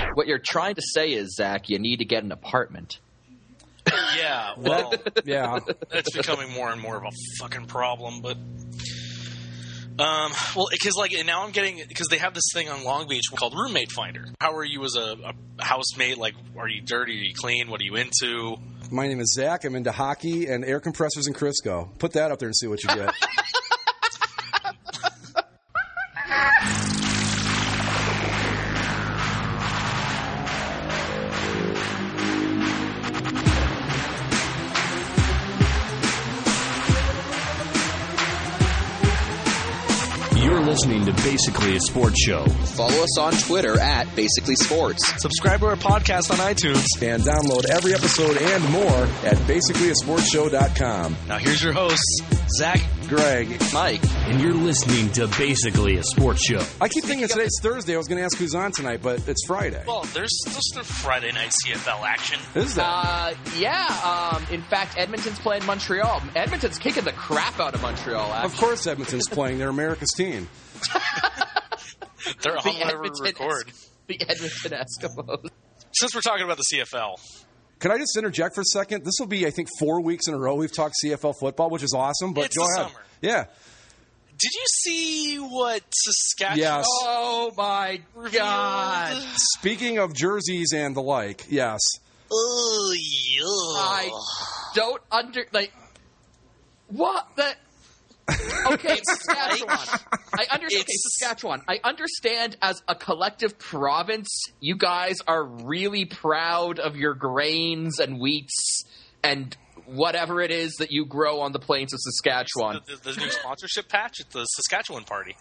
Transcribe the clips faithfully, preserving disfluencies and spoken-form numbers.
what you're trying to say is, Zach, you need to get an apartment. Yeah, well, yeah, that's becoming more and more of a fucking problem. But, um, well, because like now I'm getting because they have this thing on Long Beach called Roommate Finder. How are you as a, a housemate? Like, are you dirty? Are you clean? What are you into? My name is Zach. I'm into hockey and air compressors and Crisco. Put that up there and see what you get. You're listening to Basically a Sports Show. Follow us on Twitter at Basically Sports. Subscribe to our podcast on iTunes. And download every episode and more at basically a sports show dot com. Now here's your hosts, Zach, Greg, Mike. And you're listening to Basically a Sports Show. I keep thinking today's Thursday. I was going to ask who's on tonight, but it's Friday. Well, there's just a Friday night C F L action. Is that? Uh, yeah. Um, in fact, Edmonton's playing Montreal. Edmonton's kicking the crap out of Montreal, actually. Of course Edmonton's playing. They're America's team. They're on The whenever we Edmonton record. Es- the Edmonton Eskimos. Since we're talking about the C F L. Could I just interject for a second? This will be, I think, four weeks in a row we've talked C F L football, which is awesome. But It's go the ahead. summer. Yeah. Did you see what Saskatchewan Yes. Oh, my God. Speaking of jerseys and the like, yes. Oh, yeah. I don't under... Like, what the... Okay, Saskatchewan. I understand. Okay, Saskatchewan. I understand as a collective province, you guys are really proud of your grains and wheats and whatever it is that you grow on the plains of Saskatchewan. The, the, the new sponsorship patch at the Saskatchewan party.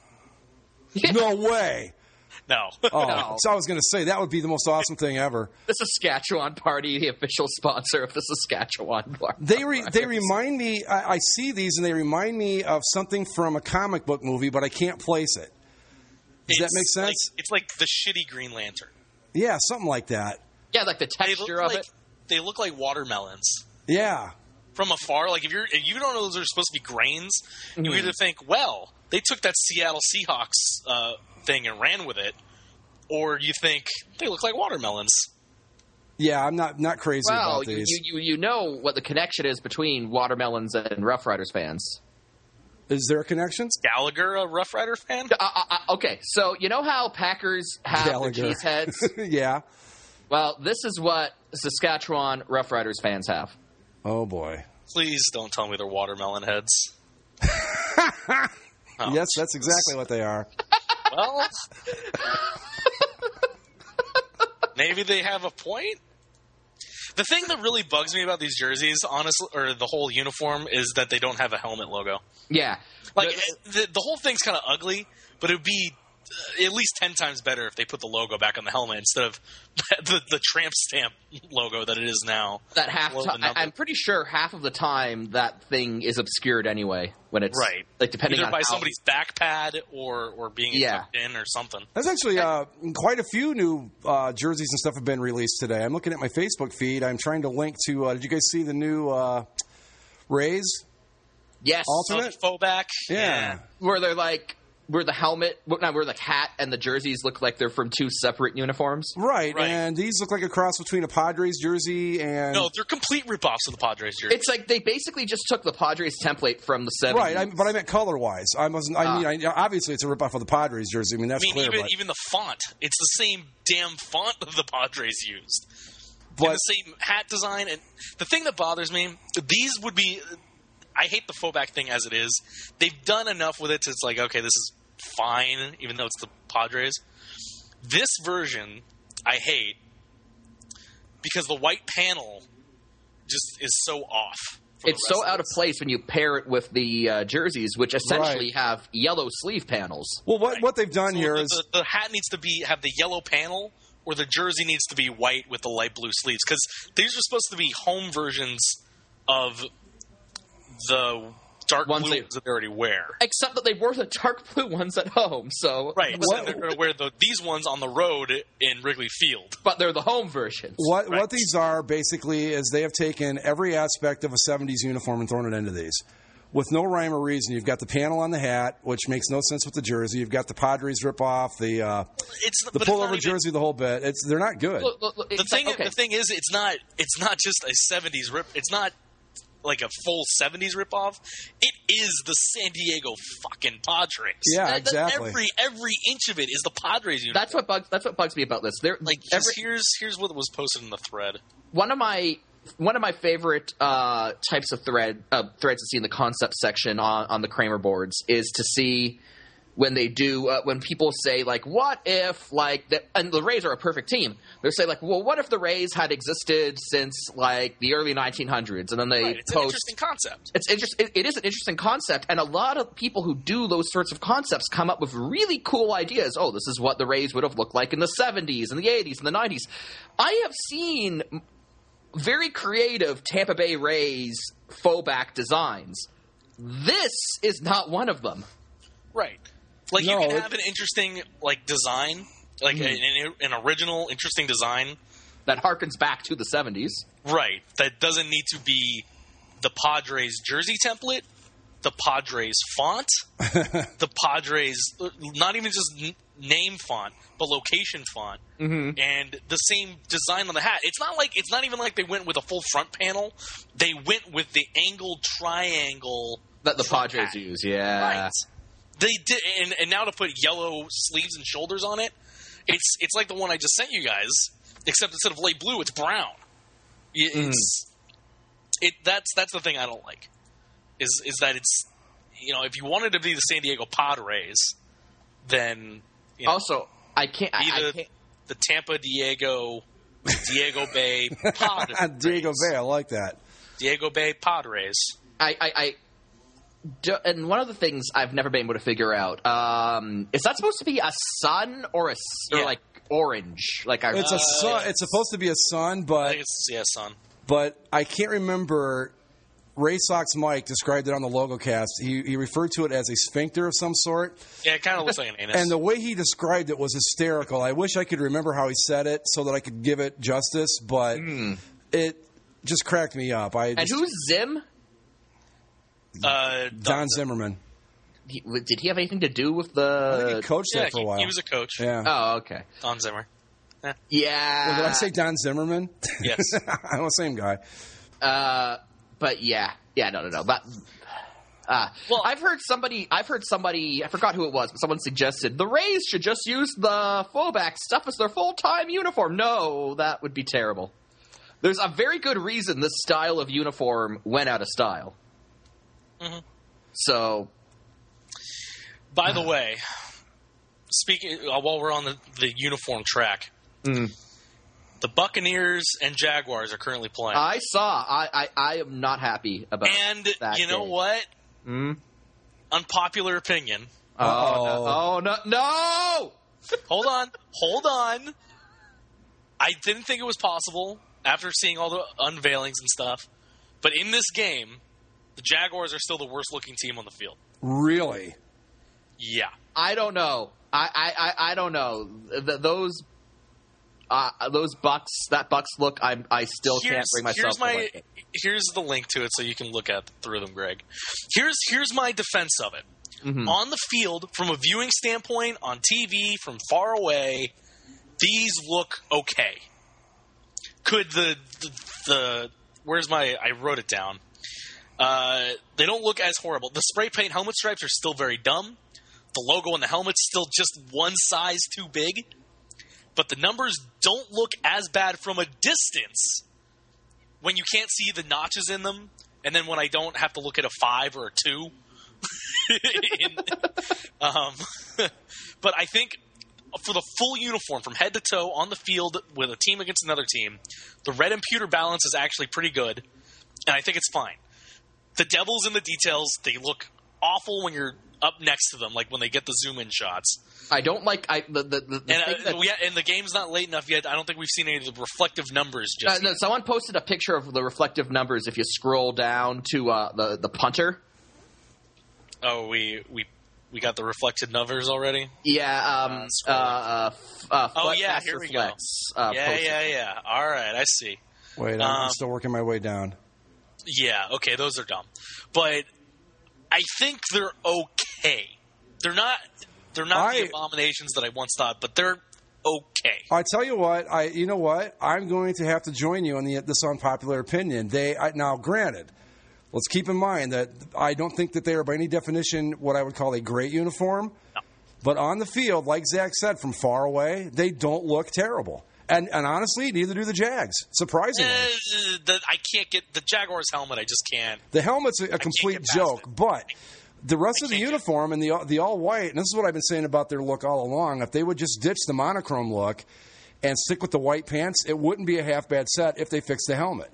No way. No. Oh, No. so I was going to say that would be the most awesome thing ever. The Saskatchewan Party, the official sponsor of the Saskatchewan Party. They re- they remind me. I, I see these and they remind me of something from a comic book movie, but I can't place it. Does It's that make sense? Like, it's like the shitty Green Lantern. Yeah, something like that. Yeah, like the They texture look of like it. they look like watermelons Yeah. from afar. Like if you're if you don't know those are supposed to be grains, Mm-hmm. you either think, well, they took that Seattle Seahawks uh, thing and ran with it, or you think they look like watermelons. Yeah, I'm not not crazy Well, about you, these. you, you know what the connection is between watermelons and Rough Riders fans. Is there a connection? Gallagher, a Rough Rider fan? Uh, uh, uh, okay, so you know how Packers have Gallagher. their cheese heads? Yeah. Well, this is what Saskatchewan Rough Riders fans have. Oh boy. Please don't tell me they're watermelon heads. Oh. Yes, that's exactly what they are. Well, maybe they have a point. The thing that really bugs me about these jerseys, honestly, or the whole uniform, is that they don't have a helmet logo. Yeah. Like The- the, the whole thing's kind of ugly, but it would be uh, at least ten times better if they put the logo back on the helmet instead of the, the tramp stamp logo that it is now. that half Below ti- the number. I'm pretty sure half of the time that thing is obscured anyway when it's Right. like depending Either on by how, somebody's back pad or, or being Yeah. tucked in or something. There's actually uh, quite a few new uh, jerseys and stuff have been released today. I'm looking at my Facebook feed. I'm trying to link to. Uh, did you guys see the new uh, Rays yes, alternate? So, faux back. Yeah. where they're like where the helmet, no, where the hat and the jerseys look like they're from two separate uniforms. Right. Right. And these look like a cross between a Padres jersey and No, they're complete ripoffs of the Padres jersey. It's like they basically just took the Padres template from the seventies. right. I, but I meant color wise. I wasn't. I mean, I, obviously it's a ripoff of the Padres jersey. I mean, that's I mean, clear. even but, even the font, it's the same damn font that the Padres used. but and the same hat design. And the thing that bothers me, these would be. I hate the faux back thing as it is. They've done enough with it to it's like, okay, this is fine, even though it's the Padres. This version, I hate because the white panel just is so off. from It's the so rest out of this. place when you pair it with the uh, jerseys, which essentially Right. have yellow sleeve panels. well, what Right. what they've done So here the, is the, the hat needs to be have the yellow panel, or the jersey needs to be white with the light blue sleeves, because these are supposed to be home versions of the dark Ones blue they- ones that they already wear. Except that they wore the dark blue ones at home, so Right, but What- then they're going to wear the, these ones on the road in Wrigley Field. but they're the home versions. what Right. what these are basically is they have taken every aspect of a seventies uniform and thrown it into these. with no rhyme or reason. You've got the panel on the hat, which makes no sense with the jersey. You've got the Padres ripoff, the uh, it's the but it's pullover not even- jersey, the whole bit. It's they're not good. Look, look, look, The it's thing, like, okay. the thing is, it's not. It's not just a seventies rip. It's not like a full seventies ripoff. It is the San Diego fucking Padres. Yeah, that- that exactly. Every every inch of it is the Padres uniform. That's what bugs. That's what bugs me about this. There, Like, every, just here's here's what was posted in the thread. one of my one of my favorite uh, types of thread uh, threads to see in the concept section on, on the Kramer boards is to see when they do uh, when people say like, what if like the, and the Rays are a perfect team. They say like, well, what if the Rays had existed since like the early nineteen hundreds, and then they Right, it's an post. interesting concept. It's interest, it, it is an interesting concept, and a lot of people who do those sorts of concepts come up with really cool ideas. Oh, this is what the Rays would have looked like in the seventies and the eighties and the nineties. I have seen very creative Tampa Bay Rays faux back designs. This is not one of them. Right. Like No, you can it- have an interesting like design, like Mm-hmm. an, an original, interesting design. That harkens back to the seventies. Right. That doesn't need to be the Padres jersey template, the Padres font, the Padres not even just n- name font, but location font, mm-hmm. and the same design on the hat. It's not like it's not even like they went with a full front panel. They went with the angled triangle That the front Padres hat. use, yeah. Right. They did, and, and now to put yellow sleeves and shoulders on it, it's it's like the one I just sent you guys, except instead of light blue, it's brown. It- It's it that's that's the thing I don't like, is is that it's you know if you wanted to be the San Diego Padres, then you know, Also, I can't. I, be I the, can't the Tampa Diego Diego Bay Padres. Diego Bay, I like that. Diego Bay Padres. I, I, I do, and one of the things I've never been able to figure out um, is that supposed to be a sun or a s- or Yeah. like orange? Like I, It's a sun. It's supposed to be a sun, I but think it's yeah, son. but I can't remember. Ray Sox Mike described it on the logo cast. He, he referred to it as a sphincter of some sort. Yeah, it kind of looks like an anus. And the way he described it was hysterical. I wish I could remember how he said it so that I could give it justice, but it just cracked me up. I and just, who's Zim? uh, Don Zimmerman. He, did he have anything to do with I think the? he coached yeah, there for a he, while. he was a coach. yeah. Oh, okay. Don Zimmer. Yeah. Well, did I say Don Zimmerman? Yes. I'm the same guy. Uh, but yeah, yeah, no, no, no. But uh, Well- I've heard somebody, I've heard somebody, I forgot who it was, but someone suggested the Rays should just use the fullback stuff as their full time uniform. No, that would be terrible. There's a very good reason this style of uniform went out of style. Mhm. So By the way, speaking uh, while we're on the, the uniform track, the Buccaneers and Jaguars are currently playing. I saw, I, I, I am not happy about and that you know game. what? Hmm? Unpopular opinion. Oh, no, Uh-oh. oh no, no! Hold on. Hold on. I didn't think it was possible after seeing all the unveilings and stuff. But in this game, the Jaguars are still the worst looking team on the field. Really? Yeah. I don't know. I, I, I, I don't know. Th- those uh, those Bucks, that Bucks look, I I still can't bring myself here's to my like it. here's the link to it so you can look at through them, Greg. Here's here's my defense of it. Mm-hmm. On the field, from a viewing standpoint, on T V, from far away, these look okay. Could the the, the where's my I wrote it down. Uh, they don't look as horrible. The spray paint helmet stripes are still very dumb. The logo on the helmet's still just one size too big. But the numbers don't look as bad from a distance when you can't see the notches in them, and then when I don't have to look at a five or a two. in, um, but I think for the full uniform, from head to toe, on the field with a team against another team, the red and pewter balance is actually pretty good, and I think it's fine. The devil's in the details. They look awful when you're up next to them, like when they get the zoom-in shots. I don't like I the the, the, the And, thing uh, that, we, and the game's not late enough yet. I don't think we've seen any of the reflective numbers uh, just no, yet. someone posted a picture of the reflective numbers. If you scroll down to uh, the the punter, Oh, we we we got the reflected numbers already? yeah, um, Uh, uh, scroll uh, f- uh, Oh, yeah, Footmaster here we go. Flex, uh, yeah, posted. yeah, yeah. All right, I see. Wait, I'm, I'm Um, still working my way down. Yeah, okay, those are dumb. But I think they're okay. They're not. They're not I, the abominations that I once thought, but they're okay. I tell you what. I you know what? I'm going to have to join you on the this unpopular opinion. They I, now, granted, let's keep in mind that I don't think that they are by any definition what I would call a great uniform. No. But on the field, like Zach said, from far away, they don't look terrible. And and honestly, neither do the Jags. Surprisingly, Uh, the, I can't get the Jaguars helmet. I just can't. the helmet's a, a complete get past joke. it. But the rest I of the can't get- uniform and the the all white, and this is what I've been saying about their look all along. If they would just ditch the monochrome look and stick with the white pants, it wouldn't be a half bad set if they fixed the helmet.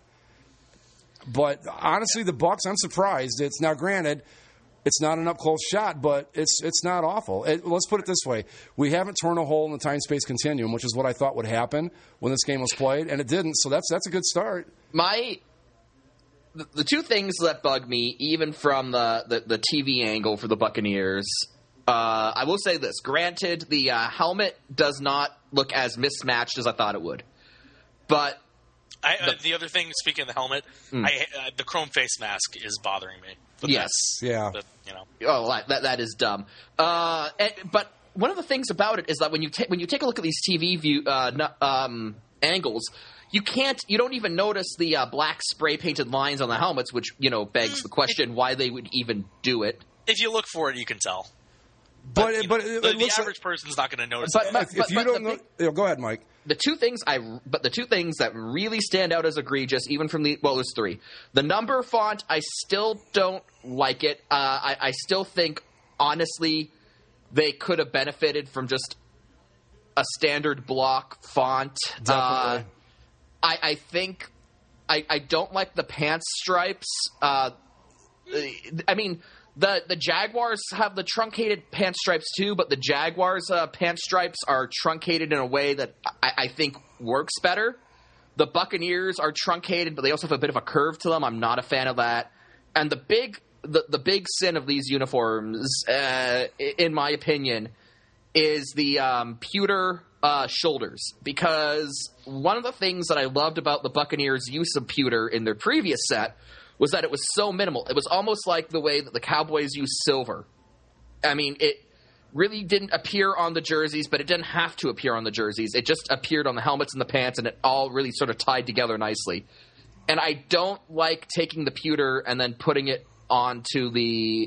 But honestly, the Bucs, I'm surprised. It's now granted. It's not an up-close shot, but it's it's not awful. It, let's put it this way. We haven't torn a hole in the time-space continuum, which is what I thought would happen when this game was played, and it didn't, so that's that's a good start. My the, the two things that bug me, even from the, the, the T V angle for the Buccaneers, uh, I will say this. Granted, the uh, helmet does not look as mismatched as I thought it would. But I, uh, the, the other thing, speaking of the helmet, Mm. I, uh, the chrome face mask is bothering me. But Yes. that's- Yeah. but, you know. Oh, that that, that is dumb. Uh, and, but one of the things about it is that when you ta- when you take a look at these T V view uh, no- um, angles, you can't you don't even notice the uh, black spray painted lines on the helmets, which you know begs the question why they would even do it. If you look for it, you can tell. But You it, but know, it, the, it the looks average like, person's not going to notice But- that. but- if, if you but don't the know, big- yeah, go ahead, Mike. The two things I, but the two things that really stand out as egregious, even from the well, there's three. The number font, I still don't like it. Uh, I, I still think, honestly, they could have benefited from just a standard block font. Uh, Definitely. I, I think I, I don't like the pants stripes. Uh, I mean, the the Jaguars have the truncated pant stripes too, but the Jaguars' uh, pant stripes are truncated in a way that I, I think works better. The Buccaneers are truncated, but they also have a bit of a curve to them. I'm not a fan of that. And the big the, the big sin of these uniforms, uh, in my opinion, is the um, pewter uh, shoulders. Because one of the things that I loved about the Buccaneers' use of pewter in their previous set was that it was so minimal. It was almost like the way that the Cowboys use silver. I mean, it really didn't appear on the jerseys, but it didn't have to appear on the jerseys. It just appeared on the helmets and the pants, and it all really sort of tied together nicely. And I don't like taking the pewter and then putting it onto the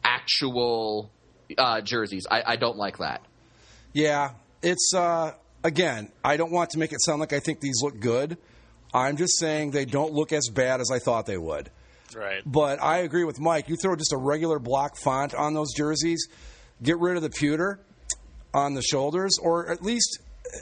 actual uh, jerseys. I, I don't like that. Yeah, it's uh, again. I don't want to make it sound like I think these look good. I'm just saying they don't look as bad as I thought they would. Right. But I agree with Mike. You throw just a regular block font on those jerseys, get rid of the pewter on the shoulders, or at least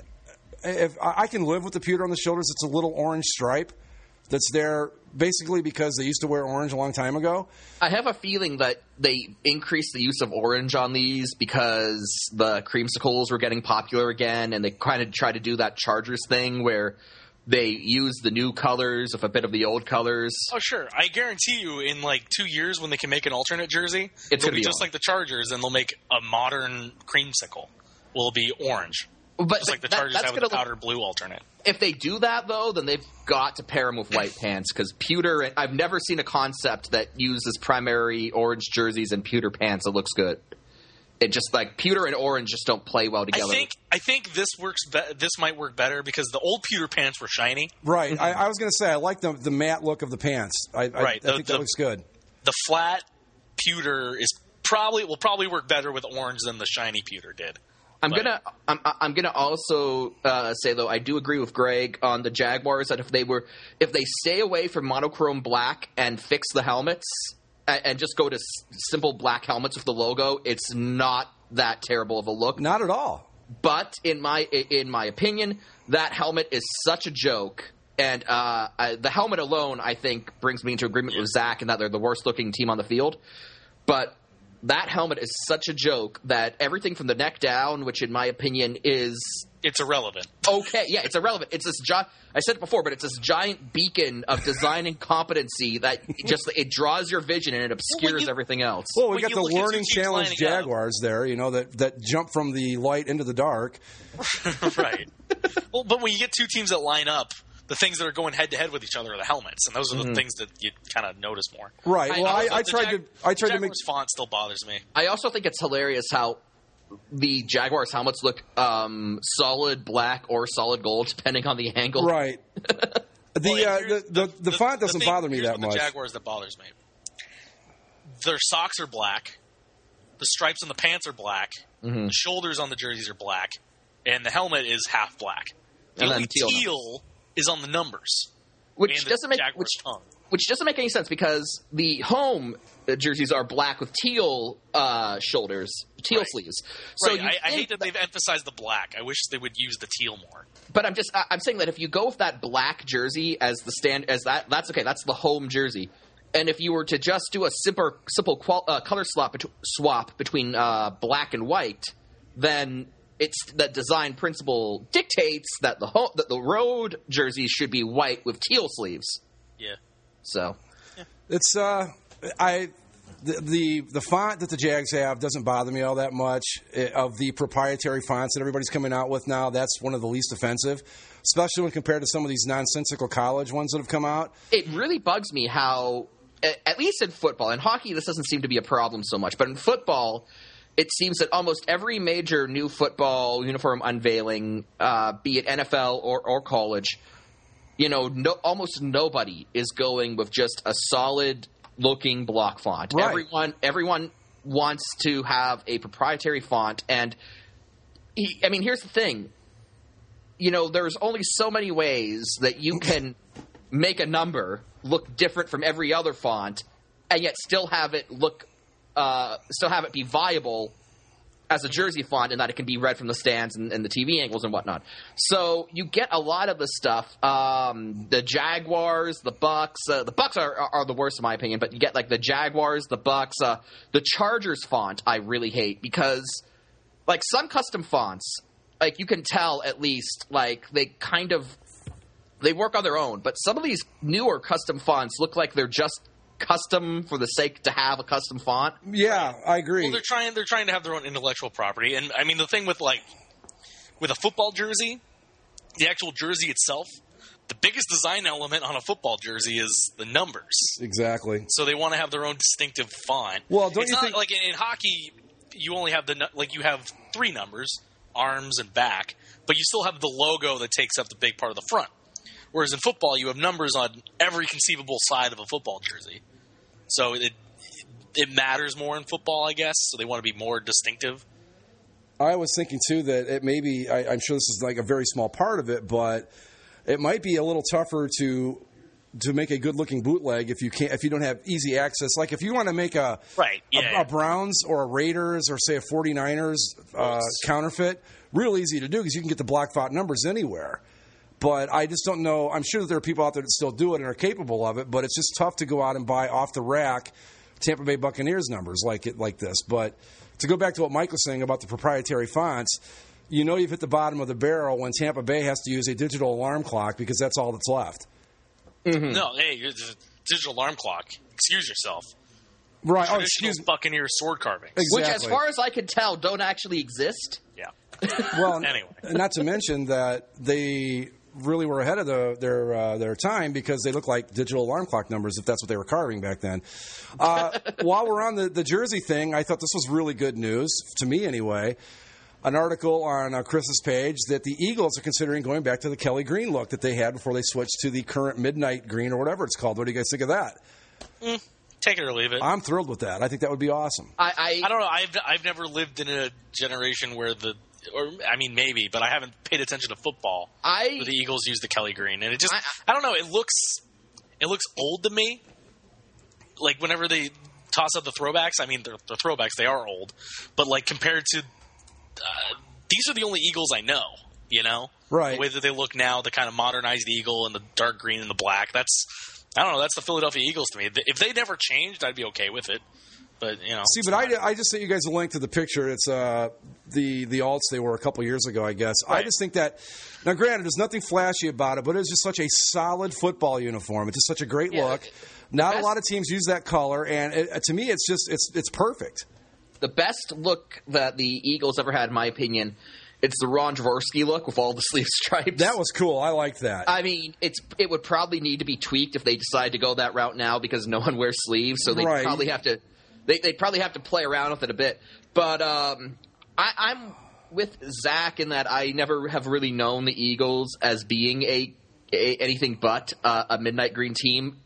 if I can live with the pewter on the shoulders, it's a little orange stripe that's there basically because they used to wear orange a long time ago. I have a feeling that they increased the use of orange on these because the creamsicles were getting popular again, and they kind of tried to do that Chargers thing where they use the new colors with a bit of the old colors. Oh, sure. I guarantee you in like two years when they can make an alternate jersey, It's it'll gonna be be just on. like the Chargers, and they'll make a modern creamsicle. Will be orange. But Just like the that- Chargers that's have with gonna the look- powder blue alternate. If they do that, though, then they've got to pair them with white pants because pewter. And I've never seen a concept that uses primary orange jerseys and pewter pants that looks good. It just like pewter and orange just don't play well I together. think I think this works. Be- this might work better because the old pewter pants were shiny. Right. I, I was going to say I like the the matte look of the pants. I, I, Right. I think The- that the- looks good. The flat pewter is probably will probably work better with orange than the shiny pewter did. I'm But- gonna I'm, I'm gonna also uh, say though I do agree with Greg on the Jaguars that if they were if they stay away from monochrome black and fix the helmets and, and just go to s- simple black helmets with the logo, it's not that terrible of a look. Not at all. But in my in my opinion, that helmet is such a joke. And uh, I, the helmet alone, I think, brings me into agreement with Zach in that they're the worst looking team on the field. But that helmet is such a joke that everything from the neck down, which in my opinion is It's irrelevant. okay, yeah, it's irrelevant. It's this gi- I said it before, but it's this giant beacon of design incompetency that it just it draws your vision and it obscures you- everything else. Well, we When got you the look at two learning teams challenge lining up- Jaguars there, you know, that, that jump from the light into the dark. Right. Well, but when you get two teams that line up the things that are going head to head with each other are the helmets, and those are the Mm-hmm. things that you kind of notice more. Right. Well, I, Also, I the tried Jag- to. I tried to make. Jaguars font still bothers me. I also think it's hilarious how the Jaguars helmets look um, solid black or solid gold, depending on the angle. Right. The, Well, and uh, here's the, the the font doesn't thing- bother me here's that what much. The Jaguars that bothers me. Their socks are black. The stripes on the pants are black. Mm-hmm. The shoulders on the jerseys are black, and the helmet is half black. The And only then teal. teal is on the numbers, Which and the doesn't make Jaguars which tongue. which doesn't make any sense because the home uh, jerseys are black with teal uh, shoulders, teal Right. sleeves. So right. you I, I think hate that they've emphasized the black. I wish they would use the teal more. But I'm just I- I'm saying that if you go with that black jersey as the stand as that that's okay, that's the home jersey. And if you were to just do a simple simple qual- uh, color swap bet- swap between uh, black and white, then it's that design principle dictates that the ho- that the road jerseys should be white with teal sleeves. Yeah. So It's uh, I the, the the font that the Jags have doesn't bother me all that much. It, of the proprietary fonts that everybody's coming out with now, that's one of the least offensive, especially when compared to some of these nonsensical college ones that have come out. it really bugs me how, a- at least in football, in hockey, this doesn't seem to be a problem so much. But in football, it seems that almost every major new football uniform unveiling, uh, be it N F L or, or college, you know, no, almost nobody is going with just a solid-looking block font. Right. Everyone, everyone wants to have a proprietary font, and he, I mean, here's the thing. You know, there's only so many ways that you can make a number look different from every other font, and yet still have it look, uh, still have it be viable as a jersey font, in that it can be read from the stands and, and the T V angles and whatnot. So you get a lot of the stuff. Um, the Jaguars, the Bucks, uh, the Bucks are, are, are the worst in my opinion, but you get like the Jaguars, the Bucks, uh, the Chargers font. I really hate because, like, some custom fonts, like, you can tell at least, like, they kind of they work on their own, but some of these newer custom fonts look like they're just custom for the sake to have a custom font. Yeah, I agree. Well, they're trying. They're trying to have their own intellectual property, and I mean the thing with like with a football jersey, the actual jersey itself, the biggest design element on a football jersey is the numbers. Exactly. So they want to have their own distinctive font. Well, don't it's you not think- like in, in hockey, you only have the nu- like you have three numbers, arms and back, but you still have the logo that takes up the big part of the front. Whereas in football, you have numbers on every conceivable side of a football jersey. So it it matters more in football, I guess. So they want to be more distinctive. I was thinking too that it may be. I, I'm sure this is like a very small part of it, but it might be a little tougher to to make a good looking bootleg if you can't if you don't have easy access. Like if you want to make a Right, a, yeah. a Browns or a Raiders or say a 49ers uh, counterfeit, real easy to do because you can get the block font numbers anywhere. But I just don't know. I'm sure that there are people out there that still do it and are capable of it, but it's just tough to go out and buy off the rack Tampa Bay Buccaneers numbers like it like this. But to go back to what Mike was saying about the proprietary fonts, you know you've hit the bottom of the barrel when Tampa Bay has to use a digital alarm clock because that's all that's left. No, hey, it's a digital alarm clock. Excuse yourself. Right. Oh, Traditional excuse me. Buccaneer sword carvings. Exactly. Which, as far as I can tell, don't actually exist. Yeah. Well, Anyway. not to mention that they really were ahead of the, their uh, their time because they look like digital alarm clock numbers if that's what they were carving back then. Uh, while we're on the, the jersey thing, I thought this was really good news, to me anyway. An article on uh, Chris's page that the Eagles are considering going back to the Kelly green look that they had before they switched to the current midnight green or whatever it's called. What do you guys think of that? Mm, take it or leave it. I'm thrilled with that. I think that would be awesome. I, I, I don't know. I've I've never lived in a generation where the, or I mean maybe, but I haven't paid attention to football. I- where the Eagles use the Kelly green, and it just I, I- don't know. It looks it looks old to me. Like whenever they toss out the throwbacks, I mean they're, they're throwbacks. They are old, but like compared to uh, these are the only Eagles I know. You know, Right. The way that they look now, the kind of modernized eagle and the dark green and the black. That's I don't know. That's the Philadelphia Eagles to me. If they never changed, I'd be okay with it. But you know, See, but I, I just sent you guys a link to the picture. It's uh, the the alts they were a couple years ago, I guess. I Right. just think that now, granted, there's nothing flashy about it, but it's just such a solid football uniform. It's just such a great Yeah, look. the Not a best- lot of teams use that color, and it, to me, it's just it's it's perfect. the best look that the Eagles ever had, in my opinion, It's the Ron Dvorsky look with all the sleeve stripes. That was cool. I liked that. I mean, it's it would probably need to be tweaked if they decide to go that route now because no one wears sleeves, so they Right. probably have to they they probably have to play around with it a bit. But um, I, I'm with Zach in that I never have really known the Eagles as being a, a anything but uh, a midnight green team.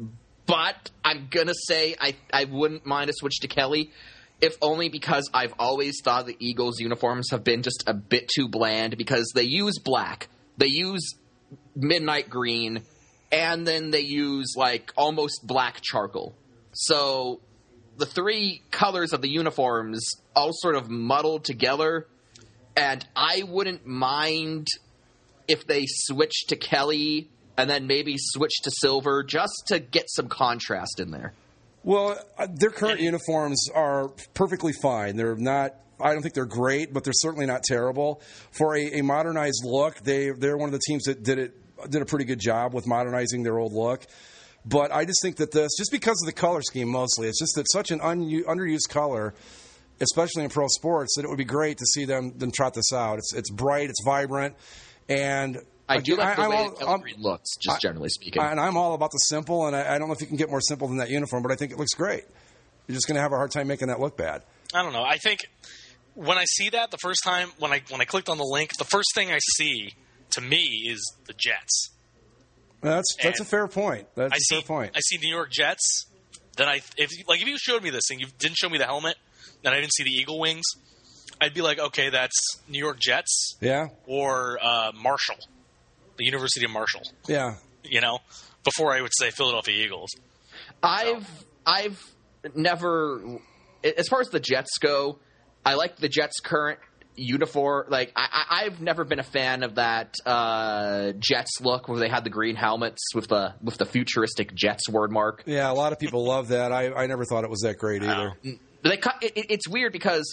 But I'm gonna say I I wouldn't mind a switch to Kelly. If only because I've always thought the Eagles' uniforms have been just a bit too bland because they use black, they use midnight green, and then they use, like, almost black charcoal. So the three colors of the uniforms all sort of muddled together, and I wouldn't mind if they switched to Kelly and then maybe switch to silver just to get some contrast in there. Well, uh, their current uniforms are perfectly fine. They're not. I don't think they're great, but they're certainly not terrible. For a, a modernized look, they they're one of the teams that did it did a pretty good job with modernizing their old look. But I just think that this, just because of the color scheme mostly, it's just that such an un, underused color, especially in pro sports, that it would be great to see them them trot this out. It's it's bright, it's vibrant, and I do like the I, way all, the color green looks, just I, generally speaking. I, and I'm all about the simple, and I, I don't know if you can get more simple than that uniform, but I think it looks great. You're just going to have a hard time making that look bad. I don't know. I think when I see that the first time, when I when I clicked on the link, the first thing I see to me is the Jets. That's that's And a fair point. That's I a see, fair point. I see New York Jets. Then I if like if you showed me this thing, you didn't show me the helmet, then I didn't see the eagle wings. I'd be like, okay, that's New York Jets. Yeah. Or uh, Marshall, the University of Marshall. Yeah. You know, before I would say Philadelphia Eagles. I've So. I've never, as far as the Jets go, I like the Jets' current uniform. Like I, I, I've never been a fan of that uh, Jets look where they had the green helmets with the with the futuristic Jets word mark. Yeah, a lot of people love that. I, I never thought it was that great either. They cut- it, it's weird because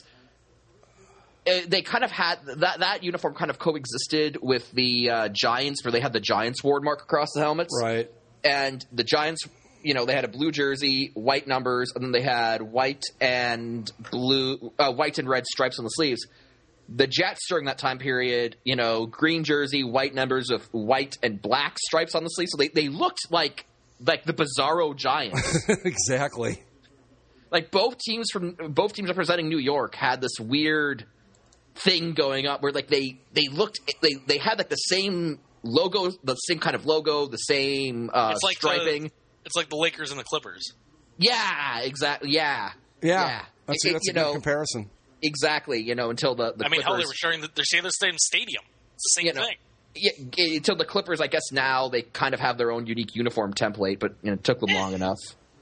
it, they kind of had that that uniform kind of coexisted with the uh, Giants, where they had the Giants ward mark across the helmets, Right. and the Giants, you know, they had a blue jersey, white numbers, and then they had white and blue, uh, white and red stripes on the sleeves. The Jets during that time period, you know, green jersey, white numbers with white and black stripes on the sleeves. So they, they looked like like the Bizarro Giants. Exactly. Like both teams from both teams representing New York had this weird thing going up where like they they looked they they had like the same logo, the same kind of logo, the same uh, It's like striping. The, it's like the Lakers and the Clippers. Yeah, exactly. Yeah, Yeah. That's, It- a, that's you a good know, comparison. Exactly. You know, until the, the I mean, hell, they Clippers, were sharing the, they're sharing the same stadium. It's the same You know, thing. yeah, until the Clippers, I guess now they kind of have their own unique uniform template, but you know, it took them long enough.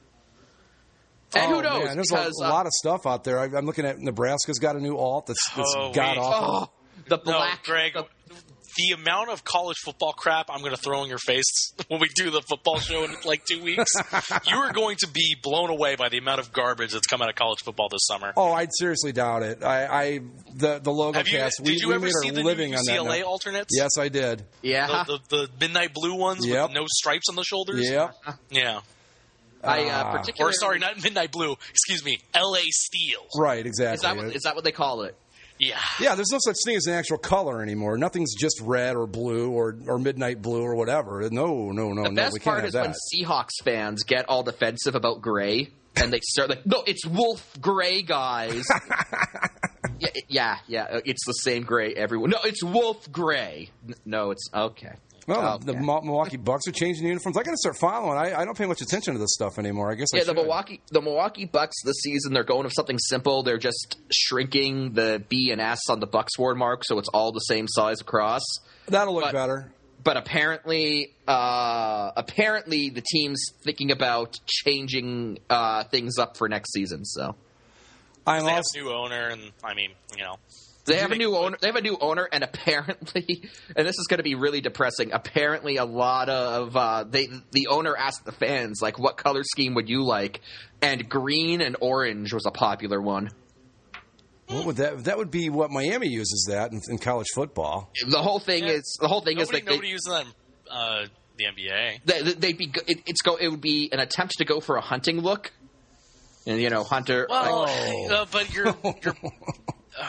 And Oh, who knows? Man, there's because, a, a uh, lot of stuff out there. I, I'm looking at Nebraska's got a new alt that's, that's Oh, god wait. awful. oh, the No, black, Greg, the- the amount of college football crap I'm going to throw in your face when we do the football show in like two weeks, you are going to be blown away by the amount of garbage that's come out of college football this summer. Oh, I'd seriously doubt it. I, I the the logo Have you, cast. did we, you we ever made see our the living new on U that. C L A now. alternates? Yes, I did. yeah. The, the, the midnight blue ones Yep. with no stripes on the shoulders? Yep. Yeah. I uh, Ah. particularly Or, sorry, not midnight blue. Excuse me, L A Steel. Right. Exactly. Is that what, is that what they call it? Yeah. Yeah, there's no such thing as an actual color anymore. Nothing's just red or blue or, or midnight blue or whatever. No, no, no, The no. best We can't part have is that. when Seahawks fans get all defensive about gray, and they start like, "No, it's wolf gray, guys." yeah, yeah, yeah. It's the same gray. Everyone, no, it's wolf gray. N- No, it's okay. Well, Okay. the Mo- Milwaukee Bucks are changing uniforms. I got to start following. I, I don't pay much attention to this stuff anymore. I guess I Yeah, the should. Milwaukee the Milwaukee Bucks this season, they're going with something simple. They're just shrinking the B and S on the Bucks ward mark, so it's all the same size across. That'll look but- better. But apparently, uh, apparently the team's thinking about changing uh, things up for next season. So I'm They have also a new owner, and I mean, you know. they have a new owner. They have a new owner, and apparently, and this is going to be really depressing. Apparently, a lot of uh, they the owner asked the fans like, "What color scheme would you like?" And green and orange was a popular one. what would that that would be what Miami uses that in, in college football. The whole thing Yeah. is the whole thing Nobody, is that nobody uses that in uh, the N B A. they, they, they'd be it, it's go it would be an attempt to go for a hunting look, and you know, hunter. Well, Oh. uh, but you're, you're uh,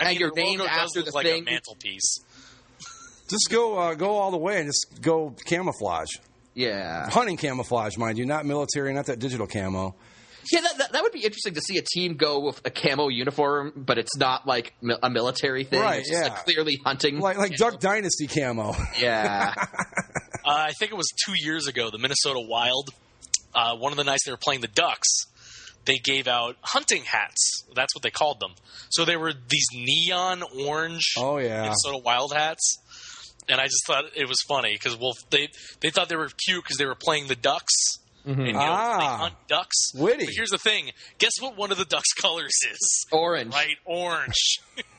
I and mean, you're the named logo does after look the like thing. a mantelpiece. Just go uh, go all the way and just go camouflage. Yeah. Hunting camouflage, mind you, not military, not that digital camo. Yeah, that, that, that would be interesting to see a team go with a camo uniform, but it's not like mi- a military thing. Right, It's just, yeah. like, clearly hunting. Like like camo. Duck Dynasty camo. Yeah. Uh, I think it was two years ago, the Minnesota Wild, uh, one of the nights they were playing the Ducks, they gave out hunting hats. That's what they called them. So they were these neon orange Oh, yeah. Minnesota Wild hats. And I just thought it was funny because well, they, they thought they were cute because they were playing the Ducks. And, you know, Ah. they hunt ducks. Witty. But here's the thing. Guess what one of the Ducks' colors is? Orange. Right, orange.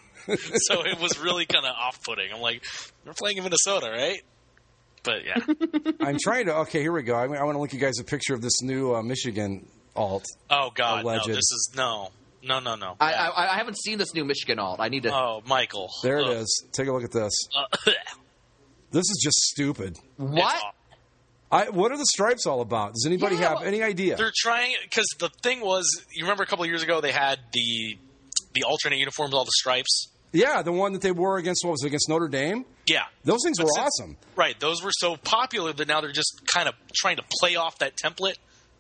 So it was really kind of off-putting. I'm like, we're playing in Minnesota, right? But yeah. I'm trying to. Okay, here we go. I, I want to link you guys a picture of this new uh, Michigan alt. Oh God, Alleged. no! This is no, no, no, no. I, I, I haven't seen this new Michigan alt. I need to. oh, Michael. There it Ugh. is. Take a look at this. Uh, This is just stupid. what? it's awful. I, what are the stripes all about? Does anybody Yeah, have well, any idea? They're trying because the thing was, you remember a couple of years ago they had the the alternate uniform with all the stripes. Yeah, the one that they wore against, what was it, against Notre Dame? Yeah, Those things But were since- awesome. right. Those were so popular that now they're just kind of trying to play off that template.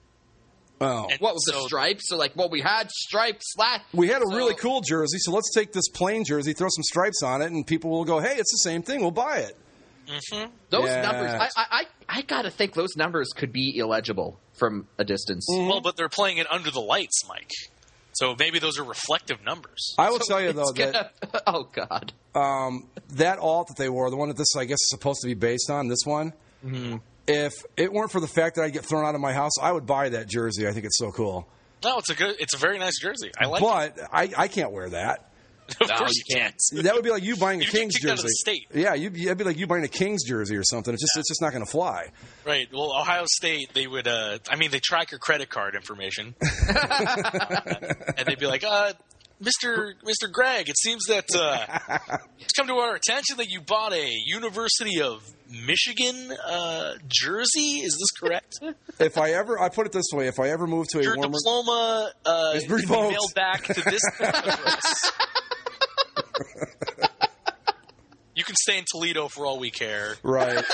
Oh. And What was the so- stripes? So like, well, we had stripes last. We had a so- really cool jersey, so let's take this plain jersey, throw some stripes on it, and people will go, hey, it's the same thing, we'll buy it. Those Yeah. numbers, I, I, I, I gotta think those numbers could be illegible from a distance. Well, but they're playing it under the lights, Mike. So maybe those are reflective numbers. I will So tell you, it's though, that gonna- oh god, um, that alt that they wore, the one that this, I guess, is supposed to be based on, this one, Mm-hmm. if it weren't for the fact that I'd get thrown out of my house, I would buy that jersey. I think it's so cool. No, it's a good. It's a very nice jersey. I like. it. But I, I can't wear that. Of No, course you you can't. That would be like you buying a You'd get Kings kicked out of jersey. the state. Yeah, you'd, it'd be like you buying a Kings jersey or something. It's just it's just not going to fly. Right. Well, Ohio State, they would. Uh, I mean, they track your credit card information, and they'd be like, uh, "Mister Mister Gregg, it seems that uh, it's come to our attention that you bought a University of Michigan uh, jersey. Is this correct? If I ever, I put it this way: if I ever move to a Your warmer, diploma uh, It's can be revoked. mailed back to this address." You can stay in Toledo for all we care. right?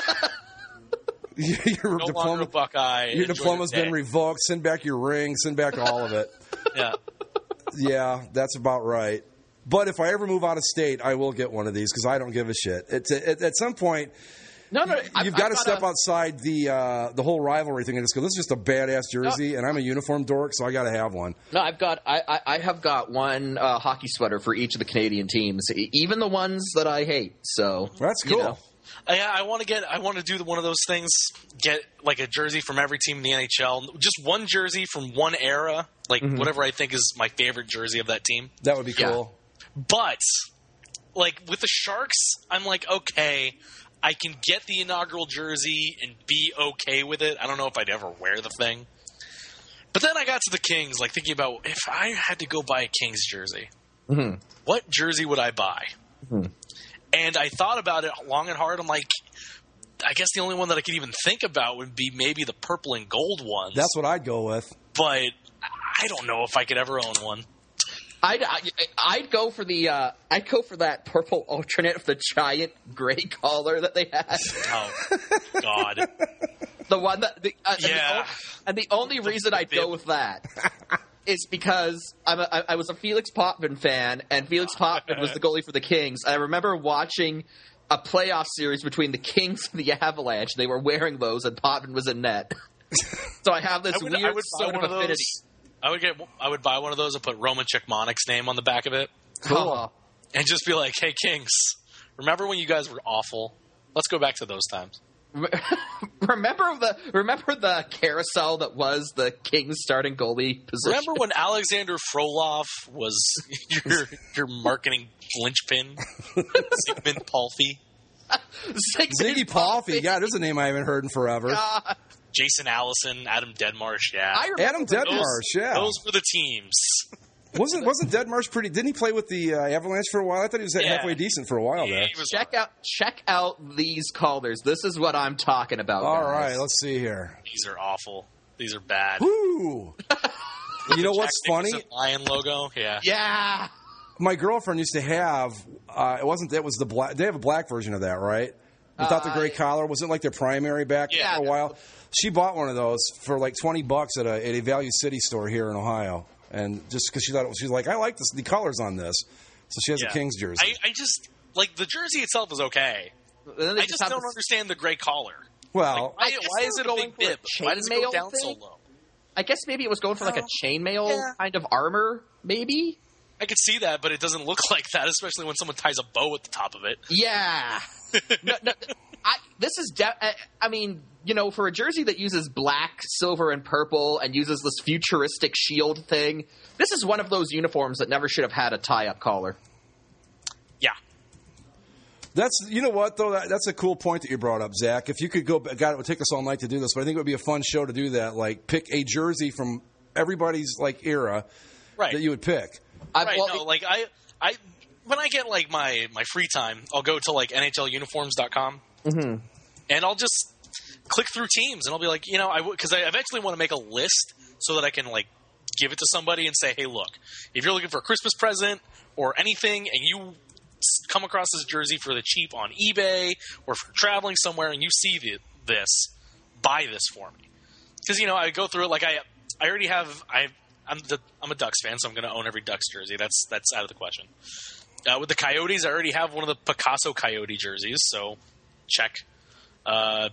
your No longer diploma, a Buckeye. your Enjoy diploma's your been day. revoked. Send back your ring. Send back all of it. Yeah. Yeah, that's about right. But if I ever move out of state, I will get one of these because I don't give a shit. It's at, at some point. no, no, I've, You've got I've to step a- outside the uh, the whole rivalry thing and just go, this is just a badass jersey, and I'm a uniform dork, so I got to have one. No, I've got I, I, I have got one uh, hockey sweater for each of the Canadian teams, e- even the ones that I hate. So That's you cool. know. Yeah, I want to get. I want to do one of those things. Get like a jersey from every team in the N H L. Just one jersey from one era, like whatever I think is my favorite jersey of that team. That would be Yeah. cool. But like with the Sharks, I'm like, okay, I can get the inaugural jersey and be okay with it. I don't know if I'd ever wear the thing. But then I got to the Kings, like thinking about if I had to go buy a Kings jersey, what jersey would I buy? And I thought about it long and hard. I'm like, I guess the only one that I could even think about would be maybe the purple and gold ones. That's what I'd go with. But I don't know if I could ever own one. I'd I, I'd go for the uh, I'd go for that purple alternate of the giant gray collar that they had. Oh, God. The one that the, uh, and, the Yeah. only, and the only reason I'd go bib. with that is because I'm a, I, I was a Felix Potvin fan, and Felix Potvin was the goalie for the Kings. I remember watching a playoff series between the Kings and the Avalanche. They were wearing those, and Potvin was in net. So I have this I would, weird I would buy sort one of of affinity. those. I would get. I would buy one of those and put Roman Chikmanik's name on the back of it, Cool. and just be like, "Hey, Kings, remember when you guys were awful? Let's go back to those times." remember the remember the carousel that was the Kings starting goalie position. Remember when Alexander Frolov was your your marketing linchpin? Sigmund Palffy, Ziggy Palffy. God, there's a name I haven't heard in forever. God. Jason Allison, Adam Deadmarsh. Yeah, I remember Adam when those, Deadmarsh, yeah. those were the teams. Wasn't wasn't Deadmarsh pretty? Didn't he play with the uh, Avalanche for a while? I thought he was Yeah. halfway decent for a while there. He was Check out check out these callers. This is what I'm talking about. All guys. right, let's see here. These are awful. These are bad. Woo! You know what's Jack funny? Nicholson Lion logo. Yeah. Yeah. my girlfriend used to have. Uh, it wasn't. It was the black. They have a black version of that, right? Without uh, the gray collar. Wasn't like their primary back yeah, for a while. She bought one of those for like twenty bucks at a at a Value City store here in Ohio, and just because she thought it was, she's like, I like this, the colors on this, so she has yeah. a Kings jersey. I, I just like the jersey itself is okay. I just, just don't this... understand the gray collar. Well, like, why, why is it a big bib? Why does it go down thing? so low? I guess maybe it was going for like a chainmail yeah. kind of armor, maybe. I could see that, but it doesn't look like that, especially when someone ties a bow at the top of it. Yeah. no, no, I, this is, de- I, I mean, you know, for a jersey that uses black, silver, and purple and uses this futuristic shield thing, this is one of those uniforms that never should have had a tie-up collar. Yeah. That's, you know what, though? That, that's a cool point that you brought up, Zach. If you could go, God, it would take us all night to do this, but I think it would be a fun show to do that. Like, pick a jersey from everybody's, like, era right. that you would pick. Right, well, no, like, I, I, when I get, like, my, my free time, I'll go to, like, N H L uniforms dot com, mm-hmm. and I'll just click through teams, and I'll be like, you know, I because I eventually want to make a list so that I can, like, give it to somebody and say, hey, look, if you're looking for a Christmas present or anything, and you come across this jersey for the cheap on eBay or for traveling somewhere and you see the, this, buy this for me. Because, you know, I go through it like I I already have – I I'm the I'm a Ducks fan, so I'm going to own every Ducks jersey. That's that's out of the question. Uh, with the Coyotes, I already have one of the Picasso Coyote jerseys, so check. Uh,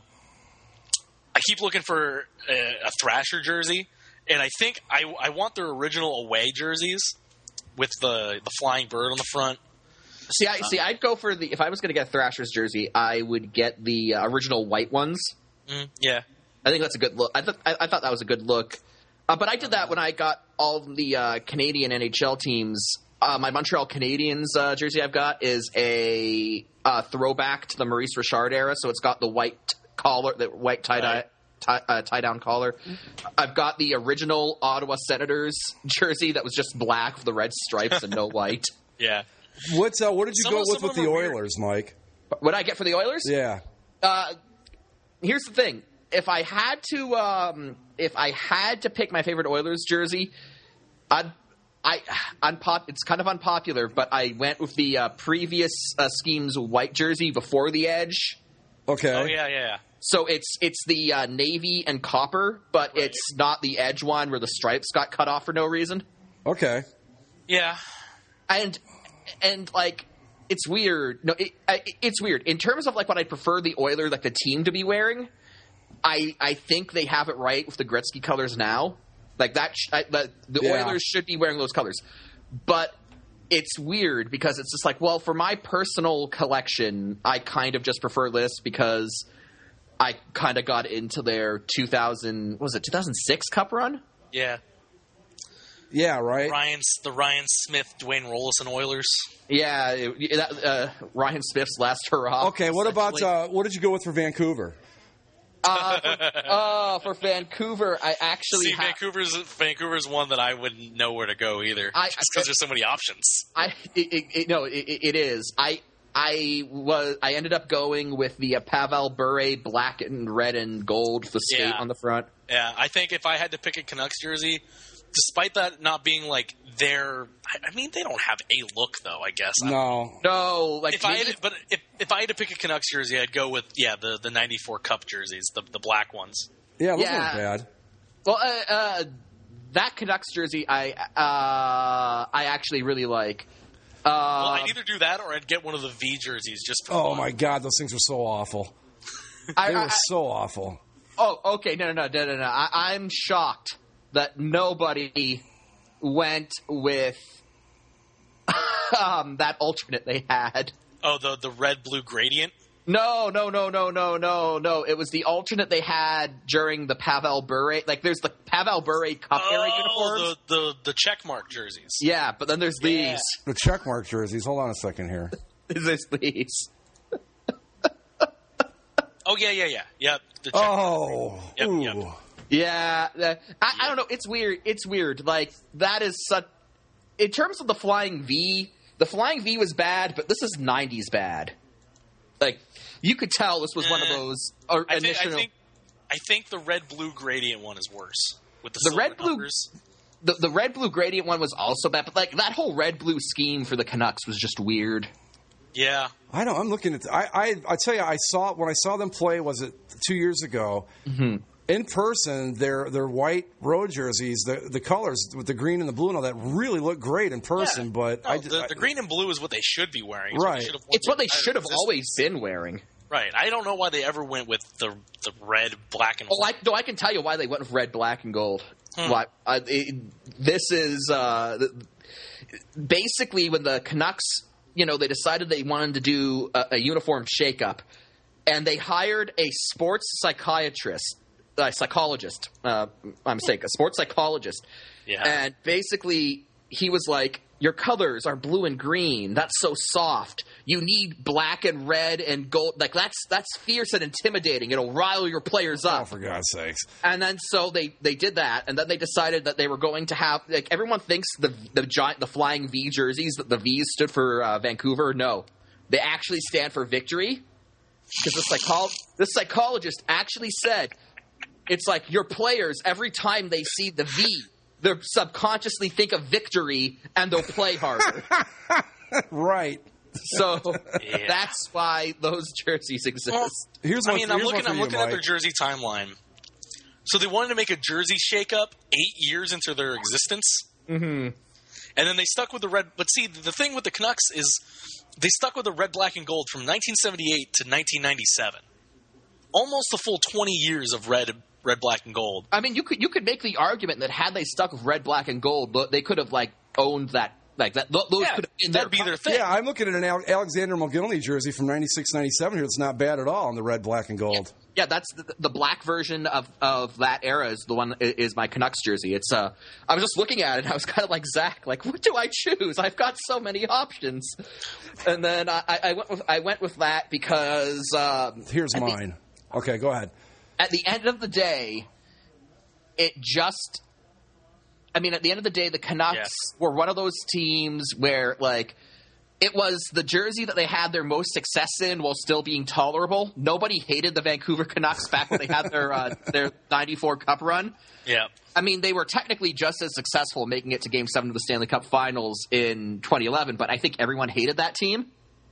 I keep looking for a, a Thrasher jersey, and I think I, I want their original away jerseys with the, the flying bird on the front. See, I see. I'd go for the. If I was going to get a Thrasher's jersey, I would get the uh, original white ones. Mm, yeah, I think that's a good look. I thought I, I thought that was a good look. Uh, but I did that when I got all the uh, Canadian N H L teams. Uh, my Montreal Canadiens uh, jersey I've got is a uh, throwback to the Maurice Richard era, so it's got the white collar, the white tie dye. Right. Tie, uh, tie down collar. I've got the original Ottawa Senators jersey that was just black with the red stripes and no white. Yeah. What's uh, what did you some, go with some with the Oilers, weird. Mike? What did I get for the Oilers? Yeah. Uh, here's the thing: if I had to, um, if I had to pick my favorite Oilers jersey, I'd, I, unpop. It's kind of unpopular, but I went with the uh, previous uh, scheme's white jersey before the edge. Okay. Oh yeah, yeah. yeah. So it's it's the uh, navy and copper, but right. it's not the edge one where the stripes got cut off for no reason. Okay. Yeah. And and like it's weird. No, it, it's weird in terms of like what I prefer the Oilers, like the team, to be wearing. I I think they have it right with the Gretzky colors now. Like that, sh- I, the, the yeah. Oilers should be wearing those colors, but it's weird because it's just like, well, for my personal collection, I kind of just prefer this because I kind of got into their two thousand, what was it, two thousand six Cup run? Yeah. Yeah, right. Ryan's the Ryan Smith, Dwayne Rollison Oilers. Yeah, it, that, uh, Ryan Smith's last hurrah. Okay, what about uh, what did you go with for Vancouver? Uh, for, uh, for Vancouver, I actually see ha- Vancouver's Vancouver's one that I wouldn't know where to go either, I, just because there's so many options. I it, it, it, no, it, it is. I I was I ended up going with the uh, Pavel Bure black and red and gold with the skate Yeah. on the front. Yeah, I think if I had to pick a Canucks jersey, despite that not being like their, I mean, they don't have a look though. I guess No, no. Like if I had, but if if I had to pick a Canucks jersey, I'd go with yeah the the ninety-four Cup jerseys, the the black ones. yeah, those Yeah. weren't bad. Well, uh, uh, that Canucks jersey, I uh, I actually really like. Uh, Well, I'd either do that or I'd get one of the V jerseys just for Oh fun. my God, those things were so awful. I, They I, were so awful. oh, okay, no, no, no, no, no, no. I, I'm shocked that nobody went with um, that alternate they had. Oh, the the red blue gradient. No, no, no, no, no, no, no. It was the alternate they had during the Pavel Bure. Like, there's the Pavel Bure Cup era uniforms. Oh, the the the checkmark jerseys. Yeah, but then there's Yeah. these. The checkmark jerseys. Hold on a second here. There's these. Oh yeah, yeah, yeah, yep. The checkmark. Oh, Yep, ooh. yep. Yeah, uh, I, I don't know. It's weird. It's weird. Like, that is such. In terms of the Flying V, the Flying V was bad, but this is nineties bad. Like, you could tell this was one of Eh, those or I think, initial. I think I think the red blue gradient one is worse with the, The silver red blue- numbers. the the red blue gradient one was also bad, but like that whole red blue scheme for the Canucks was just weird. Yeah, I don't. I'm looking at. I I I tell you, I saw when I saw them play. Was it two years ago? Mm-hmm. In person, their their white road jerseys, the the colors with the green and the blue and all that really look great in person. Yeah. But no, I, the, I, the green and blue is what they should be wearing. Right. It's what, It's what they should have always been wearing. Right. I don't know why they ever went with the the red, black, and Oh, white. I, no, I can tell you why they went with red, black, and gold. Hmm. Why? Uh, it, this is uh, basically when the Canucks, you know, they decided they wanted to do a, a uniform shakeup, and they hired a sports psychiatrist, a psychologist. Uh, I'm mistaken, a sports psychologist. Yeah. And basically, he was like, your colors are blue and green. That's so soft. You need black and red and gold. Like that's that's fierce and intimidating. It'll rile your players up. oh, for God's sakes! And then so they, they did that, and then they decided that they were going to have like everyone thinks the the giant the flying V jerseys that the V's stood for uh, Vancouver. No, they actually stand for victory because the psychol the psychologist actually said it's like your players every time they see the V, they subconsciously think of victory and they'll play harder. Right. So Yeah. that's why those jerseys exist. Well, Here's I one. mean, for, I'm here's looking. one for I'm you, looking at their Mike. jersey timeline. So they wanted to make a jersey shakeup eight years into their existence, mm-hmm. and then they stuck with the red. But see, the thing with the Canucks is they stuck with the red, black, and gold from nineteen seventy-eight to nineteen ninety-seven. Almost a full twenty years of red, red, black, and gold. I mean, you could you could make the argument that had they stuck with red, black, and gold, they could have like owned that. Like that, those Yeah, could have been that'd their be their thing. Yeah, I'm looking at an Ale- Alexander McGillney jersey from ninety-six ninety-seven here. It's not bad at all in the red, black, and gold. Yeah, that's the, the black version of, of that era is the one is my Canucks jersey. It's uh, I was just looking at it and I was kind of like Zach, like what do I choose? I've got so many options. And then I, I went with I went with that because um, Here's at mine. The, okay, go ahead. at the end of the day, it just. I mean, at the end of the day, the Canucks Yes. were one of those teams where, like, it was the jersey that they had their most success in while still being tolerable. Nobody hated the Vancouver Canucks back when they had their uh, their ninety-four Cup run. Yeah. I mean, they were technically just as successful making it to Game seven of the Stanley Cup Finals in twenty eleven, but I think everyone hated that team.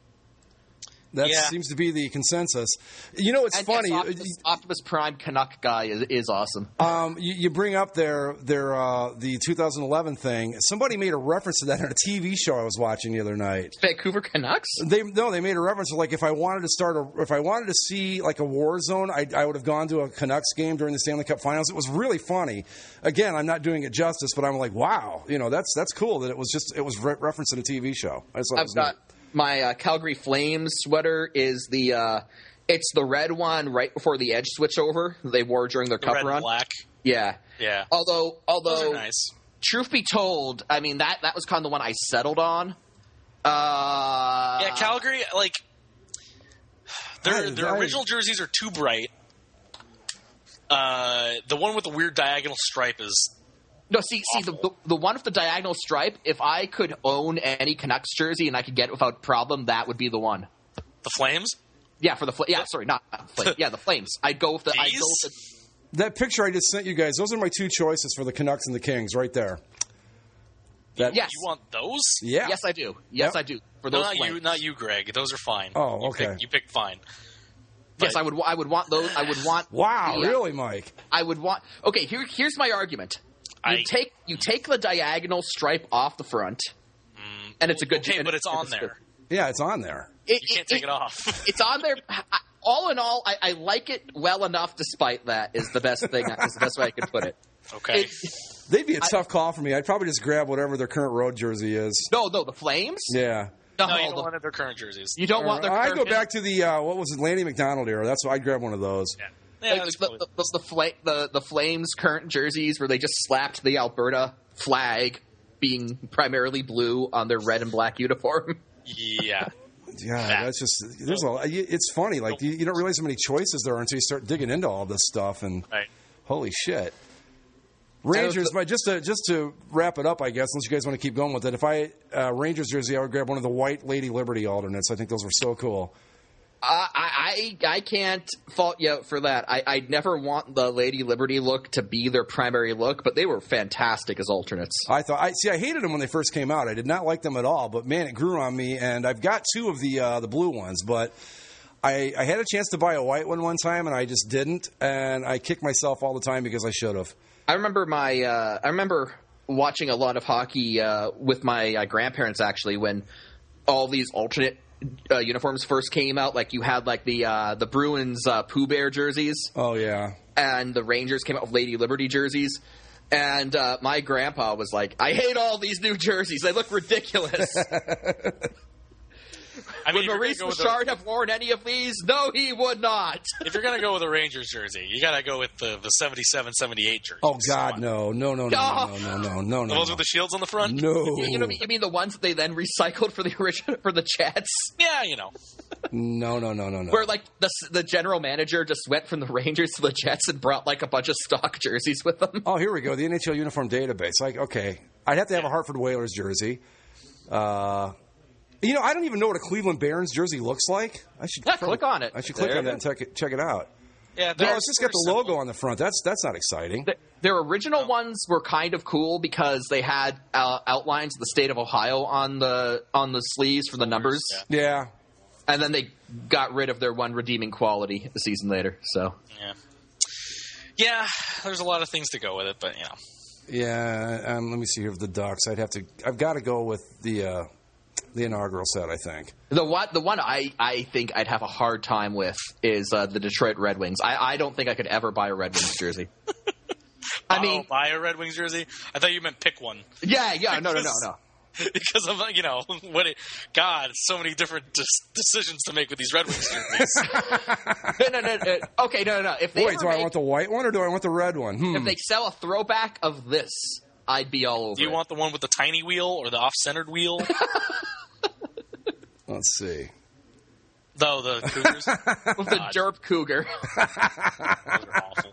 That Yeah. seems to be the consensus. You know, it's And funny. yes, Optimus, Optimus Prime Canuck guy is, is awesome. Um, you, you bring up their their uh, the two thousand eleven thing. Somebody made a reference to that in a T V show I was watching the other night. Vancouver Canucks? They no, they made a reference to like if I wanted to start a if I wanted to see like a war zone, I, I would have gone to a Canucks game during the Stanley Cup Finals. It was really funny. Again, I'm not doing it justice, but I'm like, wow, you know, that's that's cool that it was just it was re- referenced in a T V show. I just thought it I've was got neat. my uh, Calgary Flames sweater is the uh, it's the red one right before the edge switch over they wore during their The cup red run. and black. Yeah, Yeah. Although, although Those are nice. truth be told, I mean that that was kind of the one I settled on. Uh, Yeah, Calgary, like their I- their I- original jerseys are too bright. Uh, the one with the weird diagonal stripe is No, see, see the, the the one with the diagonal stripe. If I could own any Canucks jersey and I could get it without problem, that would be the one. the Flames. Yeah, for the fl- yeah, sorry, not, not the Flames. Yeah, the Flames. I'd go with the. I'd These? go with the That picture I just sent you guys, those are my two choices for the Canucks and the Kings right there. That, Yes. You want those? Yeah. Yes, I do. Yes, Yep. I do. For No, those not Flames. you, not you, Greg. Those are fine. Oh, You okay. pick- you picked fine. Yes, But- I would. I would want those. I would want. Wow, the, uh, really, Mike? I would want. Okay, here, here's my argument. You I- take you take the diagonal stripe off the front, and it's a good. Okay, and but it's on good. there. Yeah, it's on there. It, You can't take it off. It's on there. I- All in all, I, I like it well enough. Despite that, is the best thing. Is the best way I could put it. Okay. It- They'd be a tough call for me. I'd probably just grab whatever their current road jersey is. no, no, the Flames. Yeah. No, no, you the- don't want their current jerseys. you don't want their. I go current- back to the uh, what was it, Lanny McDonald era. That's why I'd grab one of those. Yeah. Yeah, Like, that's the, cool. the, the, the, fla- the, the Flames' current jerseys where they just slapped the Alberta flag, being primarily blue, on their red and black uniform. Yeah. Yeah, That- that's just there's a. It's funny, like you, you don't realize how many choices there are until you start digging into all this stuff, and Right. holy shit. Rangers, but just to just to wrap it up, I guess, unless you guys want to keep going with it. If I uh, Rangers jersey, I would grab one of the white Lady Liberty alternates. I think those were so cool. I, I, I I can't fault you for that. I I never want the Lady Liberty look to be their primary look, but they were fantastic as alternates. I thought, I see. I hated them when they first came out. I did not like them at all. But man, it grew on me, and I've got two of the uh, the blue ones. But I, I had a chance to buy a white one one time, and I just didn't. And I kick myself all the time because I should have. I remember my uh, I remember watching a lot of hockey uh, with my uh, grandparents actually when all these alternate uh, uniforms first came out. Like you had like the uh, the Bruins uh, Pooh Bear jerseys. Oh yeah. And the Rangers came out with Lady Liberty jerseys. And uh, my grandpa was like, "I hate all these new jerseys. They look ridiculous." I mean, would Maurice Richard have worn any of these? No, he would not. If you're going to go with a Rangers jersey, you got to go with the, the seventy-seven seventy-eight jersey. Oh, God, no. No, no, no, no, no, no, no, no. The ones with the shields on the front? No. You, you know, you mean the ones that they then recycled for the original for the Jets? Yeah, you know. No, no, no, no, no. Where, like, the the general manager just went from the Rangers to the Jets and brought, like, a bunch of stock jerseys with them. Oh, here we go. The N H L uniform database. Like, okay. I'd have to have a Hartford Whalers jersey. Uh... You know, I don't even know what a Cleveland Barons jersey looks like. I should yeah, click on it. I should click there on that and check it, check it out. Yeah, no, it's just got the simple. logo on the front. That's that's not exciting. The, their original no. ones were kind of cool because they had uh, outlines of the state of Ohio on the on the sleeves for the numbers. Yeah. yeah. And then they got rid of their one redeeming quality a season later. So yeah, yeah. There's a lot of things to go with it, but you know. Yeah. Um, let me see here. The Ducks. I'd have to. I've got to go with the. Uh, The inaugural set, I think. The one, the one I, I think I'd have a hard time with is uh, the Detroit Red Wings. I, I don't think I could ever buy a Red Wings jersey. I mean, oh, buy a Red Wings jersey? I thought you meant pick one. Yeah, yeah, no, no, no, no. Because of you know what? It, God, so many different des- decisions to make with these Red Wings jerseys. no, no, no, no. Okay, no, no, no. If they Wait, do make, I want the white one or do I want the red one? Hmm. If they sell a throwback of this, I'd be all over. Do you it. want the one with the tiny wheel or the off-centered wheel? Let's see. No, the Cougars. With the derp Cougar. Those are awful.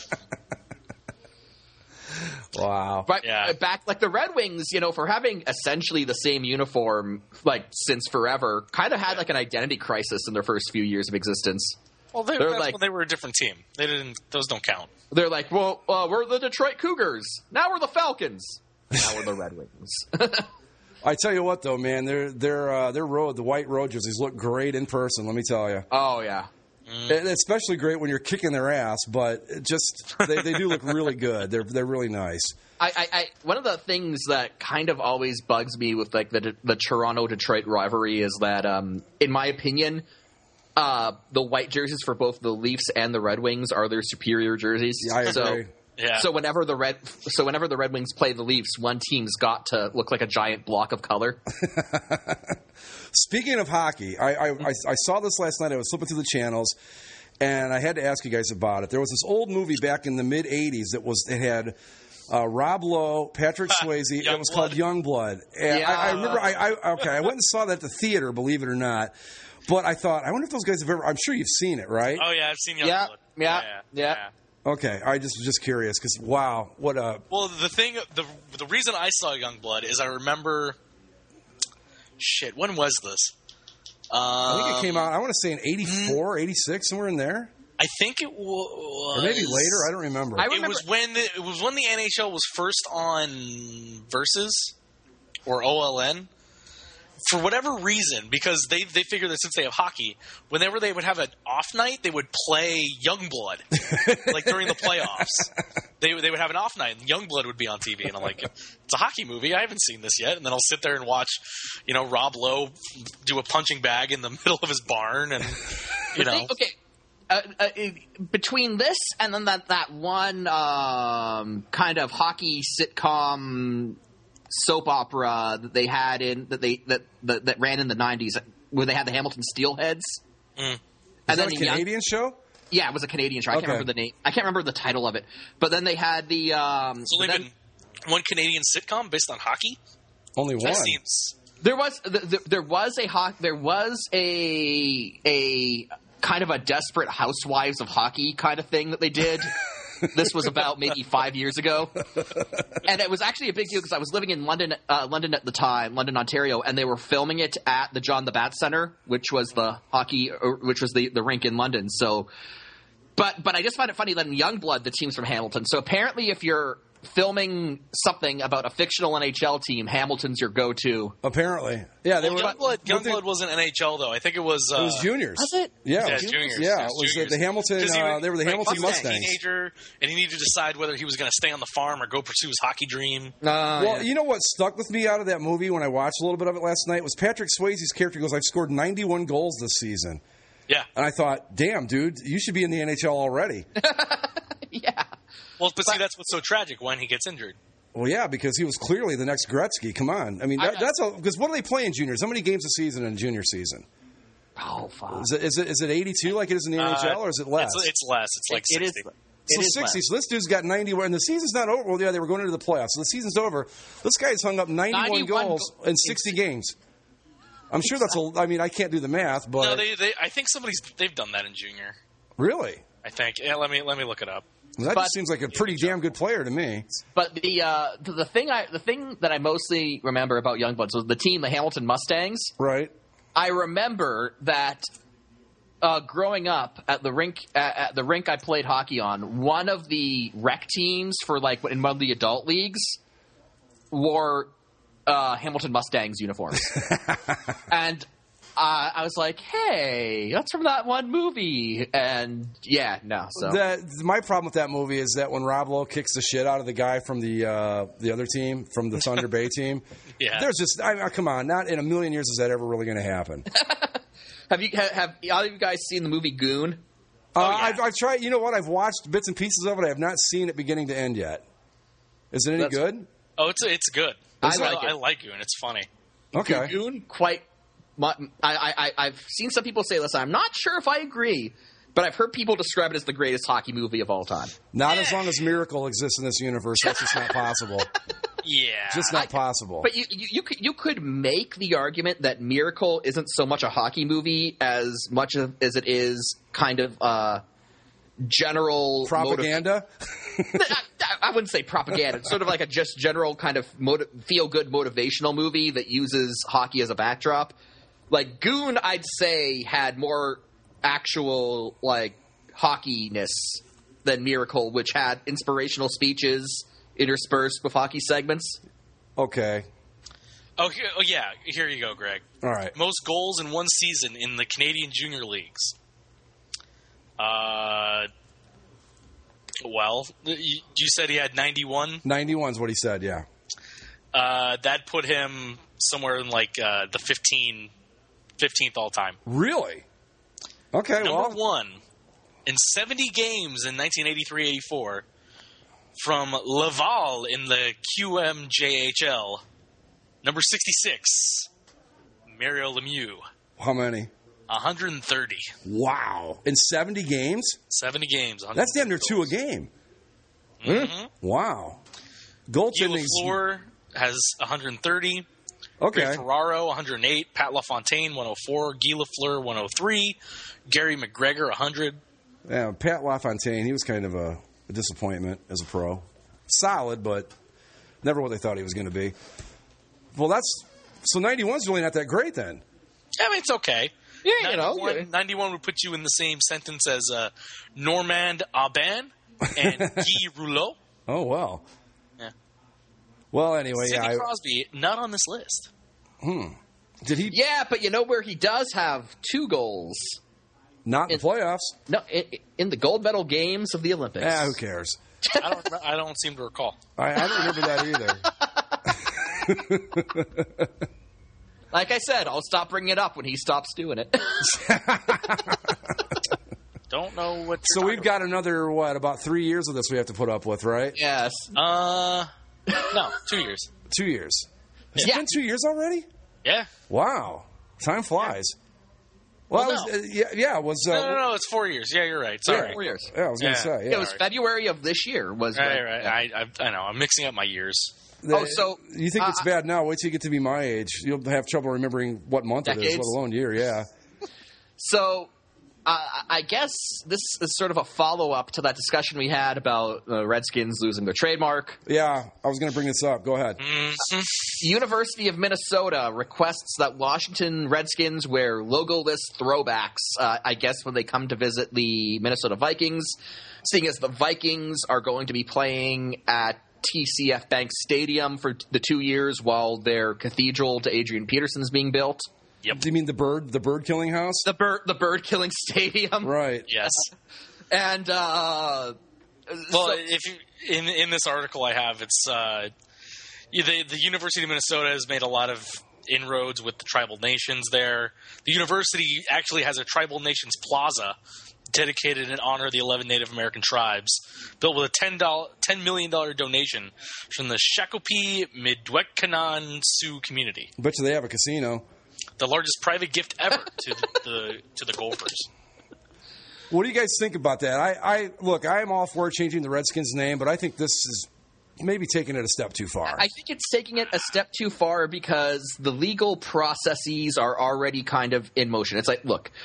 Wow. But Yeah. back, like the Red Wings, you know, for having essentially the same uniform, like since forever, kind of had like an identity crisis in their first few years of existence. Well, they, They're that's like- when they were a different team. They didn't; those don't count. They're like, well, uh, we're the Detroit Cougars. Now we're the Falcons. Now we're the Red Wings. I tell you what, though, man, their their uh, their road, the white road jerseys look great in person. Let me tell you. Oh yeah. And especially great when you're kicking their ass, but it just they, they do look really good. They're they're really nice. I, I, I one of the things that kind of always bugs me with like the the Toronto Detroit rivalry is that, um, in my opinion, uh, the white jerseys for both the Leafs and the Red Wings are their superior jerseys. Yeah, I so, agree. Yeah. So whenever the red, so whenever the Red Wings play the Leafs, one team's got to look like a giant block of color. Speaking of hockey, I, I, I, I saw this last night. I was flipping through the channels, and I had to ask you guys about it. There was this old movie back in the mid eighties that was it had uh, Rob Lowe, Patrick Swayze. It was called Youngblood. And Yeah. I, I remember. I, I okay. I went and saw that at the theater. Believe it or not. But I thought, I wonder if those guys have ever. I'm sure you've seen it, right? Oh yeah, I've seen Youngblood. Yeah, yeah, yeah, yeah. Okay, I just was just curious because wow, what a Well, the thing, the the reason I saw Youngblood is I remember. Shit, when was this? Um, I think it came out. I want to say in eighty-four, eighty-six, somewhere in there, I think it was, or maybe later. I don't remember. I It remember- was when the, it was when the N H L was first on Versus or O L N. For whatever reason, because they they figure that since they have hockey, whenever they would have an off night, they would play Youngblood, like during the playoffs. They they would have an off night, and Youngblood would be on T V, and I'm like, it's a hockey movie. I haven't seen this yet, and then I'll sit there and watch, you know, Rob Lowe do a punching bag in the middle of his barn, and you The know, thing- okay. Uh, uh, between this and then that that one um, kind of hockey sitcom soap opera that they had in that they that that, that ran in the nineties where they had the Hamilton Steelheads. Mm. And Is that then a the young- Canadian show? yeah, it was a Canadian show. I can't Okay. remember the name. I can't remember the title of it. But then they had the. Um, there's only then- been one Canadian sitcom based on hockey. Only one. That seems There was th- th- there was a ho- there was a a kind of a desperate Housewives of Hockey kind of thing that they did. This was about maybe five years ago. And it was actually a big deal because I was living in London, uh, London at the time, London, Ontario, and they were filming it at the John the Bat Centre, which was the hockey, or, which was the, the rink in London. So, but but I just find it funny that in Youngblood, the team's from Hamilton. So apparently, if you're filming something about a fictional N H L team, Hamilton's your go-to. Apparently. Yeah, they well, were. Youngblood, Youngblood wasn't N H L, though. I think it was... Uh, it was juniors. Was it? Yeah. Yeah, it was, juniors. Yeah, it it was juniors. the Hamilton... He Uh, was, they were the like, Hamilton Mustang Mustangs. Teenager, and he needed to decide whether he was going to stay on the farm or go pursue his hockey dream. Uh, Well, yeah. you know what stuck with me out of that movie when I watched a little bit of it last night was Patrick Swayze's character goes, I've scored ninety-one goals this season. Yeah. And I thought, damn, dude, you should be in the N H L already. Yeah. Well, but see, that's what's so tragic when he gets injured. Well, yeah, because he was clearly the next Gretzky. Come on. I mean, that, I- that's a, because what do they play in juniors? How many games a season in junior season? Oh, fuck. Is it, is it, is it eighty-two like it is in the N H L, or is it less? It's, it's less. It's like it is. sixty. It So is sixty. less. So this dude's got ninety-one, and the season's not over. Well, yeah, they were going into the playoffs, so the season's over. This guy's hung up ninety-one, ninety-one goals go- in sixty games. I'm sure that's a. I mean, I can't do the math, but No, they, they. I think somebody's. They've done that in junior. really, I think. Yeah, let me let me look it up. that But- just seems like a pretty damn good player to me. But the uh, the, the thing I the thing that I mostly remember about Youngbloods was the team, the Hamilton Mustangs. Right? I remember that uh, growing up at the rink at, at the rink I played hockey on, one of the rec teams for like in one of the adult leagues wore uh, Hamilton Mustangs uniforms, and uh, I was like, "Hey, that's from that one movie." And yeah, no. So That, my problem with that movie is that when Rob Lowe kicks the shit out of the guy from the uh, the other team, from the Thunder Bay team, Yeah. there's just I mean, come on, not in a million years is that ever really going to happen. have you have, have either of you guys seen the movie Goon? Uh, yeah. I've, I've tried. You know what? I've watched bits and pieces of it. I have not seen it beginning to end yet. Is it any That's- good? Oh, it's it's good. I like it. I like you, and it's funny. Okay. Goon, quite. mu- I, I, I've seen some people say this. I'm not sure if I agree, but I've heard people describe it as the greatest hockey movie of all time. Not as long as Miracle exists in this universe. That's just not possible. Yeah. Just not possible. But you, you, you could you could make the argument that Miracle isn't so much a hockey movie as much of, as it is kind of uh, general Propaganda? Motiv- I, I wouldn't say propaganda. It's sort of like a just general kind of motiv- feel good motivational movie that uses hockey as a backdrop. Like Goon, I'd say had more actual like hockeyness than Miracle, which had inspirational speeches interspersed with hockey segments. Okay. Oh, here, oh, yeah. Here you go, Greg. All right. Most goals in one season in the Canadian Junior Leagues. Uh, well, you, you said he had ninety-one. ninety-one is what he said, yeah. Uh, that put him somewhere in like uh, the fifteen, fifteenth all time. Really? Okay, Number well. one in seventy games in nineteen eighty-three eighty-four from Laval in the Q M J H L. Number sixty-six, Mario Lemieux. How many? one hundred thirty. Wow. In seventy games? seventy games. That's damn near two a game. Mm-hmm. Wow. Guy Goaltending. Lafleur has one hundred thirty. Okay. Ray Ferraro, one hundred eight. Pat LaFontaine, one hundred four. Guy Lafleur, one hundred three. Gary McGregor, one hundred. Yeah, Pat LaFontaine, he was kind of a, a disappointment as a pro. Solid, but never what they thought he was going to be. Well, that's so ninety-one's really not that great then. I mean, it's okay. Yeah, you know. ninety-one, yeah. ninety-one would put you in the same sentence as uh, Normand Aubin and Guy Rouleau. Oh, well. Yeah. Well, anyway, Sidney yeah. I, Crosby, not on this list. did he Yeah, but you know where he does have two goals? not in the playoffs? No, in, in the gold medal games of the Olympics. Yeah, who cares? I don't. remember- I don't seem to recall. I, I don't remember that either. Like I said, I'll stop bringing it up when he stops doing it. Don't know what. So you're we've got another, what, about three years of this we have to put up with, right? Yes. talking about. Uh, no, two years. Two years. It's Yeah. been two years already? Yeah. Wow. Time flies. Well, Well, I was, no. uh, yeah, yeah, it was. Uh, No, no, no. It's four years. Yeah, you're right. Sorry. Four years. Yeah, I was going to Yeah. say. Yeah. It was February of this year. Was Right, when- right. I, I, I know. I'm mixing up my years. The- Oh, so, you think uh, it's bad now? Wait till you get to be my age. You'll have trouble remembering what month it is, Decades? let alone year. Yeah. So, Uh, I guess this is sort of a follow-up to that discussion we had about the uh, Redskins losing their trademark. Yeah, I was going to bring this up. Go ahead. Mm-hmm. University of Minnesota requests that Washington Redskins wear logo-less throwbacks, uh, I guess, when they come to visit the Minnesota Vikings, seeing as the Vikings are going to be playing at T C F Bank Stadium for the two years while their cathedral to Adrian Peterson is being built. Yep. Do you mean the bird, the bird killing house? The bird, the bird killing stadium. Right. Yes. And uh, well, so, if you in in this article I have, it's uh, the the University of Minnesota has made a lot of inroads with the tribal nations there. The university actually has a tribal nations plaza dedicated in honor of the eleven Native American tribes, built with a ten million dollars donation from the Shakopee Midwekanan Sioux community. I bet you they have a casino. The largest private gift ever to the, the to the Gophers. What do you guys think about that? I, I look, I am all for changing the Redskins name, but I think this is maybe taking it a step too far. I think it's taking it a step too far because the legal processes are already kind of in motion. It's like, look,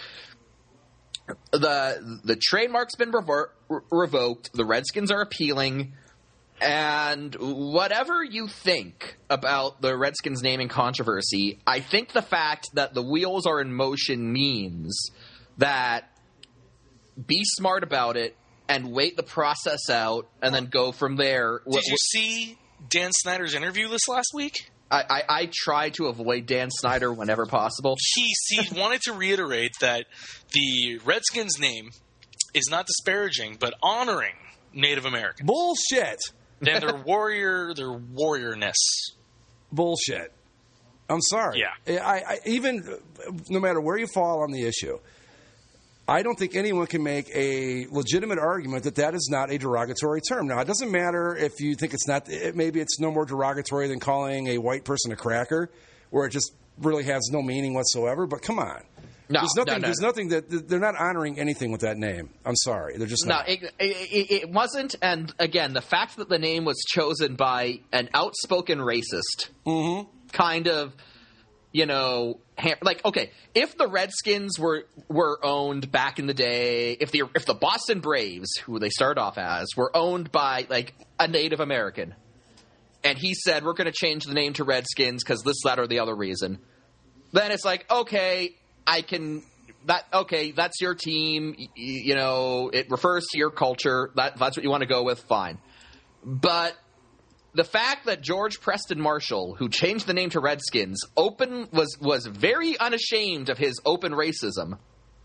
the the trademark's been rever- revoked. The Redskins are appealing. And whatever you think about the Redskins naming controversy, I think the fact that the wheels are in motion means that be smart about it and wait the process out and then go from there. Did you see Dan Snyder's interview this last week? I, I, I try to avoid Dan Snyder whenever possible. He, he wanted to reiterate that the Redskins name is not disparaging, but honoring Native Americans. Bullshit. Then their warrior, their warriorness. Bullshit. I'm sorry. Yeah. I, I even no matter where you fall on the issue, I don't think anyone can make a legitimate argument that that is not a derogatory term. Now, it doesn't matter if you think it's not. It, maybe it's no more derogatory than calling a white person a cracker, where it just really has no meaning whatsoever. But come on. No, there's nothing. no, no, there's no. nothing that they're not honoring anything with that name. I'm sorry, they're just no. not. It, it, it wasn't, and again, the fact that the name was chosen by an outspoken racist, Mm-hmm. kind of, you know, ha- like okay, if the Redskins were were owned back in the day, if the if the Boston Braves, who they started off as, were owned by like a Native American, and he said we're going to change the name to Redskins because this, that, or the other reason, then it's like okay. I can that okay. That's your team. Y- you know, it refers to your culture. That that's what you want to go with. Fine, but the fact that George Preston Marshall, who changed the name to Redskins, open was was very unashamed of his open racism,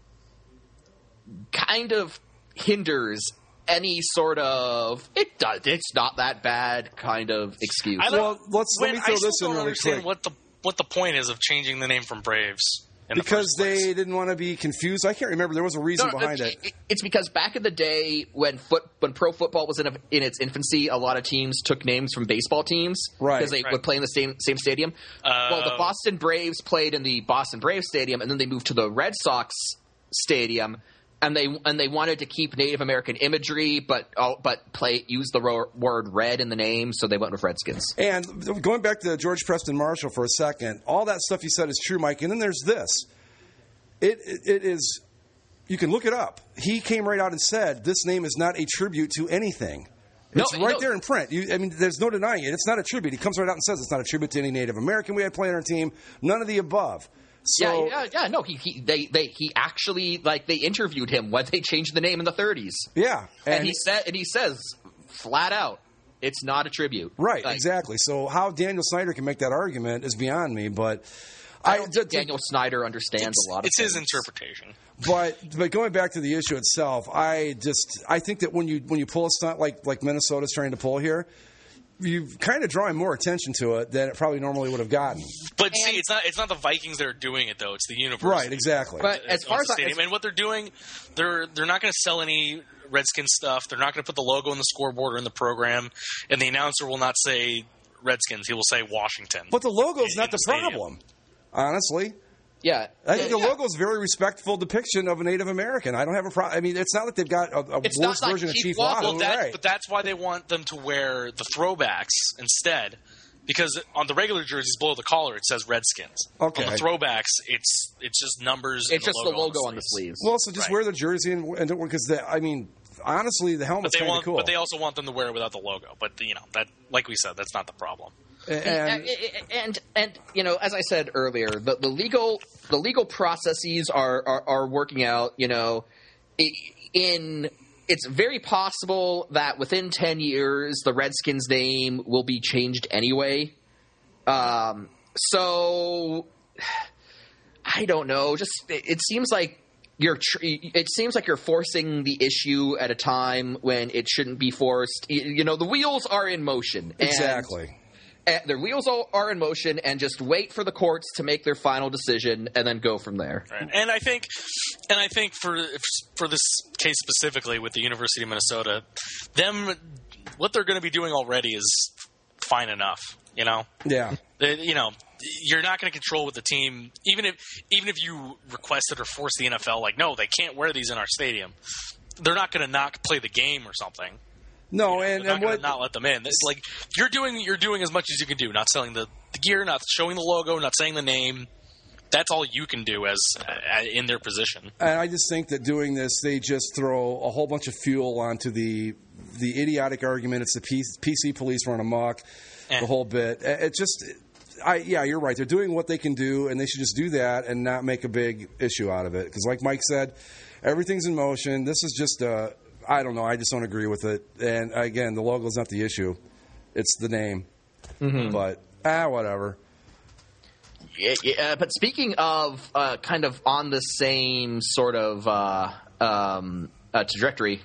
kind of hinders any sort of it does. It's not that bad kind of excuse. I don't, Well, let's- let when- me throw I still this in don't really understand quick. what the what the point is of changing the name from Braves. In the Because first place. they didn't want to be confused. I can't remember. There was a reason No, no, behind it- it. it- It's because back in the day when foot when pro football was in, a, in its infancy, a lot of teams took names from baseball teams Right. because they Right. would play in the same same stadium. Uh, well, the Boston Braves played in the Boston Braves stadium, and then they moved to the Red Sox stadium, and they and they wanted to keep Native American imagery, but oh, but play use the ro- word red in the name, so they went with Redskins. And going back to George Preston Marshall for a second, all that stuff you said is true, Mike. And then there's this. It, it, it is, you can look it up. He came right out and said, this name is not a tribute to anything. No, It's right no. there in print. You, I mean, there's no denying it. It's not a tribute. He comes right out and says it's not a tribute to any Native American we had playing on our team. None of the above. So, yeah, yeah, yeah. No, he he they, they he actually like they interviewed him when they changed the name in the thirties. yeah. And, he said, and he says flat out, it's not a tribute. Right, Like, exactly. So how Daniel Snyder can make that argument is beyond me. But I I, don't to- think Daniel Snyder understands it's, a lot of it's his things. interpretation. But but going back to the issue itself, I just I think that when you when you pull a stunt like like Minnesota's trying to pull here, you kind of drawing more attention to it than it probably normally would have gotten. But see, it's not it's not the Vikings that are doing it though. It's the university. Right, exactly. But as far as I, stadium. and what they're doing, they're they're not going to sell any Redskins stuff. They're not going to put the logo in the scoreboard or in the program, and the announcer will not say Redskins. He will say Washington. But the logo's in- not in the stadium. problem, honestly. yeah, I think yeah, the yeah. logo is a very respectful depiction of a Native American. I don't have a problem. I mean, it's not that they've got a, a It's not worse like version of Chief Chief Wahoo. Wahoo. Well, that, right. but that's why they want them to wear the throwbacks instead, Because on the regular jerseys below the collar, it says Redskins. Okay. On the throwbacks, it's it's just numbers. It's and just the the logo, logo on the on the sleeves. sleeves. Well, so just Right. wear the jersey and, and because I mean, honestly, the But helmet's they kind of want, cool. but they also want them to wear it without the logo. But you know that, like we said, that's not the problem. and, and, and and you know, as I said earlier, the, the legal the legal processes are, are are working out. You know, in it's very possible that within ten years the Redskins name will be changed anyway. Um, so I don't know. Just it, it seems like you're. Tr- it seems like you're forcing the issue at a time when it shouldn't be forced. You, you know, the wheels are in motion. And, exactly. and their wheels all are in motion, and just wait for the courts to make their final decision, and then go from there. Right. And I think, and I think for for this case specifically with the University of Minnesota, them what they're going to be doing already is fine enough. You know, Yeah. They, you know, you're not going to control with the team, even if even if you requested or force the N F L, like, no, they can't wear these in our stadium. They're not going to not play the game or something. No, You know, and, they're and not going what to not let them in. It's like you're doing you're doing as much as you can do, not selling the, the gear, not showing the logo, not saying the name. That's all you can do as uh, in their position. And I just think that doing this, they just throw a whole bunch of fuel onto the the idiotic argument. It's the P C police run amok, Eh. the whole bit. It just, I yeah, you're right. They're doing what they can do, and they should just do that and not make a big issue out of it. Because, like Mike said, everything's in motion. This is just a, I don't know. I just don't agree with it. And again, the logo's not the issue; it's the name. Mm-hmm. But ah, whatever. Yeah, yeah, but speaking of uh, kind of on the same sort of uh, um, uh, trajectory,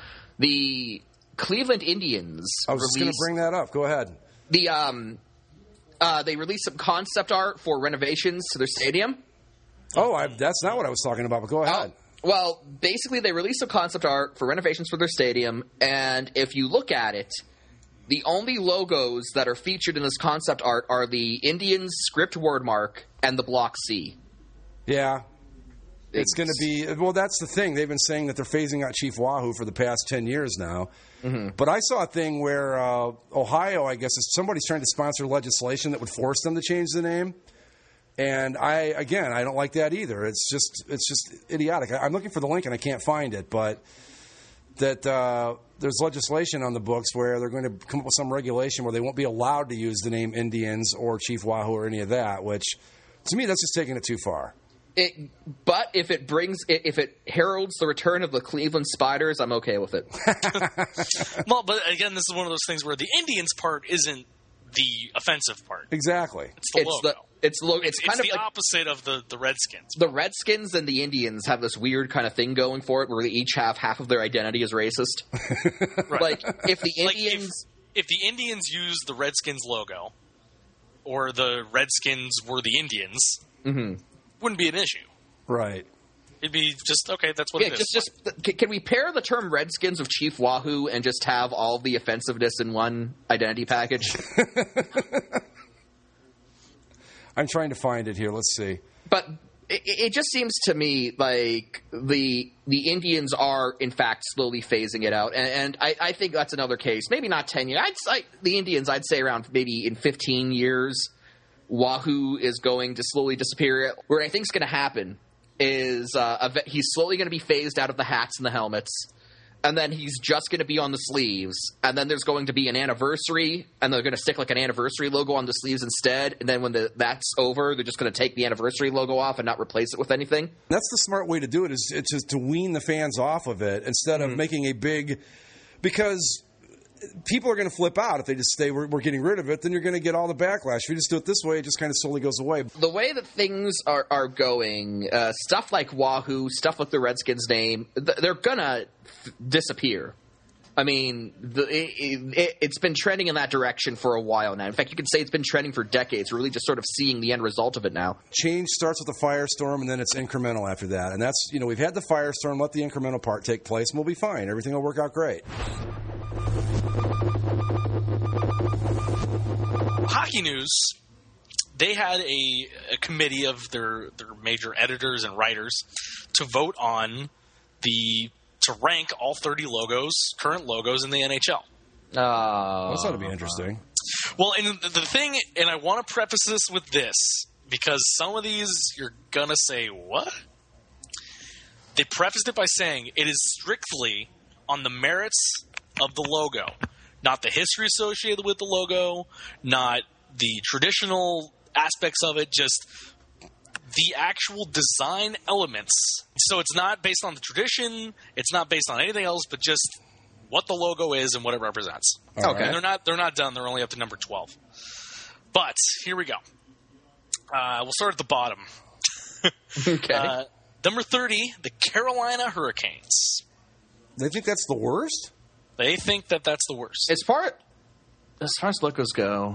the Cleveland Indians I was just going to released bring that up. Go ahead. the um, uh, they released some concept art for renovations to their stadium. Oh, I, that's not what I was talking about. But go ahead. Oh, well, basically, they released some concept art for renovations for their stadium, and if you look at it, the only logos that are featured in this concept art are the Indians script word mark and the block C. Yeah. It's going to be – well, that's the thing. They've been saying that they're phasing out Chief Wahoo for the past ten years now. Mm-hmm. But I saw a thing where uh, Ohio, I guess, is somebody's trying to sponsor legislation that would force them to change the name. And I, again, I don't like that either. It's just it's just idiotic. I, I'm looking for the link and I can't find it, but that uh, there's legislation on the books where they're going to come up with some regulation where they won't be allowed to use the name Indians or Chief Wahoo or any of that, which to me that's just taking it too far. It, but if it brings, if it heralds the return of the Cleveland Spiders, I'm okay with it. Well, but again, this is one of those things where the Indians part isn't the offensive part. Exactly. It's the it's logo. the it's lo- it's, It's, kind it's of the like opposite of the, the Redskins. the Redskins and the Indians have this weird kind of thing going for it, where they each have half of their identity as racist. Right. Like if the Like, Indians, if, if the Indians use the Redskins logo, or the Redskins were the Indians, mm-hmm. wouldn't be an issue. Right. It'd be just, okay, that's what yeah, it is. just just can, can we pair the term Redskins with Chief Wahoo and just have all the offensiveness in one identity package? I'm trying to find it here. Let's see. But it, it just seems to me like the the Indians are, in fact, slowly phasing it out. And, and I, I think that's another case. Maybe not ten years. I'd, I, the Indians, I'd say around maybe in fifteen years, Wahoo is going to slowly disappear. What I think is going to happen is uh, he's slowly going to be phased out of the hats and the helmets. And then he's just going to be on the sleeves. And then there's going to be an anniversary, and they're going to stick like an anniversary logo on the sleeves instead. And then when the, that's over, they're just going to take the anniversary logo off and not replace it with anything. That's the smart way to do it, is it's just to wean the fans off of it instead of mm-hmm. making a big – because people are going to flip out if they just say we're, we're getting rid of it. Then you're going to get all the backlash. If you just do it this way, it just kind of slowly goes away. The way that things are, are going, uh, stuff like Wahoo, stuff like the Redskins name, th- they're going to f- disappear. I mean, the, it, it, it's been trending in that direction for a while now. In fact, you could say it's been trending for decades. We're really just sort of seeing the end result of it now. Change starts with a firestorm, and then it's incremental after that. And that's, you know, we've had the firestorm. Let the incremental part take place, and we'll be fine. Everything will work out great. Hockey News, they had a, a committee of their, their major editors and writers to vote on the to rank all thirty logos, current logos in the N H L. Uh, That's ought to be interesting. Well, and the the thing, and I want to preface this with this, because some of these you're going to say, what? They prefaced it by saying it is strictly on the merits of the logo, not the history associated with the logo, not the traditional aspects of it, just the actual design elements. So it's not based on the tradition, it's not based on anything else, but just what the logo is and what it represents. All Okay. And they're not they're not done. They're only up to number twelve. But here we go. Uh, we'll start at the bottom. Okay. Uh, number thirty, the Carolina Hurricanes. They think that's the worst? They think that that's the worst. as far as far as logos go,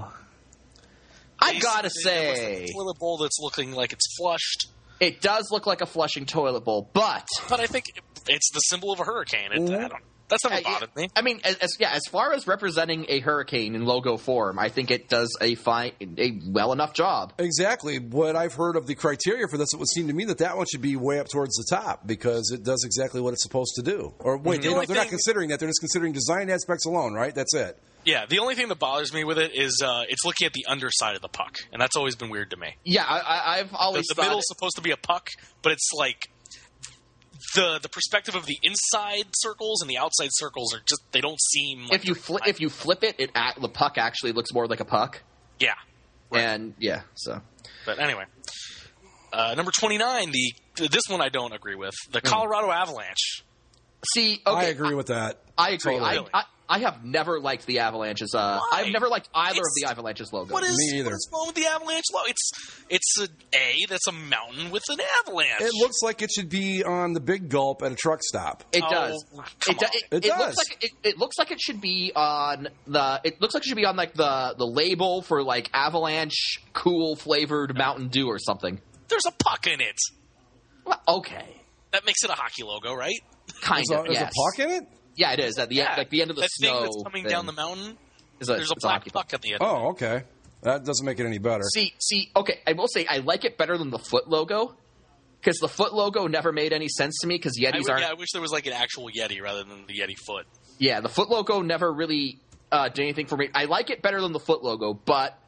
I They- gotta they- it looks like say a toilet bowl that's looking like it's flushed. it does look like a flushing toilet bowl, but But I think it's the symbol of a hurricane. It, I don't, that's never Uh, yeah, bothered me. I mean, as, as yeah, as far as representing a hurricane in logo form, I think it does a fine, a well enough job. Exactly. What I've heard of the criteria for this, it would seem to me that that one should be way up towards the top because it does exactly what it's supposed to do. Or wait, they The don't, only they're not thing- considering that. They're just considering design aspects alone, right? That's it. Yeah, the only thing that bothers me with it is uh, it's looking at the underside of the puck, and that's always been weird to me. Yeah, I, I, I've The, always the thought middle's it- supposed to be a puck, but it's like the the perspective of the inside circles and the outside circles are just they don't seem. Like if you they're flip flat. if you flip it, it act, the puck actually looks more like a puck, yeah. and yeah, so But anyway, uh, number twenty-nine, the this one I don't agree with, the Colorado Avalanche. see, okay, I agree with that. I agree. Totally. I, I I have never liked the Avalanche's. Uh, Why? I've never liked either It's- of the Avalanche's logos. What is, Me either. what is wrong with the Avalanche logo? It's it's an A that's a mountain with an avalanche. It looks like it should be on the big gulp at a truck stop. It Oh, does. come It, do, on. it, It it does. looks like it, it looks like it should be on the. It looks like it should be on like the the label for like Avalanche cool flavored Mountain Dew or something. There's a puck in it. Well, okay, That makes it a hockey logo, right? kind There's, a, of. there's Yes. a puck in it? Yeah, it is at the end, like the end of the that snow. thing that's coming thing down the mountain. is a, There's a it's black hockey puck at the end. Oh, okay. That doesn't make it any better. See, see, okay. I will say I like it better than the foot logo because the foot logo never made any sense to me because I, Yetis would- aren't. yeah, I wish there was like an actual Yeti rather than the Yeti foot. Yeah, the foot logo never really uh, did anything for me. I like it better than the foot logo, but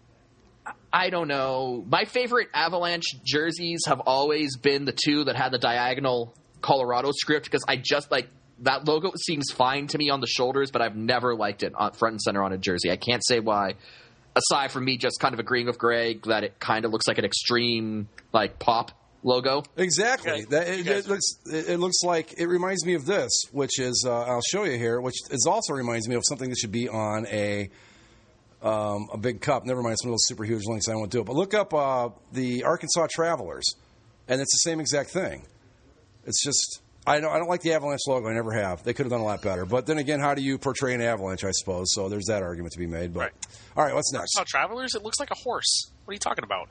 I don't know. My favorite Avalanche jerseys have always been the two that had the diagonal Colorado script because I just like that logo seems fine to me on the shoulders, but I've never liked it on front and center on a jersey. I can't say why. Aside from me just kind of agreeing with Greg that it kind of looks like an extreme like pop logo. Exactly. You guys- that, it, you guys- it looks. It, it looks like it reminds me of this, which is uh, I'll show you here, which is also reminds me of something that should be on a um, a big cup. Never mind, some of those super huge links. I won't do it. But look up uh, the Arkansas Travelers, and it's the same exact thing. It's just I don't I don't like the Avalanche logo. I never have. They could have done a lot better. But then again, how do you portray an avalanche? I suppose so. There's that argument to be made. But Right. all right, what's next? It's not Travelers. It looks like a horse. What are you talking about?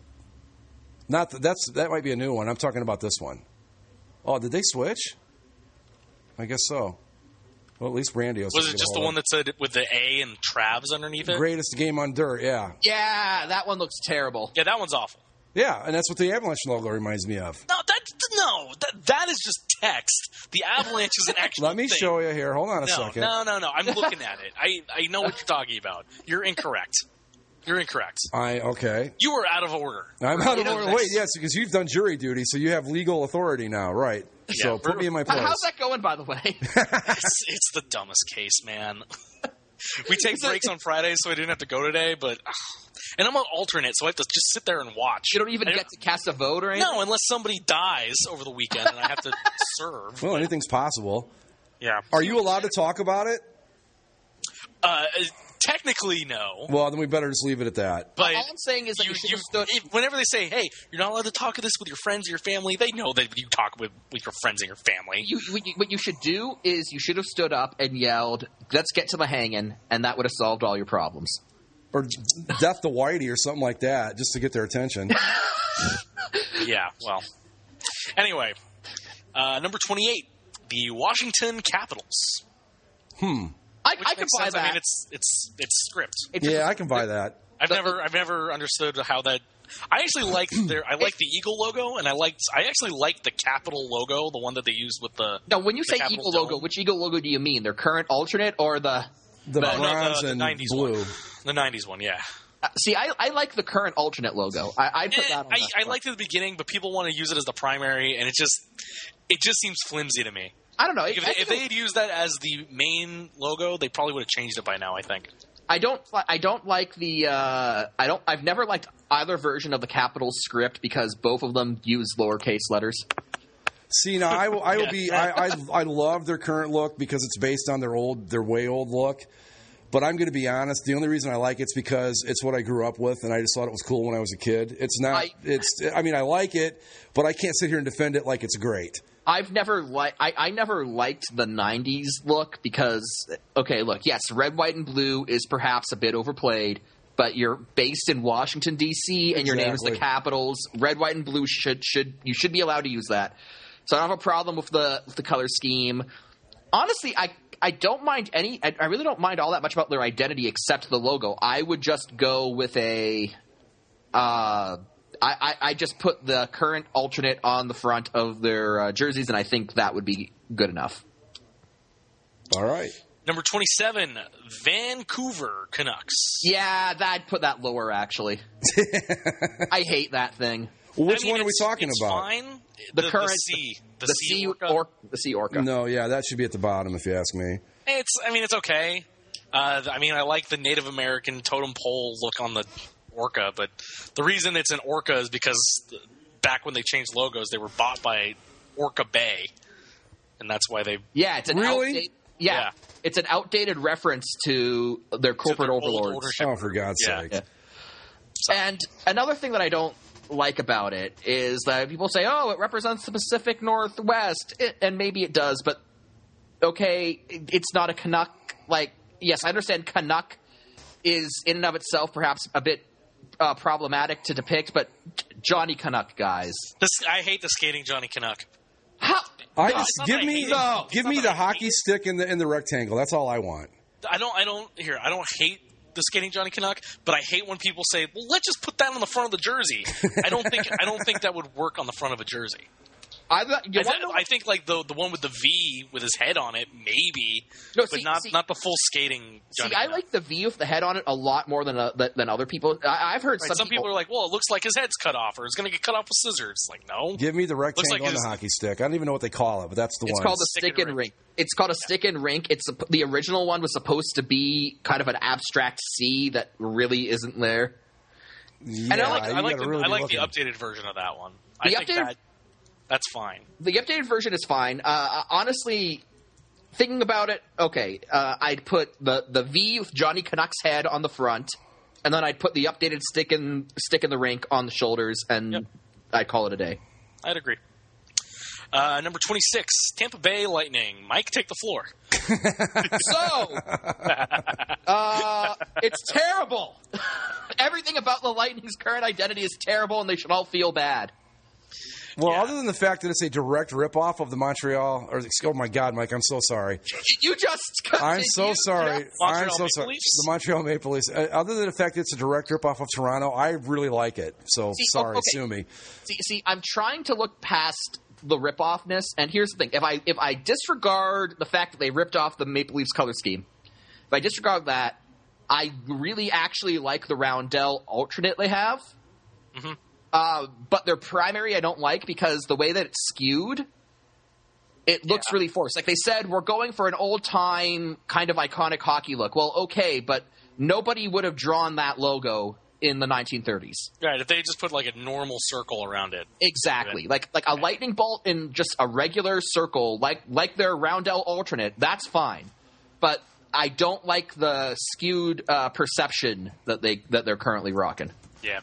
Not th- that's that might be a new one. I'm talking about this one. Oh, did they switch? I guess so. Well, at least Randy Was it just the one that said with the A and Travs underneath it? greatest game on dirt? Yeah, Yeah, that one looks terrible. Yeah, that one's awful. yeah, and that's what the Avalanche logo reminds me of. No, that no, that that is just text. The Avalanche is an actual. Let me thing. show you here. Hold on a No, second. no, no, no. I'm looking at it. I I know what you're talking about. You're incorrect. You're incorrect. I okay. You were out of order. I'm out of Yeah, order. that's- Wait, yes, because you've done jury duty, so you have legal authority now, right? Yeah, so put we're- me in my How- place. How's that going, by the way? It's, it's the dumbest case, man. We take breaks on Fridays, so I didn't have to go today. But ugh. And I'm on alternate, so I have to just sit there and watch. You don't even I get to cast a vote or anything? No, unless somebody dies over the weekend and I have to serve. Well, anything's possible. Yeah. Are you allowed to talk about it? Uh, technically, no. Well, then we better just leave it at that. But All I'm saying is that you, should have stood. if- whenever they say, "Hey, you're not allowed to talk of this with your friends or your family," they know that you talk with, with your friends and your family. You, what, you, what you should do is you should have stood up and yelled, "Let's get to the hanging," and that would have solved all your problems. Or death to Whitey or something like that, just to get their attention. Yeah. Well. Anyway, uh, number twenty-eight, the Washington Capitals. Hmm. I, Which I can makes buy sense. that. I mean, it's it's it's script. It's just- Yeah, I can buy that. I've the- never I've never understood how that. I actually like their I like the eagle logo, and I liked I actually like the Capital logo, the one that they used with the Now, when you the say Capitol Eagle logo, dome. which Eagle logo do you mean? Their current alternate or the? The No, no, bronze the- the and nineties blue. one. The nineties one, yeah. Uh, see, I, I like the current alternate logo. I I put Eh, that on. I, the I front. liked it at the beginning, but people want to use it as the primary, and it just it just seems flimsy to me. I don't know. Like if, I they, if feel- they had used that as the main logo, they probably would have changed it by now, I think. I don't. li- I don't like the. Uh, I don't. I've never liked either version of the Capitals script because both of them use lowercase letters. See, now I will. I will Yeah. be. I, I I love their current look because it's based on their old, their way old look. But I'm going to be honest. The only reason I like it's because it's what I grew up with, and I just thought it was cool when I was a kid. It's not. I- it's. I mean, I like it, but I can't sit here and defend it like it's great. I've never li- I, I never liked the nineties look because okay, look, yes, red, white, and blue is perhaps a bit overplayed, but you're based in Washington D C and your name is the Exactly. Capitals. Red, white, and blue should should you should be allowed to use that. So I don't have a problem with the with the color scheme. Honestly, I I don't mind any. I, I really don't mind all that much about their identity except the logo. I would just go with a. Uh, I, I, I just put the current alternate on the front of their uh, jerseys, and I think that would be good enough. All right. Number twenty-seven, Vancouver Canucks. Yeah, that, I'd put that lower, actually. I hate that thing. Well, which I mean, one are we it's- talking it's about? Fine. The, The, current the C, the, the C, C orca. or the C orca. No, yeah, that should be at the bottom if you ask me. It's. I mean, it's okay. Uh, I mean, I like the Native American totem pole look on the orca, but the reason it's an orca is because back when they changed logos, they were bought by Orca Bay, and that's why they. Yeah, it's an Really? outdate- yeah, Yeah. it's an outdated reference to their corporate their old overlords. ownership. Oh, for God's Yeah. sake! Yeah. And another thing that I don't like about it is that people say, "Oh, it represents the Pacific Northwest," it, and maybe it does, but okay, it- it's not a Canuck. Like, yes, I understand Canuck is in and of itself perhaps a bit uh, problematic to depict, but Johnny Canuck, guys, This, I hate the skating Johnny Canuck. how? I No, just it's not give that I me hate it. No. give It's not me that the I hate hockey it. stick in the in the rectangle. That's all I want. I don't. I don't. Here, I don't hate the skating Johnny Canuck, but I hate when people say, "Well, let's just put that on the front of the jersey." I don't think. I don't think that would work on the front of a jersey. I, you I, wanna th- know- I think like the the one with the V with his head on it, maybe, No, but see- not see- not the full skating. Johnny See, I Canuck. like the V with the head on it a lot more than uh, than other people. I, I've heard Right, some, some people are like, "Well, it looks like his head's cut off, or it's going to get cut off with scissors." Like, no, Give me the rectangle like and the it's- hockey stick. I don't even know what they call it, but that's the It's one. called a Stick stick and and rink. rink. It's called a stick and rink. It's a, the original one was supposed to be kind of an abstract C that really isn't there. yeah, and I like you I like gotta the, really I be like the looking. updated version of that one. I The think updated- that that's fine. The updated version is fine. Uh, honestly, thinking about it, okay, uh, I'd put the, the V with Johnny Canuck's head on the front, and then I'd put the updated stick in stick in the rink on the shoulders, and Yep. I'd call it a day. I'd agree. Uh, number twenty-six, Tampa Bay Lightning. Mike, take the floor. So, uh, it's terrible. Everything about the Lightning's current identity is terrible, and they should all feel bad. Well, Yeah. other than the fact that it's a direct ripoff of the Montreal, or oh my God, Mike, I'm so sorry. You just I'm so continued, sorry. Jeff. I'm Montreal so Maple sorry. Leafs? The Montreal Maple Leafs. Uh, other than the fact that it's a direct ripoff of Toronto, I really like it. So See, sorry, okay. sue me. See, see, I'm trying to look past the rip-offness, and here's the thing: if I if I disregard the fact that they ripped off the Maple Leafs color scheme, if I disregard that, I really actually like the Roundel alternate they have. Mhm. Uh, but their primary I don't like because the way that it's skewed, it looks Yeah. really forced. Like they said, we're going for an old-time kind of iconic hockey look. Well, okay, but nobody would have drawn that logo in the nineteen thirties. Right, if they just put like a normal circle around it. Exactly, like like a lightning bolt in just a regular circle, like like their Roundel alternate. That's fine, but I don't like the skewed uh, perception that they that they're currently rocking. Yeah.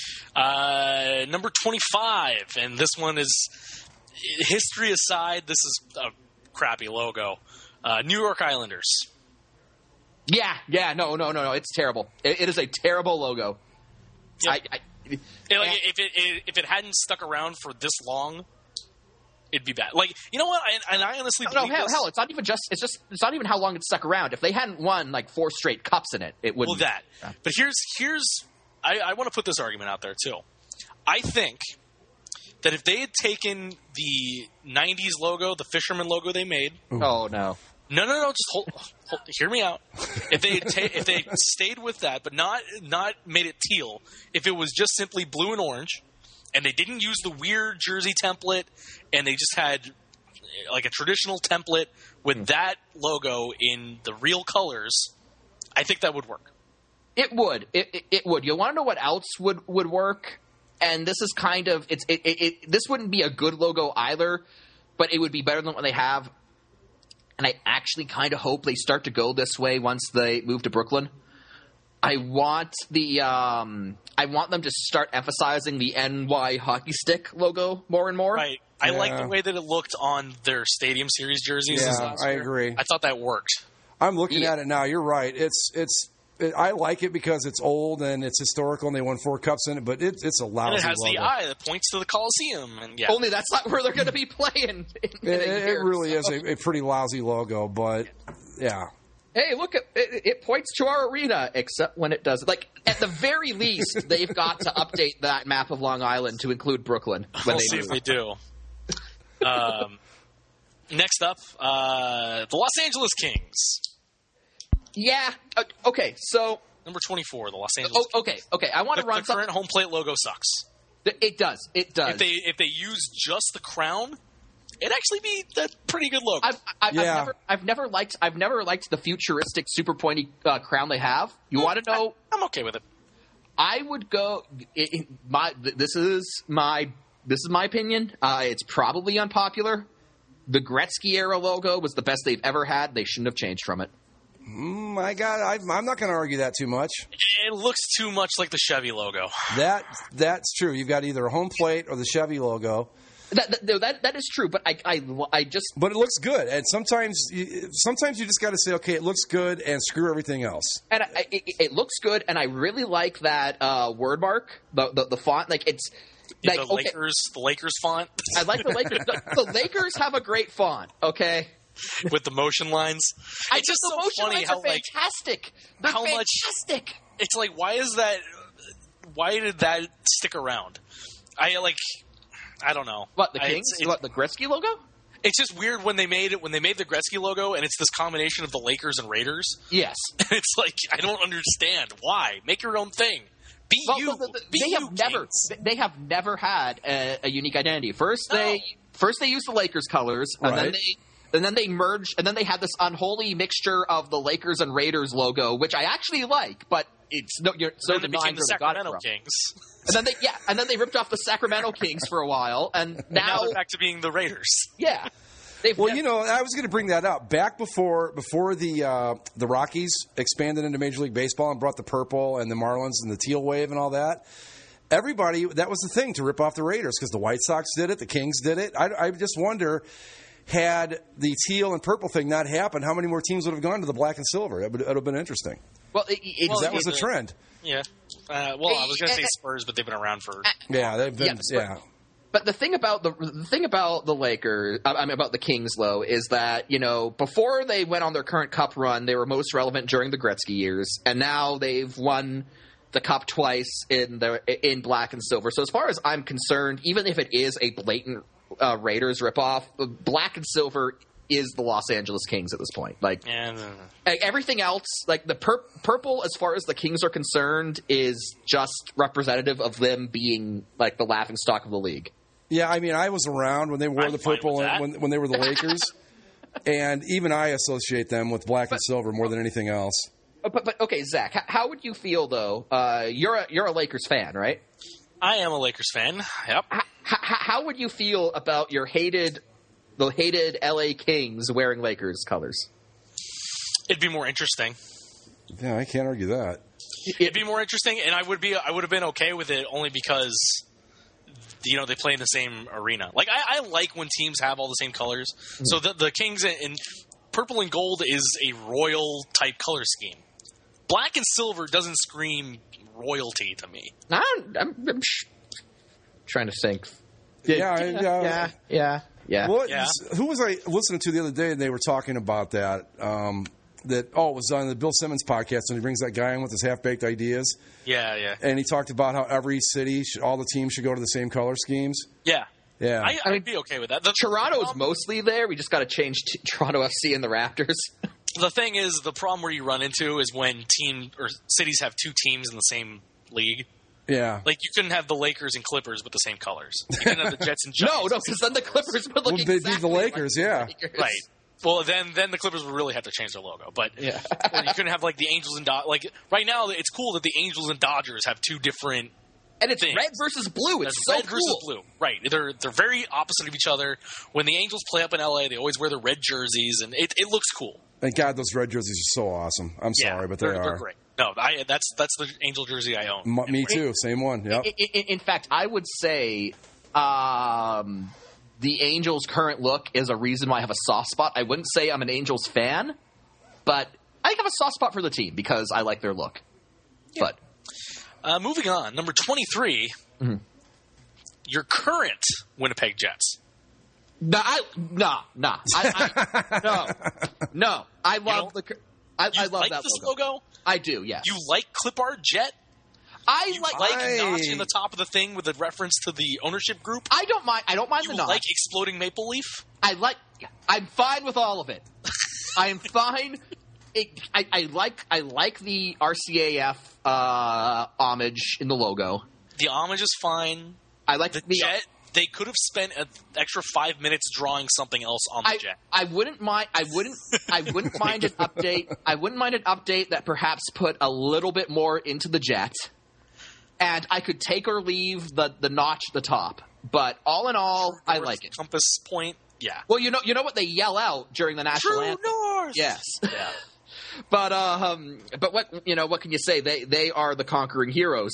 Uh, number twenty-five, and this one is, history aside, this is a crappy logo. Uh, New York Islanders. Yeah, yeah, no, no, no, no, it's terrible. It, it is a terrible logo. Yep. I, I, It, like, and- if it, it if it hadn't stuck around for this long, it'd be bad. Like, you know what? I, and I honestly no, no, believe hell, this. hell, it's not even just it's just it's not even how long it's stuck around. If they hadn't won like four straight cups in it, it would. Well, that. But here's here's I, I want to put this argument out there too. I think that if they had taken the nineties logo, the Fisherman logo they made, Oh no. No, no, no. Just hold, hold hear me out. If they had ta- if they stayed with that, but not not made it teal, if it was just simply blue and orange, and they didn't use the weird jersey template, and they just had like a traditional template with mm. that logo in the real colors, I think that would work. It would. It, it, it would. You want to know what else would, would work? And this is kind of it's it, it, it. This wouldn't be a good logo either, but it would be better than what they have. And I actually kind of hope they start to go this way once they move to Brooklyn. I want the um, I want them to start emphasizing the N Y hockey stick logo more and more. Right. I yeah. like the way that it looked on their Stadium Series jerseys. Yeah, this last I year. agree. I thought that worked. I'm looking yeah. at it now. You're right. It's it's. It, I like it because it's old and it's historical, and they won four cups in it. But it, it's a lousy. And it has logo. the eye that points to the Coliseum, and yeah. Only that's not where they're going to be playing. In, in It, a it year, really so. is a, a pretty lousy logo, but yeah. Hey, look, it, it points to our arena, except when it doesn't. Like, at the very least, they've got to update that map of Long Island to include Brooklyn. When We'll they see move. if they do. um, next up, uh, the Los Angeles Kings. Yeah. Uh, okay, so... Number twenty-four, the Los Angeles Oh, okay, okay. I want The, to run the something. current home plate logo sucks. It does. It does. If they if they use just the crown, it'd actually be a pretty good logo. I've, I've, Yeah. I've never, I've never liked, I've never liked the futuristic, super pointy uh, crown they have. You want to know? I, I'm okay with it. I would go. It, it- my this is my this is my opinion. Uh, it's probably unpopular. The Gretzky era logo was the best they've ever had. They shouldn't have changed from it. My God, I, I'm not going to argue that too much. It looks too much like the Chevy logo. That that's true. You've got either a home plate or the Chevy logo, That that, no, that, that is true. But I, I, I just but it looks good. And sometimes, you, sometimes you just got to say, okay, it looks good, and screw everything else. and I, it, it looks good, and I really like that uh, word mark, the, the the font. Like it's Yeah, like the okay, Lakers, the Lakers font I like the Lakers. the, the Lakers have a great font. Okay. with the motion lines. I It's just the so motion funny lines how are like fantastic. They're how much- fantastic. it's like why is that? Why did that stick around? I like. I don't know. What the I- Kings? It's, it's, what the Gretzky logo? it's just weird when they made it when they made the Gretzky logo, and it's this combination of the Lakers and Raiders. Yes. It's like I don't understand why. Make your own thing. Be Well, you. the- the- Be they you, have never. Kings. They have never had a, a unique identity. First, they No. first they used the Lakers colors, and then Right. they. And then they merged, and then they had this unholy mixture of the Lakers and Raiders logo, which I actually like, but it's no, you're so And then they became denying the where they got it Sacramento from. Kings. And then they, yeah, and then they ripped off the Sacramento Kings for a while, and And now now, they're back to being the Raiders. yeah, they've Well, never- you know, I was going to bring that up. Back before before the uh, the Rockies expanded into Major League Baseball and brought the purple and the Marlins and the teal wave and all that, everybody, that was the thing to rip off the Raiders because the White Sox did it, the Kings did it. I, I just wonder, had the teal and purple thing not happened, how many more teams would have gone to the black and silver? It would, it would have been interesting. well, it, it, Well, That was yeah, the the- trend. Yeah. Uh, well, I was going to say Uh, Spurs, but they've been around for. Yeah, they've been, Yeah, yeah. But the thing about the the thing about the Lakers, I mean about the Kings, though, is that you know before they went on their current Cup run, they were most relevant during the Gretzky years, and now they've won the Cup twice in the in black and silver. So as far as I'm concerned, even if it is a blatant uh, Raiders ripoff, black and silver is the Los Angeles Kings at this point. Like And, uh, like, everything else, like the pur- purple, as far as the Kings are concerned, is just representative of them being like the laughingstock of the league. Yeah, I mean, I was around when they wore I'm the fine purple with and that. when, when they were the Lakers, and even I associate them with black and silver more than anything else. Uh, But, but okay, Zach, how, how would you feel though? Uh, you're a you're a Lakers fan, right? I am a Lakers fan. Yep. H- h- how would you feel about your hated the hated L A Kings wearing Lakers colors? It'd be more interesting. Yeah, I can't argue that. It'd be more interesting, and I would be. I would have been okay with it only because, you know, they play in the same arena. Like I, I like when teams have all the same colors. Mm. So the the Kings in, in purple and gold is a royal type color scheme. Black and silver doesn't scream royalty to me. No, I'm, I'm, I'm sh- trying to think. Yeah, I- yeah, yeah. yeah, yeah. yeah. What, Yeah. Who was I listening to the other day, and they were talking about that, um, that, oh, it was on the Bill Simmons podcast, and he brings that guy in with his half-baked ideas, Yeah, yeah, and he talked about how every city, should, all the teams should go to the same color schemes. yeah. Yeah. I, I'd be okay with that. The, Toronto's um, mostly there. We just got to change t- Toronto F C and the Raptors. The thing is, the problem where you run into is when team or cities have two teams in the same league. Yeah. Like, you couldn't have the Lakers and Clippers with the same colors. You couldn't have the Jets and Giants. no, no, because then the Clippers would look Well, they'd be exactly the Lakers, like yeah. the Lakers. Right. Well, then then the Clippers would really have to change their logo. But Yeah. or you couldn't have, like, the Angels and Dodgers. Like, right now, it's cool that the Angels and Dodgers have two different And it's things. red versus blue. It's That's so red cool. versus blue. Right. They're they're very opposite of each other. When the Angels play up in L A, they always wear the red jerseys, and it, it looks cool. Thank God those red jerseys are so awesome. I'm Yeah, sorry, but they they're, are. They're great. No, I, that's that's the Angel jersey I own. M- me too. Same one. Yep. In, in, in fact, I would say um, the Angels' current look is a reason why I have a soft spot. I wouldn't say I'm an Angels fan, but I have a soft spot for the team because I like their look. Yeah. But Uh, moving on, number twenty-three, mm-hmm. your current Winnipeg Jets. no, I, nah, nah, I, I, no, no. I love don't- the. I, You I love like that this logo. logo? I do. Yes. You like clip art jet? I You like. like I- a notch in the top of the thing with a reference to the ownership group? I don't mind. I don't mind You the notch. like exploding maple leaf? I like. I'm fine with all of it. I am fine. It, I, I like. I like the R C A F uh, homage in the logo. The homage is fine. I like The, the, jet, they could have spent an extra five minutes drawing something else on the I, jet. I wouldn't mind. I wouldn't. I wouldn't mind an update. I wouldn't mind an update that perhaps put a little bit more into the jet, and I could take or leave the the notch at the top. But all in all, I North like it. Compass point, yeah. Well, you know, you know what they yell out during the national True anthem. North! Yes. Yeah. But um, but what you know? What can you say? They they are the conquering heroes.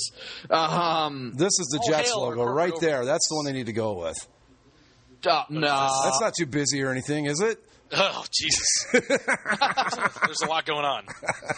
Um, This is the Oh, Jets hail our logo corporate right over- there. That's the one they need to go with. uh, no, That's not too busy or anything, is it? Oh, Jesus. There's a lot going on.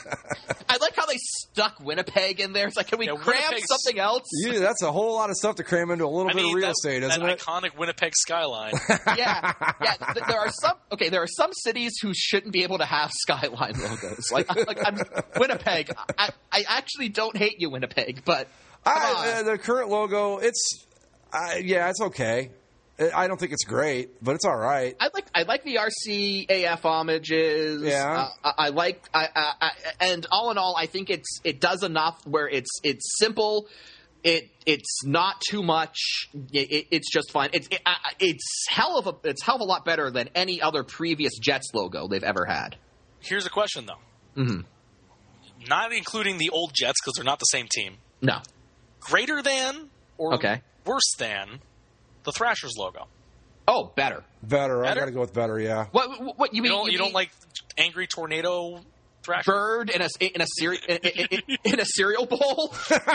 I like how they stuck Winnipeg in there. It's like, can we Yeah, cram Winnipeg's- something else? Yeah, that's a whole lot of stuff to cram into a little I bit mean, of real that, estate, that isn't it? iconic Winnipeg skyline. yeah, yeah. Th- there are some. Okay, there are some cities who shouldn't be able to have skyline logos. Like, like I'm Winnipeg. I, I actually don't hate you, Winnipeg, but come I, uh, on. the current logo, it's uh, yeah, it's okay. I don't think it's great, but it's all right. I like I like the R C A F homages. Yeah. uh, I, I like I, I, I and all in all, I think it's it does enough where it's it's simple. It it's not too much. It, it, it's just fine. It's it, I- it's hell of a it's hell of a lot better than any other previous Jets logo they've ever had. Here's a question, though. Mm-hmm. Not including the old Jets because they're not the same team. No. Greater than or Okay. worse than the Thrashers logo. Oh, better. Better. I Better? got to go with better. Yeah. What what, what you You mean? don't, you don't mean like angry tornado Thrashers? bird in a in a cere- in, in, in a cereal bowl?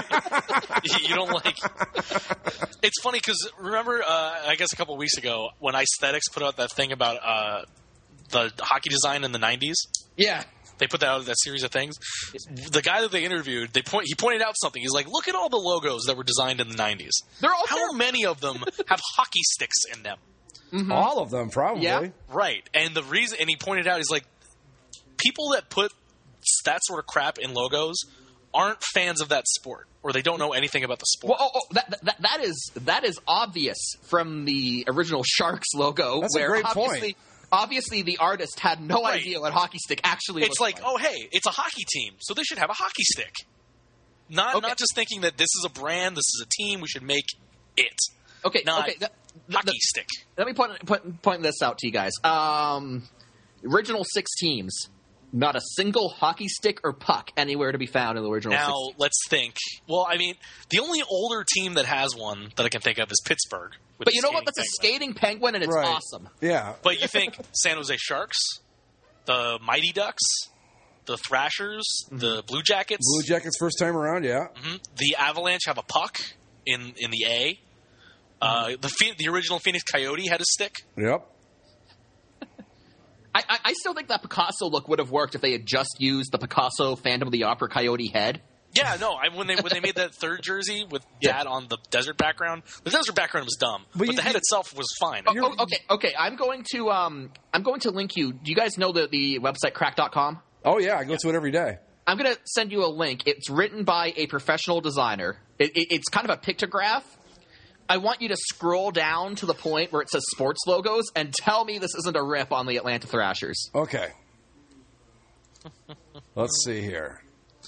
You don't like. It's funny because remember, uh, I guess a couple weeks ago when Aesthetics put out that thing about uh, the hockey design in the nineties. Yeah. They put that out that series of things. The guy that they interviewed, they point he pointed out something. He's like, "Look at all the logos that were designed in the nineties. They're all How terrible. many of them have hockey sticks in them?" All of them, probably. Yeah. Right. And the reason, and he pointed out, he's like, people that put that sort of crap in logos aren't fans of that sport, or they don't know anything about the sport. Well, oh, oh, that, that that is that is obvious from the original Sharks logo. That's a where great obviously, point. Obviously, the artist had no Right. idea what hockey stick actually. It's looked like, oh, hey, it's a hockey team, so they should have a hockey stick. Not Okay. not just thinking that this is a brand, this is a team, we should make it. okay, Not okay. That, hockey that- stick. let me point, point point this out to you guys. Um, original six teams, not a single hockey stick or puck anywhere to be found in the original. Now, six. let's think. Well, I mean, the only older team that has one that I can think of is Pittsburgh. with But the you know what? skating That's a penguin. skating penguin, and it's Right. awesome. Yeah. But you think San Jose Sharks, the Mighty Ducks, the Thrashers, the Blue Jackets, Blue Jackets first time around. Yeah. mhm, the Avalanche have a puck in, in the A. Uh, the Phe- the original Phoenix Coyote had a stick. Yep. I, I, I still think that Picasso look would have worked if they had just used the Picasso Phantom of the Opera Coyote head. Yeah, no. I, when they when they made that third jersey with Yeah. that on the desert background, the desert background was dumb, but, you- the head you- itself was fine. Oh, oh, okay, okay. I'm going to um, I'm going to link you. Do you guys know the, the website crack dot com? Oh yeah, I go to it every day. I'm going to send you a link. It's written by a professional designer. It, it, it's kind of a pictograph I want you to scroll down to the point where it says sports logos and tell me this isn't a rip on the Atlanta Thrashers. Okay. Let's see here.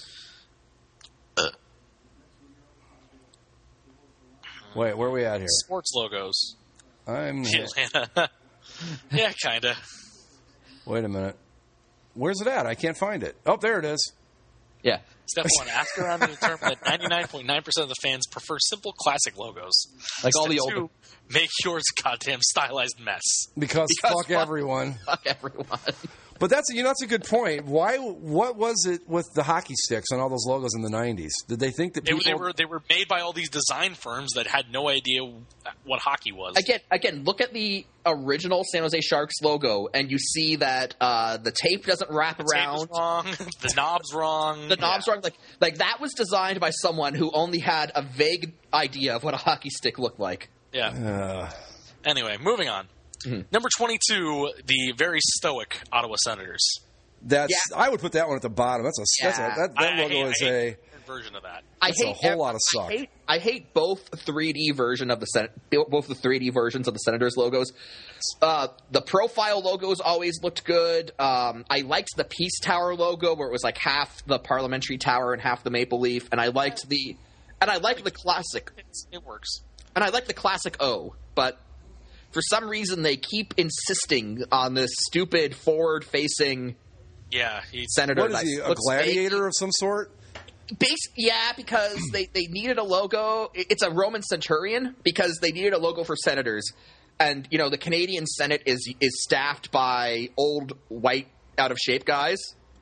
Wait, where are we at here? Sports logos. I'm. Atlanta. Yeah, kind of. Wait a minute. Where's it at? I can't find it. Oh, there it is. Yeah. Step one, ask around to determine that ninety-nine point nine percent of the fans prefer simple classic logos. Like all Step the two, old. make yours a goddamn stylized mess. Because, Because fuck fuck- everyone. Fuck everyone. But that's you know that's a good point. Why? What was it with the hockey sticks on all those logos in the nineties? Did they think that They, people? they were they were made by all these design firms that had no idea what hockey was. Again, again, look at the original San Jose Sharks logo, and you see that uh, the tape doesn't wrap the tape around. was wrong. The knob's wrong. The knob's Yeah. wrong. Like, like that was designed by someone who only had a vague idea of what a hockey stick looked like. Yeah. Uh, Anyway, moving on. Mm-hmm. Number twenty-two, the very stoic Ottawa Senators. that's. Yeah. I would put that one at the bottom. That's a. That's a Yeah. that, that I, I logo hate, is I hate a. the version of that. I That's a hate whole ev- lot of suck. I hate, I hate both three D version of the Sen- both the three D versions of the Senators logos. Uh, the profile logos always looked good. Um, I liked the Peace Tower logo where it was like half the Parliamentary Tower and half the Maple Leaf, and I liked the and I liked the classic It's, it works. and I liked the classic O, but for some reason they keep insisting on this stupid forward-facing Yeah. He, Senator. What is that he? A looks gladiator of some sort? Base, yeah, because they, they needed a logo. It's a Roman centurion because they needed a logo for senators, and you know the Canadian Senate is is staffed by old white out of shape guys.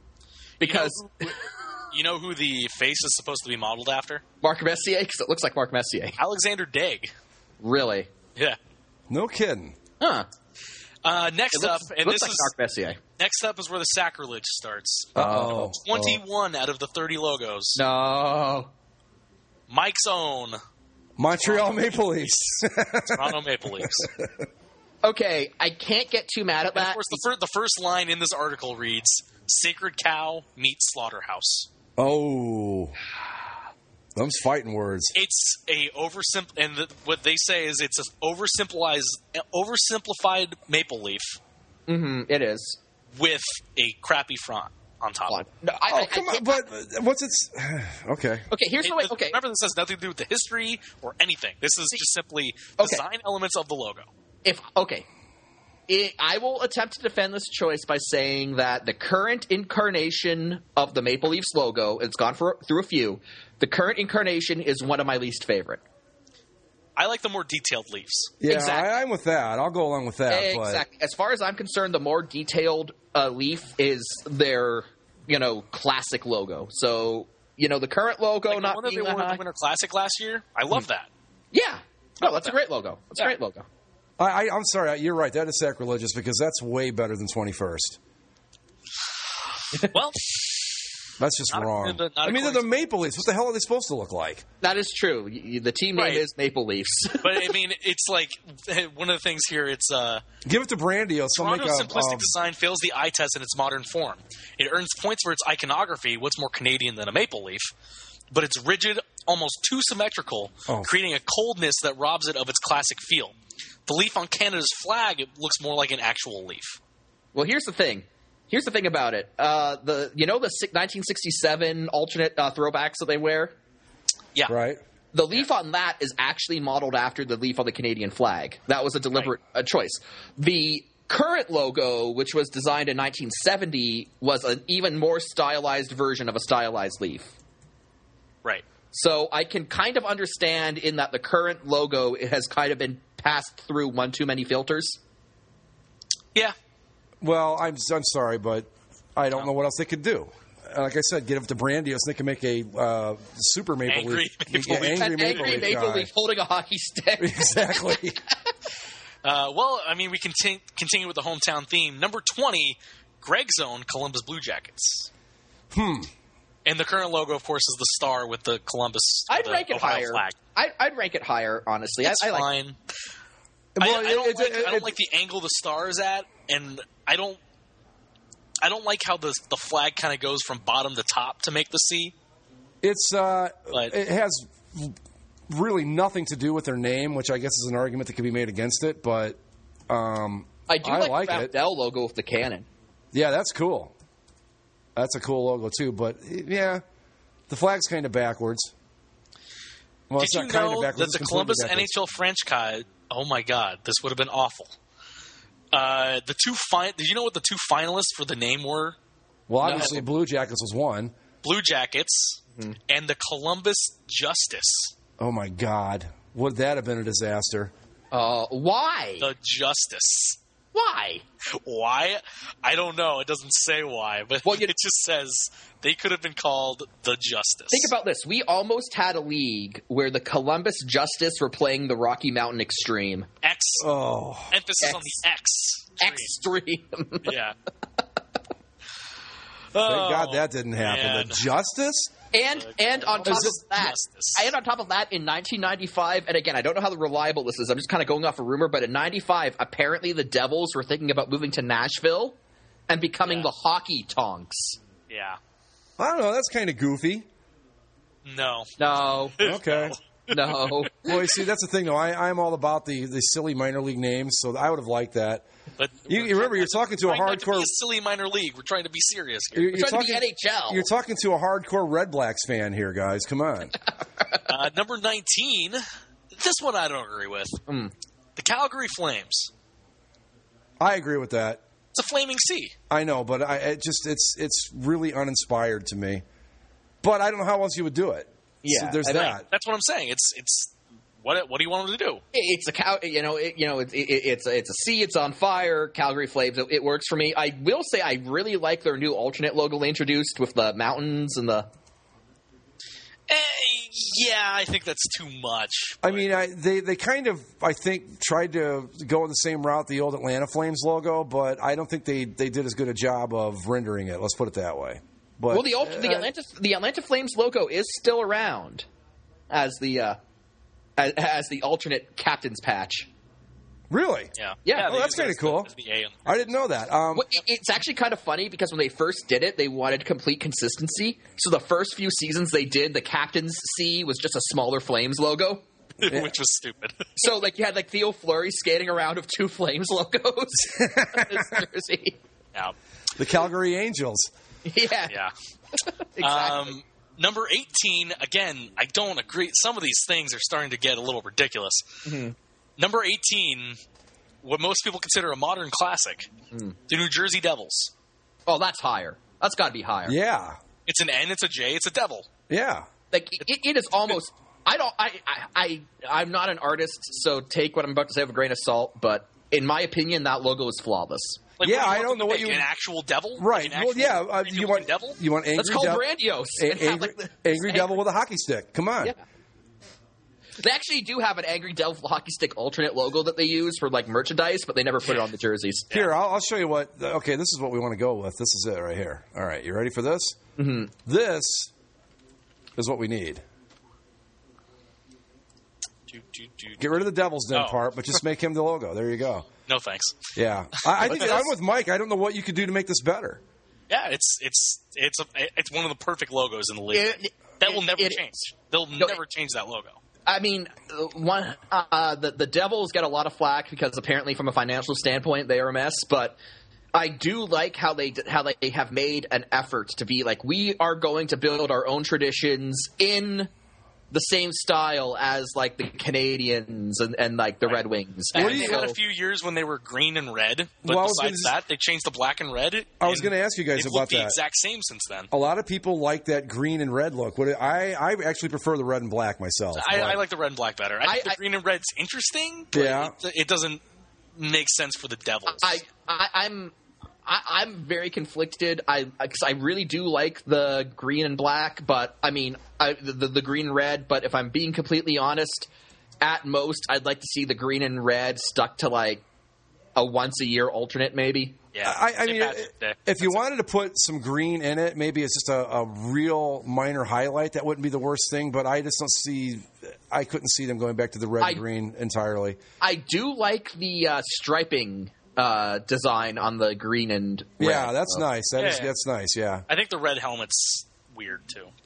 Because You know, who, you know who the face is supposed to be modeled after? Marc Messier, because it looks like Marc Messier. Alexander Daigle. Really? Yeah. No kidding. Huh? Uh, next It looks, up, it and looks this like is Marc Messier. next up is where the sacrilege starts. Uh-oh. Twenty-one out of the thirty logos. No. Mike's own Montreal Maple Leafs. Toronto Maple Leafs. Okay, I can't get too mad at And of that. course, the, fir- the first line in this article reads, "Sacred cow meets slaughterhouse." Oh, them's fighting words. It's a oversimp, and the, what they say is it's an oversimplified, oversimplified maple leaf Mhm, it is. with a crappy front on top. Hold on. No, I, Oh, I- I come on! can't- But uh, what's its? Okay. okay, here's the It- way. Okay, Remember, this has nothing to do with the history or anything. This is just simply Okay. design elements of the logo. if okay, it, I will attempt to defend this choice by saying that the current incarnation of the Maple Leafs logo, it's gone for, through a few. The current incarnation is one of my least favorite. I like the more detailed leaves. Yeah, Exactly. I, I'm with that. I'll go along with that. Exactly. As far as I'm concerned, the more detailed uh, leaf is their, you know, classic logo. So, you know, the current logo Like the not one that they being wore that in high. the Winter Classic last year. I love that. Yeah. No, that's a that. great logo. That's a Yeah. great logo. But I, I, I'm sorry. You're right. That is sacrilegious because that's way better than twenty-first. Well, That's just Not wrong. according to- not I mean, they're according the Maple Leafs. What the hell are they supposed to look like? That is true. Y- y- The team name Right. is Maple Leafs. but I mean, it's like one of the things here. It's uh, Give it to Brandio. So make Toronto's a. simplistic um, design fails the eye test in its modern form. It earns points for its iconography. What's more Canadian than a maple leaf? But it's rigid, almost too symmetrical, Oh. creating a coldness that robs it of its classic feel. The leaf on Canada's flag it looks more like an actual leaf. Well, here's the thing. Here's the thing about it. Uh, the you know the si- nineteen sixty-seven alternate uh, throwbacks that they wear. Yeah, right. The leaf on that is actually modeled after the leaf on the Canadian flag. That was a deliberate uh, choice. The current logo, which was designed in nineteen seventy, was an even more stylized version of a stylized leaf. right. So I can kind of understand in that the current logo it has kind of been passed through one too many filters. Yeah, Well, I'm I'm sorry, but I don't know what else they could do. Uh, Like I said, get it to Brandio so they can make a uh, super Maple Angry Leaf. Maple yeah, Leaf. angry An Maple angry Leaf Maple guy. Leaf holding a hockey stick. Exactly. Uh, well, I mean, we can continue, continue with the hometown theme. Number twenty, Greg's own Columbus Blue Jackets. Hmm. And the current logo, of course, is the star with the Columbus I'd the rank it Ohio higher. flag. I, I'd rank it higher, honestly. It's I, I like. fine. Well, I, I don't, it- like, it- I don't it- like the angle the star is at, and I don't I don't like how the the flag kind of goes from bottom to top to make the C. It's uh, But- it has really nothing to do with their name, which I guess is an argument that could be made against it. But um, I do I like, like the it. Dell logo with the cannon. Yeah, that's cool. That's a cool logo too. But yeah, the flag's kind of backwards. Well, Did it's you not kind of know backwards, that it's the completely Columbus backwards. N H L franchise? Oh my God, this would have been awful. Uh, the two fi- Did you know what the two finalists for the name were? Well, obviously, No. Blue Jackets was one. Blue Jackets Mm-hmm. and the Columbus Justice. Oh my God, would that have been a disaster? Uh, why? The Justice. Why? Why? I don't know. It doesn't say why, but Well, you- it just says they could have been called the Justice. Think about this. We almost had a league where the Columbus Justice were playing the Rocky Mountain Extreme. X. Oh, Emphasis X. on the X. Extreme. Yeah. thank Oh, God that didn't happen. man. The Justice? And and on top Is of this that, justice? and on top of that, in nineteen ninety-five, and again, I don't know how reliable this is. I'm just kind of going off a rumor, but in ninety-five, apparently the Devils were thinking about moving to Nashville and becoming Yeah. the Hockey Tonks. Yeah. I don't know. That's kind of goofy. No. No, Okay. no. Well, you see, that's the thing, though. I, I'm all about the, the silly minor league names, so I would have liked that. But You, you remember, you're talking to a trying not to be hardcore. a silly minor league. We're trying to be serious here. You're, We're you're trying to be talking, N H L. You're talking to a hardcore Red Blacks fan here, guys. Come on. Uh, number nineteen. This one I don't agree with. Mm. The Calgary Flames. I agree with that. It's a flaming sea. I know, but I it just it's it's really uninspired to me. But I don't know how else you would do it. Yeah, so there's I think- that. That's what I'm saying. It's it's what what do you want them to do? It's a cow, you know. It, you know, it, it, it's a, it's a sea. It's on fire. Calgary Flames. It, it works for me. I will say I really like their new alternate logo they introduced with the mountains and the. Eh, yeah, I think that's too much. I mean, I, they they kind of I think tried to go in the same route the old Atlanta Flames logo, but I don't think they, they did as good a job of rendering it. Let's put it that way. But Well, the ult- the uh, Atlanta the Atlanta Flames logo is still around as the uh, as, as the alternate captain's patch. really, Yeah. Yeah, Oh, they that's use it kinda as the- cool. as the A on- I didn't know that. Um, Well, it- it's actually kind of funny because when they first did it, they wanted complete consistency. So the first few seasons they did, the captain's C was just a smaller Flames logo. which was stupid. So like you had like Theo Fleury skating around with two Flames logos on his jersey. yeah, the Calgary Angels. Yeah, yeah. exactly. Um, number eighteen. Again, I don't agree. Some of these things are starting to get a little ridiculous. Mm-hmm. Number eighteen. What most people consider a modern classic, Mm. the New Jersey Devils. Oh, that's higher. That's got to be higher. Yeah, It's an N, it's a J, it's a devil. yeah. Like it, it is almost. I don't. I, I. I. I'm not an artist, so take what I'm about to say with a grain of salt. But in my opinion, that logo is flawless. Like, Yeah, what do I you don't want know to what make, you- an actual devil, Right. Like an Well, actual yeah. Uh, creepy you want devil. you want angry Let's call devil, Brandios. a- and have, angry, like, the- angry devil with a hockey stick. Come on. Yeah. They actually do have an Angry Devil hockey stick alternate logo that they use for like merchandise, but they never put it on the jerseys. Here, I'll, I'll show you what. Okay, this is what we want to go with. This is it right here. All right, you ready for this? Mm-hmm. This is what we need. Do, do, do, Get rid of the Devil's Den Oh. part, but just make him the logo. There you go. No thanks. Yeah, I, I think this? I'm with Mike. I don't know what you could do to make this better. Yeah, it's it's it's a, it's one of the perfect logos in the league. It- that will it- never it- change. They'll No, never change that logo. I mean, uh, one uh, the the Devils get a lot of flack because apparently, from a financial standpoint, they are a mess. But I do like how they how they have made an effort to be like, we are going to build our own traditions in the same style as like the Canadians and, and like the Red Wings. And And they so- had a few years when they were green and red, but Well, I was besides gonna- that, they changed the black and red. I was and gonna ask you guys they've about looked the that. exact same since then. A lot of people like that green and red look. What I I actually prefer the red and black myself. I, but- I like the red and black better. I think I- the I- green and red's interesting, but Yeah. it, it doesn't make sense for the Devils. I, I I'm I, I'm very conflicted. I because I really do like the green and black, but I mean I, the the green and red. But if I'm being completely honest, at most I'd like to see the green and red stuck to like a once a year alternate, maybe. yeah, I, I Saint mean, Patrick's Day. if you That's wanted to put some green in it, maybe it's just a, a real minor highlight. That wouldn't be the worst thing. But I just don't see. I couldn't see them going back to the red I- and green entirely. I do like the uh, striping uh, design on the green and red. Yeah, that's So- nice. That Yeah, is yeah. that's nice. Yeah. I think the red helmet's weird too, but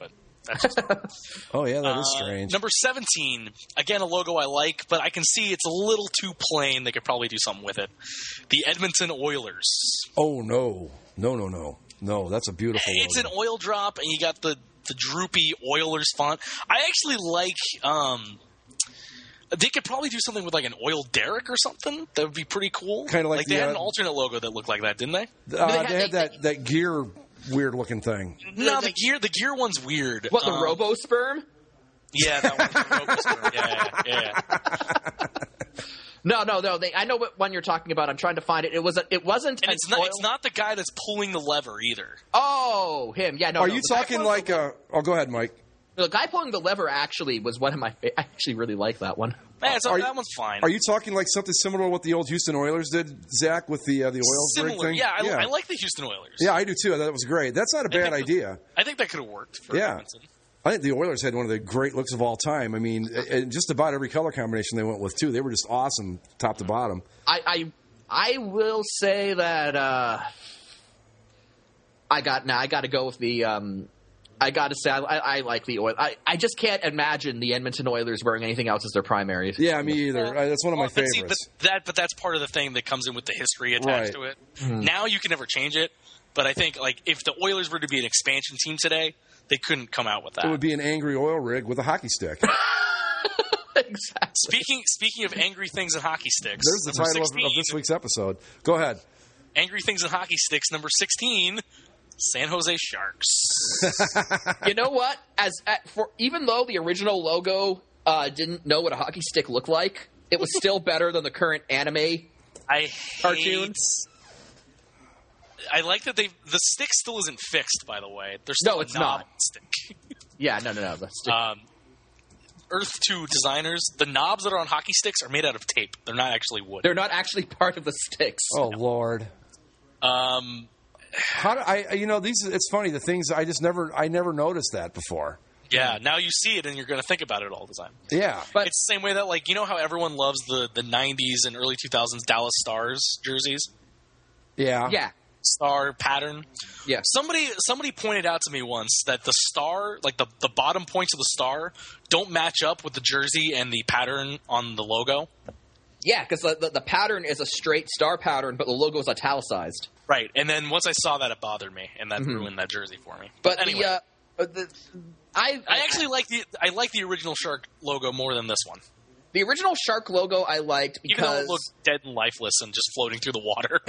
That's just Oh, yeah, that is uh, strange. Number seventeen, again, a logo I like, but I can see it's a little too plain. They could probably do something with it. The Edmonton Oilers. Oh, no. No, no, no. No, that's a beautiful It's logo. an oil drop, and you got the, the droopy Oilers font. I actually like... Um, they could probably do something with like an oil derrick or something. That would be pretty cool. Kinda like like they the, had uh, an alternate logo that looked like that, didn't they? Uh, they they had- had they- that, that gear weird-looking thing. No, the gear the gear one's weird. What, the Um, Robo-Sperm? Yeah, that one's the Robo-Sperm. Yeah, yeah, yeah. No, no, no. They, I know what one you're talking about. I'm trying to find it. It was a, it wasn't. And an it's not oil- it's not the guy that's pulling the lever either. Oh, him. Yeah, no. Are no, you the guy talking pulling like the, a... Oh, go ahead, Mike. the guy pulling the lever? Actually, was one of my. Fa- I actually really like that one. Man, so Are you- that one's fine. Are you talking like something similar to what the old Houston Oilers did, Zach, with the uh, the oil rig Similar? thing? Yeah, I, I like the Houston Oilers. Yeah, I do too. I thought it was great. That's not a bad think idea. I think that could have worked for Yeah. Edmonton. I think the Oilers had one of the great looks of all time. I mean, and just about every color combination they went with too. They were just awesome, top to bottom. I, I, I will say that uh, I got now. I got to go with the. Um, I got to say I, I like the oil. I, I just can't imagine the Edmonton Oilers wearing anything else as their primary. Yeah, me either. Well, Uh, that's one of my well, but see, favorites. but that, but that's part of the thing that comes in with the history attached Right. to it. Now you can never change it. But I think like if the Oilers were to be an expansion team today, they couldn't come out with that. It would be an angry oil rig with a hockey stick. Exactly. Speaking speaking of angry things and hockey sticks, There's the number title of, sixteen, of this week's episode. Go ahead. Angry things and hockey sticks. Number sixteen, San Jose Sharks. You know what? As at, for even though the original logo uh, didn't know what a hockey stick looked like, it was still better than the current anime. I Cartoon? hate. I like that they the stick still isn't fixed. By the way, there's still No, a it's knob not. stick. Yeah, no, no, no. The stick. um, Earth two designers, the knobs that are on hockey sticks are made out of tape. They're not actually wood. They're not actually part of the sticks. Oh Lord. Um, How do I? You know, these. It's funny. The things I just never. I never noticed that before. yeah, now you see it and you're going to think about it all the time. Yeah. But- It's the same way that, like, you know how everyone loves the, the nineties and early two thousands Dallas Stars jerseys? Yeah. Yeah, Star pattern. yeah. Somebody somebody pointed out to me once that the star, like the, the bottom points of the star, don't match up with the jersey and the pattern on the logo. Yeah, because the, the, the pattern is a straight star pattern, but the logo is italicized. Right. And then once I saw that, it bothered me, and that ruined that jersey for me. But anyway, the, uh, uh, the I, I actually like the I like the original Shark logo more than this one. the original shark logo I liked Even though because it looked dead and lifeless and just floating through the water.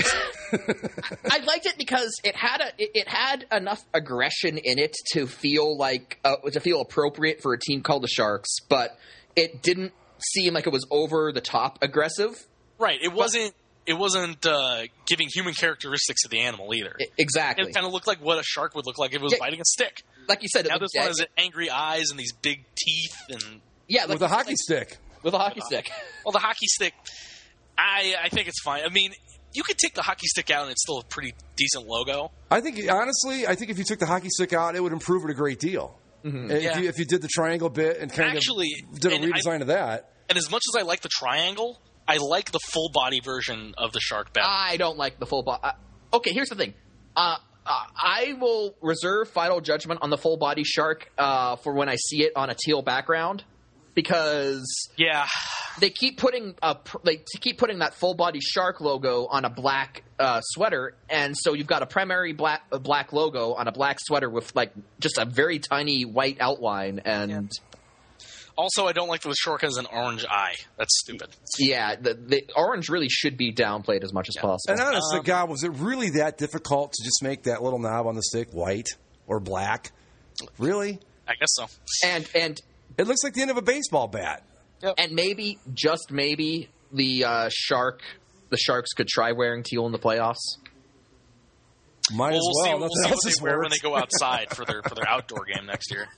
I liked it because it had a it, it had enough aggression in it to feel like uh, to feel appropriate for a team called the Sharks, but it didn't seem like it was over the top aggressive. Right. It wasn't it wasn't uh, giving human characteristics to the animal either. I- exactly, It kind of looked like what a shark would look like if it was Yeah. biting a stick. like you said. It Now looked this one dead. has angry eyes and these big teeth and yeah, like With a you said, hockey like- stick. with a hockey stick. well the hockey stick I I think it's fine. I mean, you could take the hockey stick out and it's still a pretty decent logo. I think honestly, I think if you took the hockey stick out, it would improve it a great deal. And If, Yeah. you, if you did the triangle bit and kind Actually, of did a and I- redesign of that. And as much as I like the triangle, I like the full body version of the shark better. I don't like the full body. Uh, okay, here's the thing. Uh, uh, I will reserve final judgment on the full body shark uh, for when I see it on a teal background, because yeah. they keep putting a pr- they keep putting that full body shark logo on a black uh, sweater, and so you've got a primary black a black logo on a black sweater with like just a very tiny white outline, and Also, I don't like that the shark has an orange eye. That's stupid. yeah, the, the orange really should be downplayed as much as possible. And honest Um, to God, was it really that difficult to just make that little knob on the stick white or black? Really? I guess so. and and It looks like the end of a baseball bat. And maybe, just maybe, the uh, shark, the Sharks could try wearing teal in the playoffs. Might Well, as we'll well. see, Nothing we'll see what else they has wear when worked. they go outside for their for their outdoor game next year.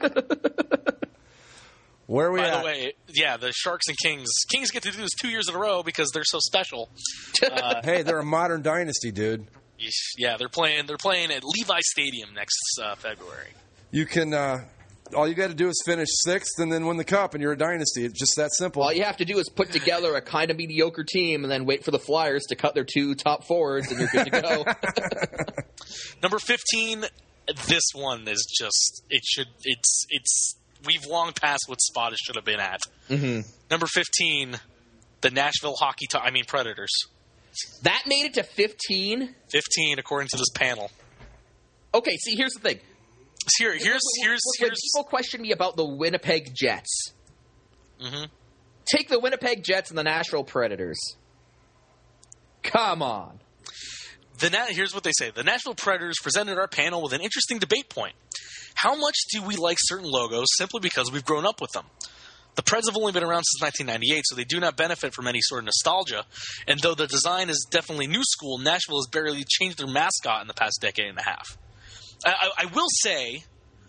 Where are we By at? the way, yeah, the Sharks and Kings. Kings get to do this two years in a row because they're so special. Uh, Hey, they're a modern dynasty, dude. yeah, they're playing. They're playing at Levi Stadium next uh, February. You can. Uh, all you got to do is finish sixth and then win the cup, and you're a dynasty. It's just that simple. All you have to do is put together a kind of mediocre team and then wait for the Flyers to cut their two top forwards, and you're good to go. Number fifteen, this one is just it should it's it's we've long passed what spot it should have been at. Mm-hmm. Number fifteen, the Nashville Hockey T- I mean Predators. That made it to fifteen. Fifteen, according to this panel. Okay, see, here's the thing. Here, here's here's when here's. people question me about the Winnipeg Jets, Mm-hmm. take the Winnipeg Jets and the Nashville Predators. Come on. The Na- here's what they say. The Nashville Predators presented our panel with an interesting debate point. How much do we like certain logos simply because we've grown up with them? The Preds have only been around since nineteen ninety-eight, so they do not benefit from any sort of nostalgia. And though the design is definitely new school, Nashville has barely changed their mascot in the past decade and a half. I, I, I will say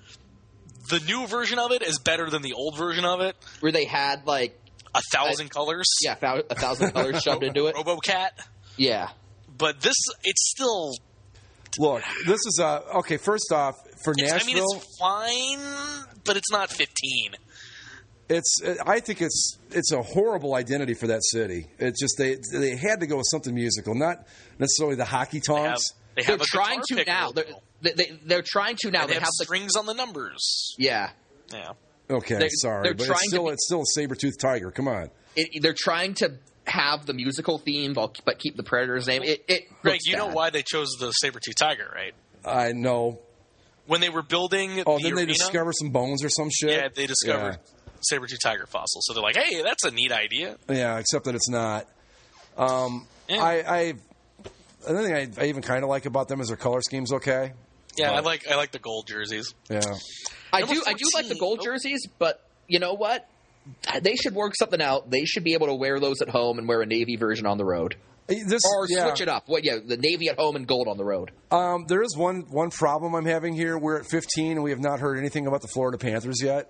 the new version of it is better than the old version of it. Where they had, like... A thousand I, colors. Yeah, a thousand colors shoved into it. RoboCat. Yeah. But this, it's still... Look, this is uh okay. First off, for it's, Nashville, I mean, it's fine, but it's not fifteen. It's. I think it's it's a horrible identity for that city. It's just they they had to go with something musical, not necessarily the hockey tonks. They have, they have they're trying to now. They're, they, they, they're trying to now. And they, they have, have strings the, on the numbers. Yeah. Yeah. Okay, they're, sorry, they're but it's still be, it's still a saber-toothed tiger. Come on. It, they're trying to have the musical theme, but keep the Predators' name. It, it Greg, you bad. know why they chose the saber-tooth tiger, right? I know. When they were building oh, the then arena, they discover some bones or some shit? Yeah, they discovered yeah. saber-tooth tiger fossil. So they're like, hey, that's a neat idea. Yeah, except that it's not. Um, yeah. I, I Another thing I, I even kind of like about them is their color scheme's okay. Yeah, but, I like I like the gold jerseys. Yeah. I Number do I do like the gold jerseys, but you know what? They should work something out. They should be able to wear those at home and wear a navy version on the road. This, or yeah. switch it up. What? Yeah, the navy at home and gold on the road. Um, there is one one problem I'm having here. We're at fifteen, and we have not heard anything about the Florida Panthers yet.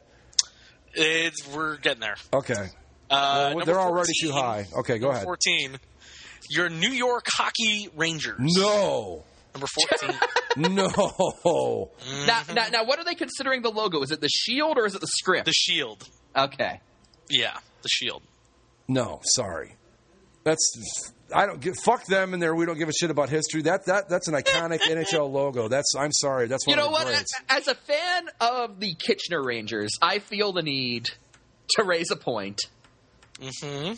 It's we're getting there. Okay. Uh, well, they're fourteen, already too high. Okay, go ahead. fourteen. Your New York Hockey Rangers. No. Number fourteen. No. Mm-hmm. Now, now, now, what are they considering the logo? Is it the shield or is it the script? The shield. Okay. Yeah, the shield. No, sorry. That's I don't give fuck them in there. We don't give a shit about history. That that that's an iconic N H L logo. That's I'm sorry. That's one you know of the what? greats. As a fan of the Kitchener Rangers, I feel the need to raise a point. Mm-hmm.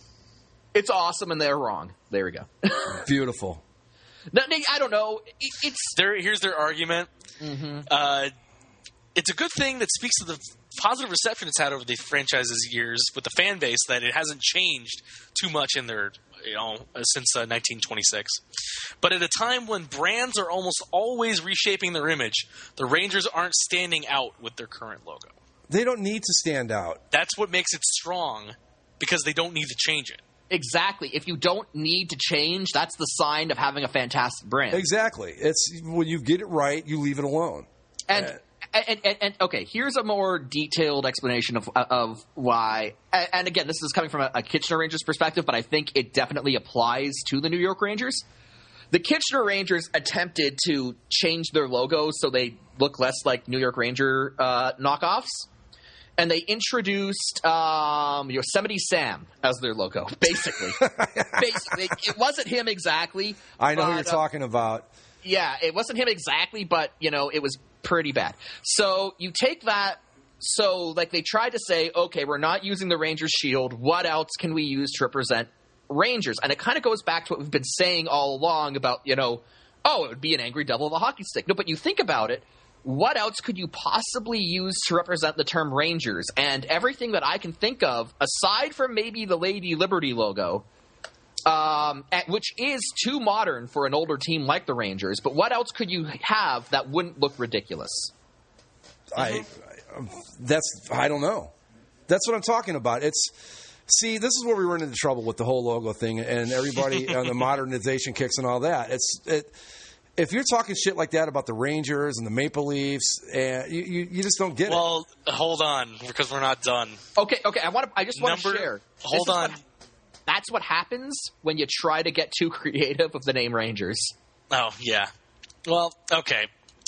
It's awesome, and they're wrong. There we go. Beautiful. No, I don't know. It, it's their, here's their argument. Mm-hmm. Uh, it's a good thing that speaks to the positive reception it's had over the franchise's years with the fan base that it hasn't changed too much in their, you know, since uh, nineteen twenty-six. But at a time when brands are almost always reshaping their image, the Rangers aren't standing out with their current logo. They don't need to stand out. That's what makes it strong, because they don't need to change it. Exactly. If you don't need to change, that's the sign of having a fantastic brand. Exactly. It's when you get it right, you leave it alone. And uh, and, and, and okay, here's a more detailed explanation of of why. And, and again, this is coming from a, a Kitchener Rangers perspective, but I think it definitely applies to the New York Rangers. The Kitchener Rangers attempted to change their logo so they look less like New York Ranger uh, knockoffs. And they introduced um, Yosemite Sam as their logo, basically. basically. It wasn't him exactly. I know but, who you're uh, talking about. Yeah, it wasn't him exactly, but, you know, it was pretty bad. So you take that. So, like, they tried to say, okay, we're not using the Rangers shield. What else can we use to represent Rangers? And it kind of goes back to what we've been saying all along about, you know, oh, it would be an angry devil with a hockey stick. No, but you think about it. What else could you possibly use to represent the term Rangers? And everything that I can think of, aside from maybe the Lady Liberty logo, um, at, which is too modern for an older team like the Rangers, but what else could you have that wouldn't look ridiculous? I, I that's I don't know. That's what I'm talking about. It's see, this is where we run into trouble with the whole logo thing and everybody on the modernization kicks and all that. It's it. If you're talking shit like that about the Rangers and the Maple Leafs, uh, you, you you just don't get well, it. Well, hold on, because we're not done. Okay, okay. I want to. I just want to share. Hold on. What, that's what happens when you try to get too creative with the name Rangers. Oh yeah. Well, okay.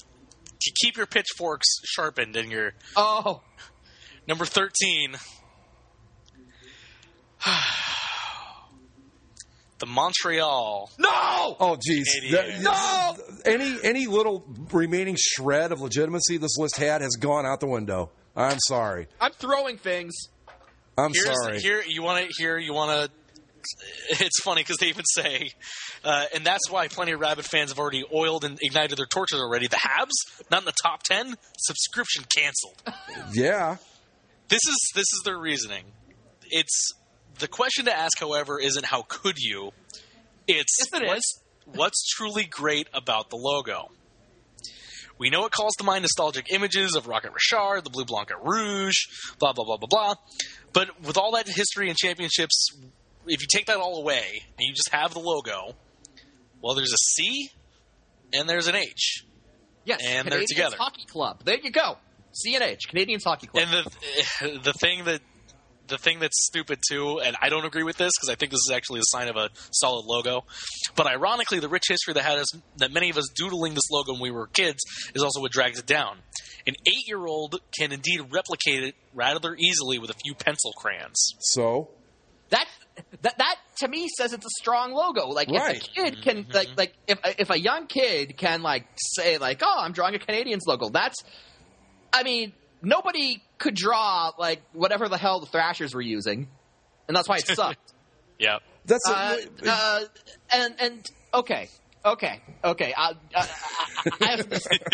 Keep your pitchforks sharpened and your. Oh. Number thirteen. the Montreal. No! Oh, geez. Canadiens. That- any any little remaining shred of legitimacy this list had has gone out the window. I'm sorry. I'm throwing things. I'm Here's, sorry. Here you want to here you want to. It's funny because they even say, uh, and that's why plenty of Rabbit fans have already oiled and ignited their torches already. The Habs, not in the top ten, subscription canceled. Yeah. This is this is their reasoning. It's the question to ask, however, isn't how could you? It's Yes, it what's, is. what's truly great about the logo. We know it calls to mind nostalgic images of Rocket Richard, the Blue Blanc Rouge, blah blah blah blah blah. But with all that history and championships, if you take that all away and you just have the logo, well, there's a C and there's an H. Yes, And they're Canadiens together. Hockey Club. There you go. C and H, Canadiens Hockey Club. And the the thing that the thing that's stupid too, and I don't agree with this because I think this is actually a sign of a solid logo. But ironically, the rich history that had us that many of us doodling this logo when we were kids is also what drags it down. An eight-year-old can indeed replicate it rather easily with a few pencil crayons. So, that that that to me says it's a strong logo. Like Right. if a kid can like like if if a young kid can like say like, oh, I'm drawing a Canadiens logo. That's I mean, nobody could draw like whatever the hell the Thrashers were using, and that's why it sucked. Yeah. that's a, uh, uh, and and okay, okay, okay. I, I, I, I have to say,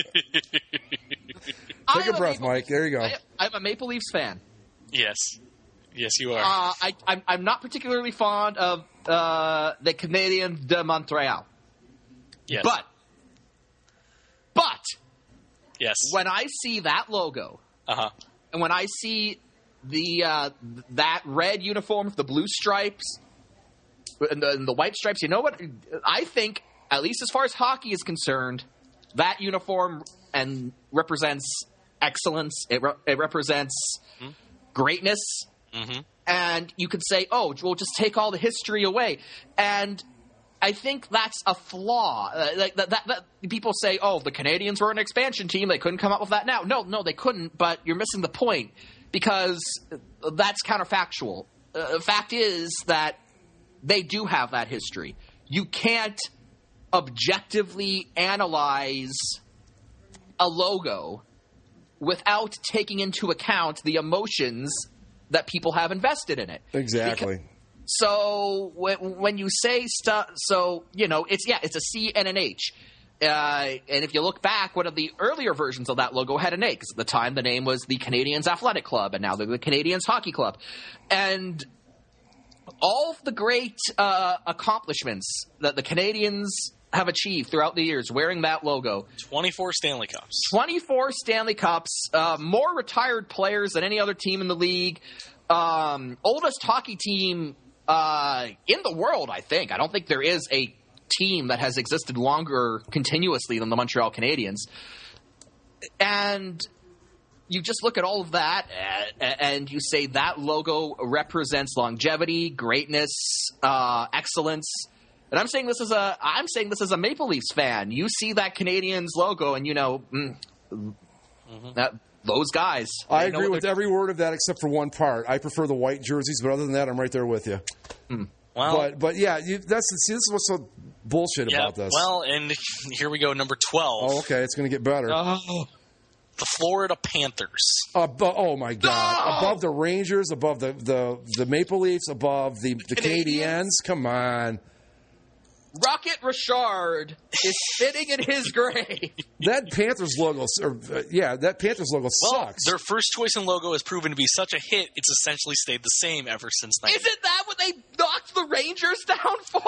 I take am a breath, Maple Mike. Leafs- There you go. I, I'm a Maple Leafs fan. Yes. Yes, you are. Uh, I, I'm, I'm not particularly fond of uh, the Canadiens de Montreal, yes. but but yes. when I see that logo Uh huh. and when I see the uh, that red uniform with the blue stripes and the, and the white stripes, you know what? I think, at least as far as hockey is concerned, that uniform and represents excellence. It, re- it represents Hmm? greatness. Mm-hmm. And you could say, oh, we'll just take all the history away. And I think that's a flaw. Uh, like that, that, that people say, oh, the Canadians were an expansion team. They couldn't come up with that now. No, no, they couldn't. But you're missing the point because that's counterfactual. Uh, fact is that they do have that history. You can't objectively analyze a logo without taking into account the emotions that people have invested in it. Exactly. Because, so when, when you say stuff, so, you know, it's, yeah, it's a C and an H. Uh, and if you look back, one of the earlier versions of that logo had an A, because at the time the name was the Canadiens Athletic Club, and now they're the Canadiens Hockey Club. And all of the great uh, accomplishments that the Canadiens have achieved throughout the years wearing that logo. twenty-four Stanley Cups. twenty-four Stanley Cups, uh, more retired players than any other team in the league, um, oldest hockey team uh, in the world, I think. I don't think there is a team that has existed longer continuously than the Montreal Canadiens. And you just look at all of that uh, and you say that logo represents longevity, greatness, uh, excellence. And I'm saying this as a I'm saying this as a Maple Leafs fan. You see that Canadiens logo, and you know mm, Mm-hmm. that those guys. I they know agree what with they're- every word of that except for one part. I prefer the white jerseys, but other than that, I'm right there with you. Well, But but yeah, you, that's see, this is what's so bullshit yeah, about this. well, and here we go, number twelve. oh, okay, it's going to get better. Oh, The Florida Panthers. Abo- oh my God! No! Above the Rangers, above the, the, the Maple Leafs, above the the Canadiens? Canadiens. Come on, Rocket Richard is sitting in his grave. that Panthers logo, or, uh, yeah, that Panthers logo Well, sucks. their first choice in logo has proven to be such a hit, it's essentially stayed the same ever since nineteen Isn't that what they knocked the Rangers down for?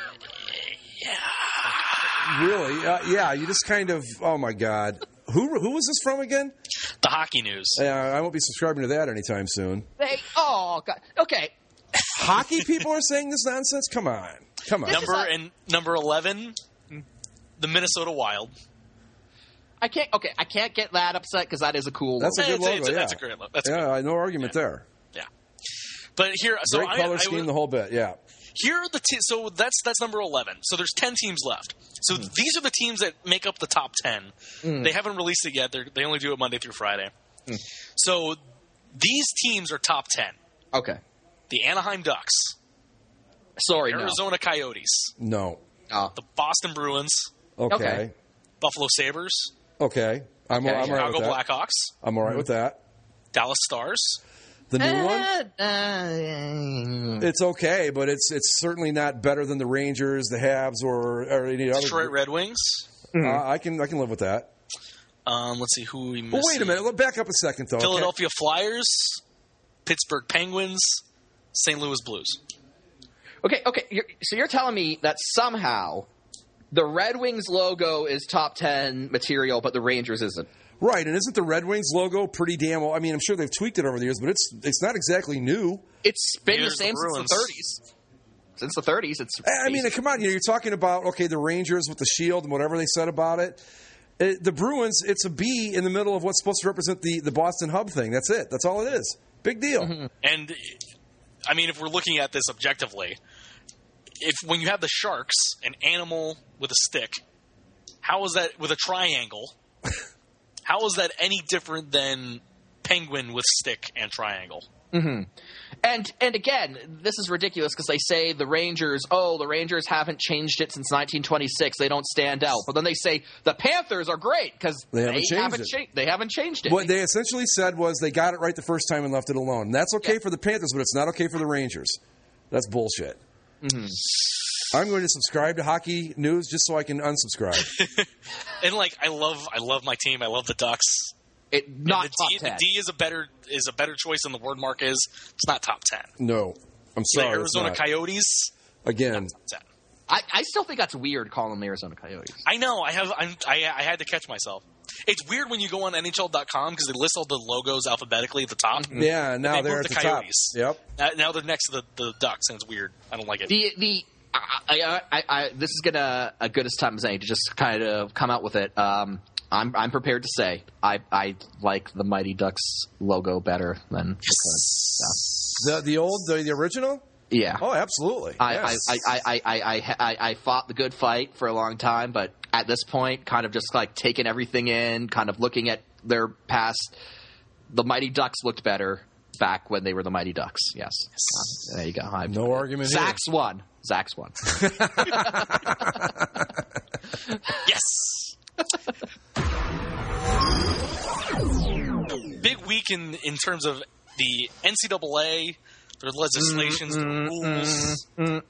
Really? Uh, yeah, you just kind of. Oh my God, who who was this from again? The Hockey News. Uh, I won't be subscribing to that anytime soon. They oh god. Okay. Hockey people are saying this nonsense. Come on, come on. This Number is a- and number eleven, the Minnesota Wild. I can't. Okay, I can't get that upset because that is a cool. That's a logo. good It's- logo. it's- yeah, that's a great logo. That's a yeah, no argument there. Yeah, but here, so Great I, color I scheme, would- the whole bit. Yeah. Here are the te- so that's that's number eleven. So there's ten teams left. So Hmm. these are the teams that make up the top ten. They haven't released it yet. They're, they only do it Monday through Friday. Hmm. So these teams are top ten. Okay. The Anaheim Ducks, Sorry, no. Arizona Coyotes. No. Oh. The Boston Bruins. Okay. Okay. Buffalo Sabres. Okay. I'm, Okay. I'm all right Chicago with that. Blackhawks. I'm all right with that. Dallas Stars. The new one? Uh, uh, It's okay, but it's it's certainly not better than the Rangers, the Habs, or, or any other. Detroit Red Wings. Uh, I can I can live with that. Um, let's see who we missed. Well, wait a minute. Let's back up a second, though. okay? Philadelphia Flyers. Pittsburgh Penguins. Saint Louis Blues. okay, okay. You're, so you're telling me that somehow the Red Wings logo is top ten material, but the Rangers isn't? Right, and isn't the Red Wings logo pretty damn well? I mean, I'm sure they've tweaked it over the years, but it's it's not exactly new. It's been Neither the is the same since the Bruins. thirties. Since the thirties, it's. I I mean, come on, you know, you're talking about, okay, the Rangers with the shield and whatever they said about it. It, the Bruins, it's a B in the middle of what's supposed to represent the, the Boston Hub thing. That's it. That's all it is. Big deal. Mm-hmm. And I mean, if we're looking at this objectively, if when you have the Sharks, an animal with a stick, how is that with a triangle? How is that any different than penguin with stick and triangle? Mm-hmm. And and again, this is ridiculous because they say the Rangers, oh, the Rangers haven't changed it since nineteen twenty-six. They don't stand out. But then they say the Panthers are great because They they, haven't changed haven't it. cha- they haven't changed it. What they essentially said was they got it right the first time and left it alone. And that's okay for the Panthers, but it's not okay for the Rangers. That's bullshit. Mm-hmm. I'm going to subscribe to Hockey News just so I can unsubscribe. And like, I love, I love my team. I love the Ducks. It And not the top D, ten. the D is a better is a better choice than the word mark is. It's not top ten. No. I'm The sorry. it's Arizona not. Coyotes. Again, Top ten. I, I still think that's weird calling them the Arizona Coyotes. I know. I have. I'm, I I had to catch myself. It's weird when you go on N H L dot com because they list all the logos alphabetically at the top. yeah, But now they they're moved at the, the top. Coyotes. Yep. Uh, now they're next to the, the Ducks, and it's weird. I don't like it. The the I, I, I, I this is gonna a good as time as any to just kind of come out with it. Um, I'm I'm prepared to say I I like the Mighty Ducks logo better than The the old the, the original? yeah. Oh, absolutely. I, Yes. I, I, I, I, I, I, I fought the good fight for a long time, but at this point, kind of just like taking everything in, kind of looking at their past. The Mighty Ducks looked better back when they were the Mighty Ducks. Yes. Uh, there you go. I've, No argument here. Zach's won. Zach's won. Yes. Big week in in terms of the N C double A, their legislations, the rules.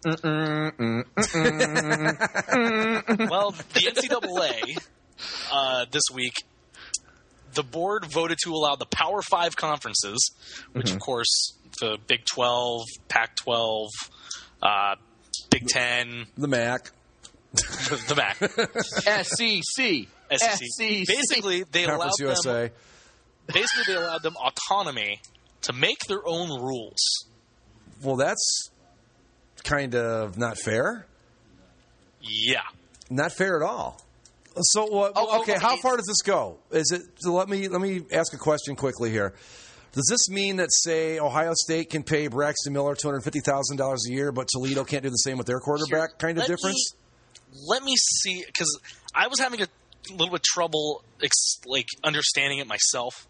Well, the N C double A uh, this week, the board voted to allow the Power Five conferences, which of course the Big twelve, Pac twelve, uh, Big Ten, the Mac. the M A C. S C C. S E C. Basically, they allowed Conference U S A. them. Basically, they allowed them autonomy to make their own rules. Well, that's kind of not fair. Yeah. Not fair at all. So, what, Oh, oh, okay, okay. how far does this go? Is it? So let me let me ask a question quickly here. Does this mean that, say, Ohio State can pay Braxton Miller two hundred fifty thousand dollars a year, but Toledo can't do the same with their quarterback? Here, kind of let difference. Me, let me see, because I was having a little bit trouble, ex- like understanding it myself.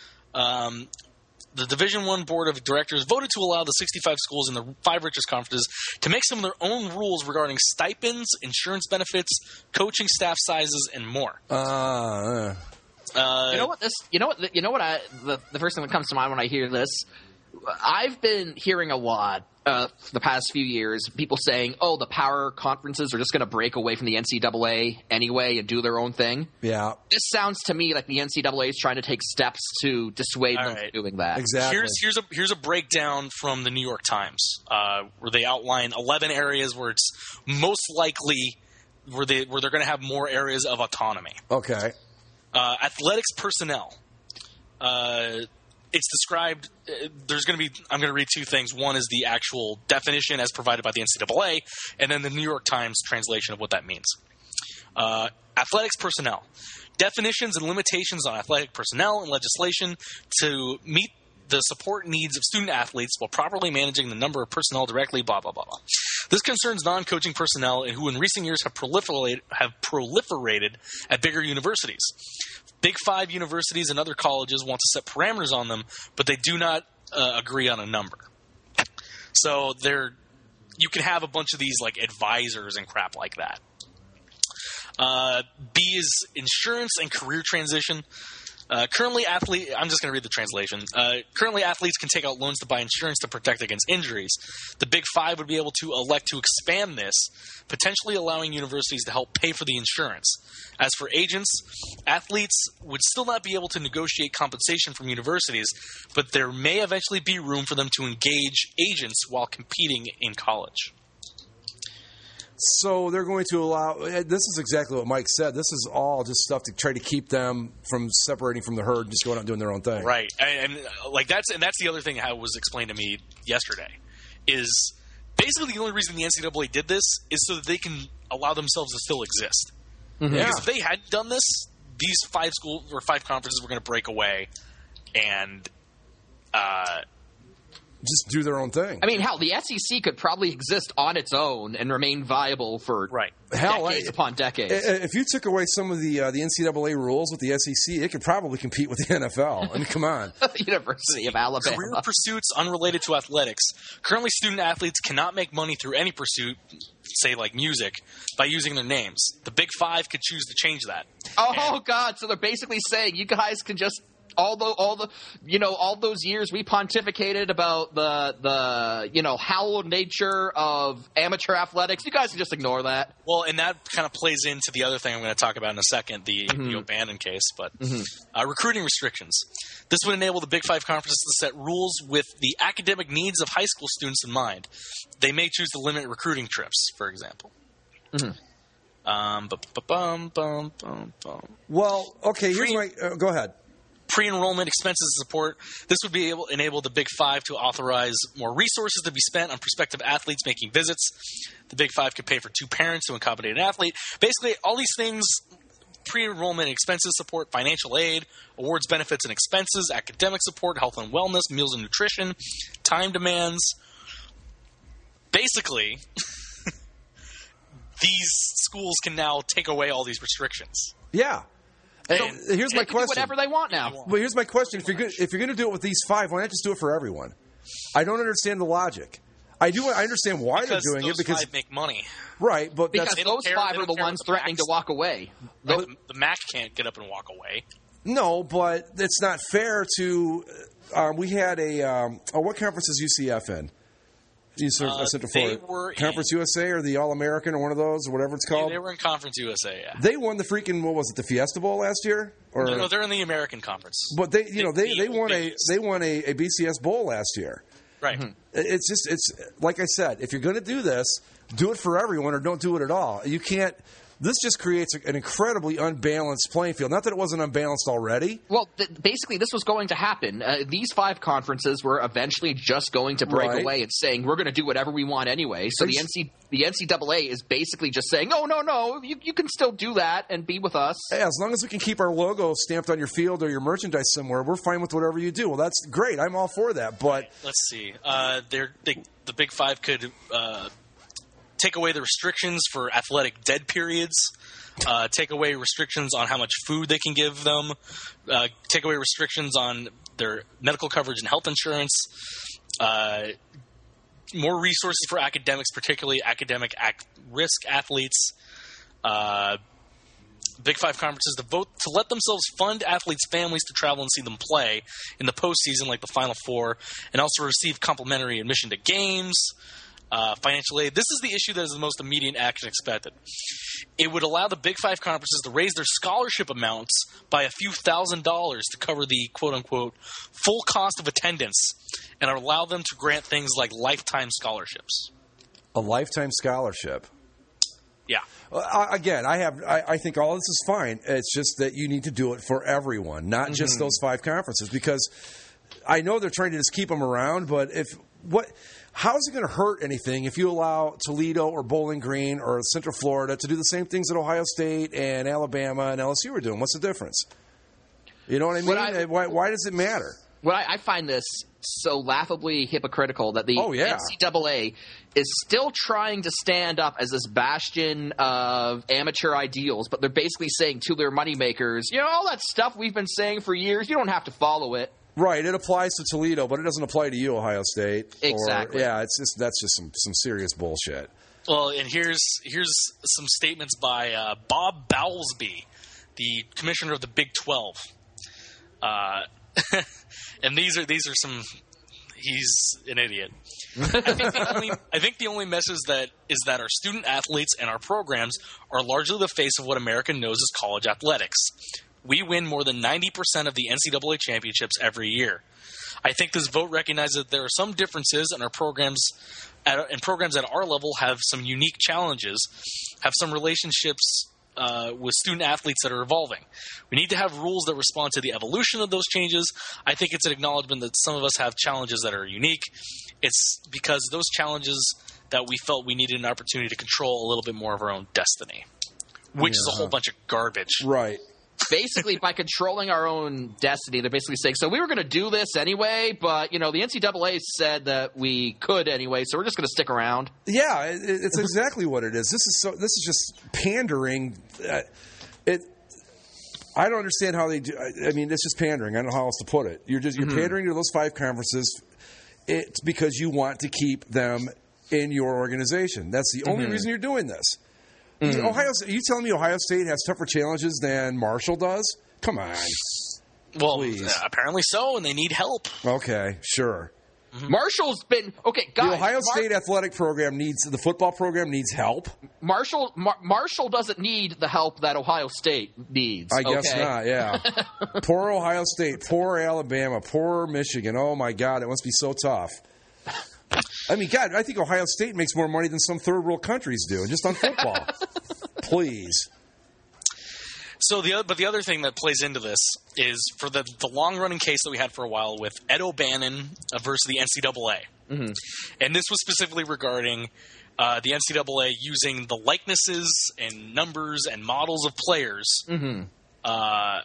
Um, the Division One Board of Directors voted to allow the sixty-five schools in the five richest conferences to make some of their own rules regarding stipends, insurance benefits, coaching staff sizes, and more. Uh, uh, Uh, You know what this? You know what? You know what? I the, the first thing that comes to mind when I hear this, I've been hearing a lot uh, the past few years. People saying, "Oh, the power conferences are just going to break away from the N C double A anyway and do their own thing." yeah, This sounds to me like the N C double A is trying to take steps to dissuade All them right. from doing that. exactly. Here's here's a here's a breakdown from the New York Times, uh, where they outline eleven areas where it's most likely where they where they're going to have more areas of autonomy. Okay. Uh, athletics personnel. Uh, it's described. Uh, there's going to be. I'm going to read two things. One is the actual definition as provided by the N C double A, and then the New York Times translation of what that means. Uh, athletics personnel. Definitions and limitations on athletic personnel and legislation to meet the support needs of student athletes while properly managing the number of personnel directly, blah, blah, blah, blah. This concerns non-coaching personnel who in recent years have proliferated, have proliferated at bigger universities. Big Five universities and other colleges want to set parameters on them, but they do not uh, agree on a number. So they're you can have a bunch of these like advisors and crap like that. Uh, B is insurance and career transition. Uh, currently, athlete. I'm just going to read the translation. Uh, currently, athletes can take out loans to buy insurance to protect against injuries. The Big Five would be able to elect to expand this, potentially allowing universities to help pay for the insurance. As for agents, athletes would still not be able to negotiate compensation from universities, but there may eventually be room for them to engage agents while competing in college. So they're going to allow. This is exactly what Mike said. This is all just stuff to try to keep them from separating from the herd, and just going out and doing their own thing. Right, and, and like that's and that's the other thing that was explained to me yesterday. Is basically the only reason the N C double A did this is so that they can allow themselves to still exist. Mm-hmm. Yeah. Because if they hadn't done this, these five school or five conferences were going to break away, and. Uh, Just do their own thing. I mean, hell, the S E C could probably exist on its own and remain viable for right. hell, decades I, upon decades. If you took away some of the uh, the N C double A rules with the S E C, it could probably compete with the N F L. I mean, come on. University of Alabama. Career pursuits unrelated to athletics. Currently, student athletes cannot make money through any pursuit, say like music, by using their names. The Big Five could choose to change that. Oh, and, God. So they're basically saying you guys can just all the all the you know all those years we pontificated about the the you know hallowed nature of amateur athletics. You guys can just ignore that. Well, and that kind of plays into the other thing I'm going to talk about in a second, the, mm-hmm. the O'Bannon case. But mm-hmm. uh, recruiting restrictions. This would enable the Big Five conferences to set rules with the academic needs of high school students in mind. They may choose to limit recruiting trips, for example. Mm-hmm. Um, bum, bum, bum, bum. Well, okay. Here's Pre- my. Uh, go ahead. Pre-enrollment expenses and support. This would be able enable the Big Five to authorize more resources to be spent on prospective athletes making visits. The Big Five could pay for two parents to accommodate an athlete. Basically, all these things: pre-enrollment expenses support, financial aid, awards, benefits, and expenses, academic support, health and wellness, meals and nutrition, time demands. Basically, these schools can now take away all these restrictions. Yeah. So hey, here's my question. Do whatever they want now. Well, here's my question: If you're good, if you're going to do it with these five, why not just do it for everyone? I don't understand the logic. I do. I understand why because they're doing those it because five make money. Right, but because that's, those care, five are the ones threatening to walk away. No, the, the M A C can't get up and walk away. No, but it's not fair to. Um, we had a. Um, oh, what conference is U C F in? Central Uh, Florida. they were Conference in, U S A or the All American or one of those or whatever it's called. Yeah, they were in Conference U S A. Yeah, they won the freaking what was it the Fiesta Bowl last year? Or no, no, they're in the American Conference. But they, you they, know, they, the they won Vegas. a they won a, a B C S Bowl last year. Right. Mm-hmm. It's just it's like I said. If you're going to do this, do it for everyone or don't do it at all. You can't. This just creates an incredibly unbalanced playing field. Not that it wasn't unbalanced already. Well, th- basically, this was going to happen. Uh, these five conferences were eventually just going to break Right. away and saying, we're going to do whatever we want anyway. So the N C, the N C double A is basically just saying, no, no, no, you, you can still do that and be with us. Hey, as long as we can keep our logo stamped on your field or your merchandise somewhere, we're fine with whatever you do. Well, that's great. I'm all for that. But Let's see. Uh, they're, they, the Big Five could uh, take away the restrictions for athletic dead periods. Uh, take away restrictions on how much food they can give them. Uh, take away restrictions on their medical coverage and health insurance. Uh, more resources for academics, particularly academic ac- risk athletes. Uh, Big Five conferences to vote to let themselves fund athletes' families to travel and see them play in the postseason, like the Final Four, and also receive complimentary admission to games. Uh, financial aid. This is the issue that is the most immediate action expected. It would allow the Big Five conferences to raise their scholarship amounts by a few thousand dollars to cover the quote-unquote full cost of attendance and allow them to grant things like lifetime scholarships. a lifetime scholarship. Yeah. Uh, again, I have. I, I think all this is fine. It's just that you need to do it for everyone, not mm-hmm. just those five conferences, because I know they're trying to just keep them around. But if what, how is it going to hurt anything if you allow Toledo or Bowling Green or Central Florida to do the same things that Ohio State and Alabama and L S U are doing? What's the difference? You know what I mean? What I, why, why does it matter? Well, I, I find this so laughably hypocritical that the oh, yeah. N C double A is still trying to stand up as this bastion of amateur ideals, but they're basically saying to their moneymakers, you know, all that stuff we've been saying for years, you don't have to follow it. Right, it applies to Toledo, but it doesn't apply to you, Ohio State. Exactly. Or, yeah, it's just that's just some some serious bullshit. Well, and here's here's some statements by uh, Bob Bowlesby, the commissioner of the Big twelve, uh, and these are these are some. He's an idiot. I think the only I think the only message that is that our student athletes and our programs are largely the face of what America knows as college athletics. We win more than ninety percent of the N C double A championships every year. I think this vote recognizes that there are some differences in our programs, at, and programs at our level have some unique challenges, have some relationships uh, with student athletes that are evolving. We need to have rules that respond to the evolution of those changes. I think it's an acknowledgement that some of us have challenges that are unique. It's because those challenges that we felt we needed an opportunity to control a little bit more of our own destiny, which yeah. is a whole bunch of garbage. Right. Basically, by controlling our own destiny, they're basically saying, so we were going to do this anyway, but, you know, the N C double A said that we could anyway, so we're just going to stick around. Yeah, it, it's exactly what it is. This is so. This is just pandering. Uh, it. I don't understand how they do. I mean, it's just pandering. I don't know how else to put it. You're just you're mm-hmm. pandering to those five conferences. It's because you want to keep them in your organization. That's the only mm-hmm. reason you're doing this. Mm-hmm. Ohio, are you telling me Ohio State has tougher challenges than Marshall does? Come on. Well, Please. Uh, apparently so, and they need help. Okay, sure. Mm-hmm. Marshall's been okay. Guys, the Ohio Mar- State athletic program needs the football program needs help. Marshall Mar- Marshall doesn't need the help that Ohio State needs. I okay? guess not. Yeah. Poor Ohio State. Poor Alabama. Poor Michigan. Oh my God, it must be so tough. I mean, God, I think Ohio State makes more money than some third world countries do, just on football. Please. So the other, but the other thing that plays into this is for the the long running case that we had for a while with Ed O'Bannon versus the N C double A, mm-hmm. and this was specifically regarding uh, the N C double A using the likenesses and numbers and models of players mm-hmm. uh,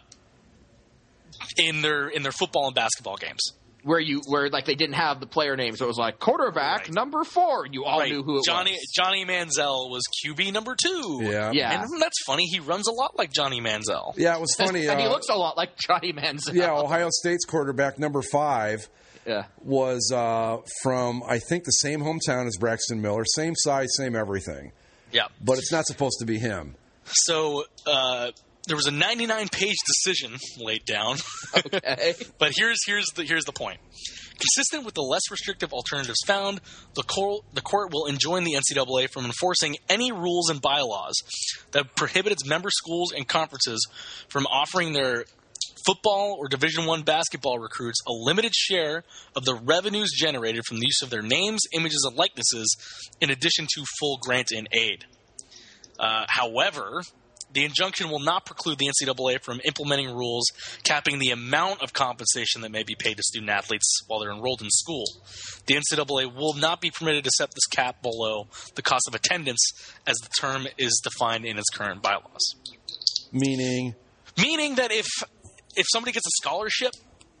in their in their football and basketball games. Where you where like they didn't have the player names, so it was like quarterback right. number number four. You all right. knew who it Johnny, was. Johnny Manziel was Q B number two. Yeah, yeah. And that's funny. He runs a lot like Johnny Manziel. Yeah, it was funny. and uh, he looks a lot like Johnny Manziel. Yeah, Ohio State's quarterback number five yeah. was uh, from I think the same hometown as Braxton Miller, same size, same everything. Yeah, but it's not supposed to be him. So. Uh, There was a ninety-nine page decision laid down. Okay. But here's here's the here's the point. Consistent with the less restrictive alternatives found, the court, the court will enjoin the N C double A from enforcing any rules and bylaws that prohibit its member schools and conferences from offering their football or Division I basketball recruits a limited share of the revenues generated from the use of their names, images, and likenesses, in addition to full grant and aid. Uh, however, the injunction will not preclude the N C double A from implementing rules capping the amount of compensation that may be paid to student athletes while they're enrolled in school. The N C double A will not be permitted to set this cap below the cost of attendance as the term is defined in its current bylaws. Meaning? Meaning that if if somebody gets a scholarship,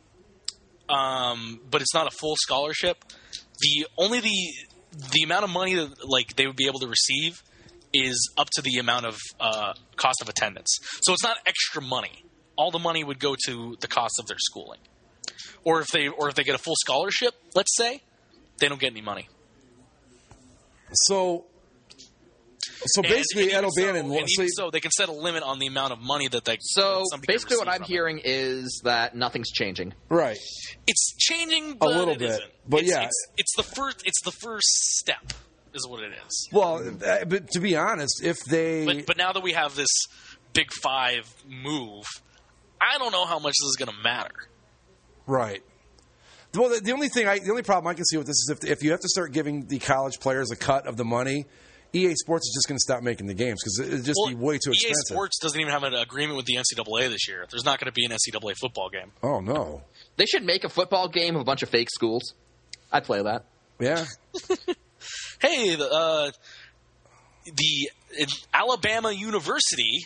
um, but it's not a full scholarship, the only the the amount of money that like they would be able to receive is up to the amount of uh, cost of attendance. So it's not extra money. All the money would go to the cost of their schooling. Or if they or if they get a full scholarship, let's say, they don't get any money. So so basically, Ed O'Bannon... So, and even so, they can set a limit on the amount of money that they So that basically what I'm from hearing it. is that nothing's changing. Right. It's changing, but a little it bit. isn't. But it's, yeah. It's, it's, the first, it's the first step. Is what it is. Well, uh, but to be honest, if they... But, but now that we have this Big Five move, I don't know how much this is going to matter. Right. Well, the, the only thing, I, the only problem I can see with this is if, if you have to start giving the college players a cut of the money, E A Sports is just going to stop making the games because it'd just well, be way too expensive. E A Sports doesn't even have an agreement with the N C double A this year. There's not going to be an N C double A football game. Oh, no. They should make a football game of a bunch of fake schools. I'd play that. Yeah. Hey, the, uh, the uh, Alabama University,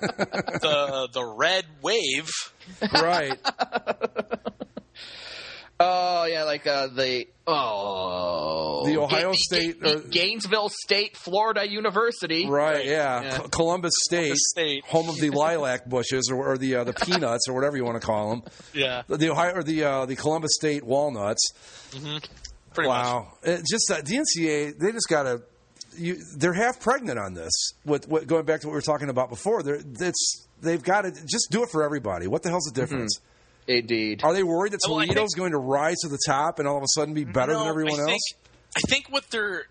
the the Red Wave, right? Oh yeah, like uh, the oh The Ohio Ga- State Ga- or- Gainesville State, Florida University. Right, yeah. Yeah. Co- Columbus State, Columbus State. home of the lilac bushes or, or the uh, the peanuts or whatever you want to call them. Yeah. The Ohio or the uh, the Columbus State walnuts. Pretty wow. It just uh, the N C A A, they just got to. You, they're half pregnant on this. With, with going back to what we were talking about before, they're, it's they've got to just do it for everybody. What the hell's the difference? Mm-hmm. Indeed. Are they worried that Well, I Toledo's think- going to rise to the top and all of a sudden be better No, than everyone I think, else? I think what they're.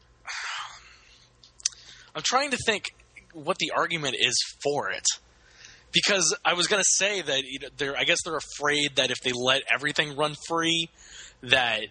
I'm trying to think what the argument is for it, because I was going to say that you know, they're. I guess they're afraid that if they let everything run free, that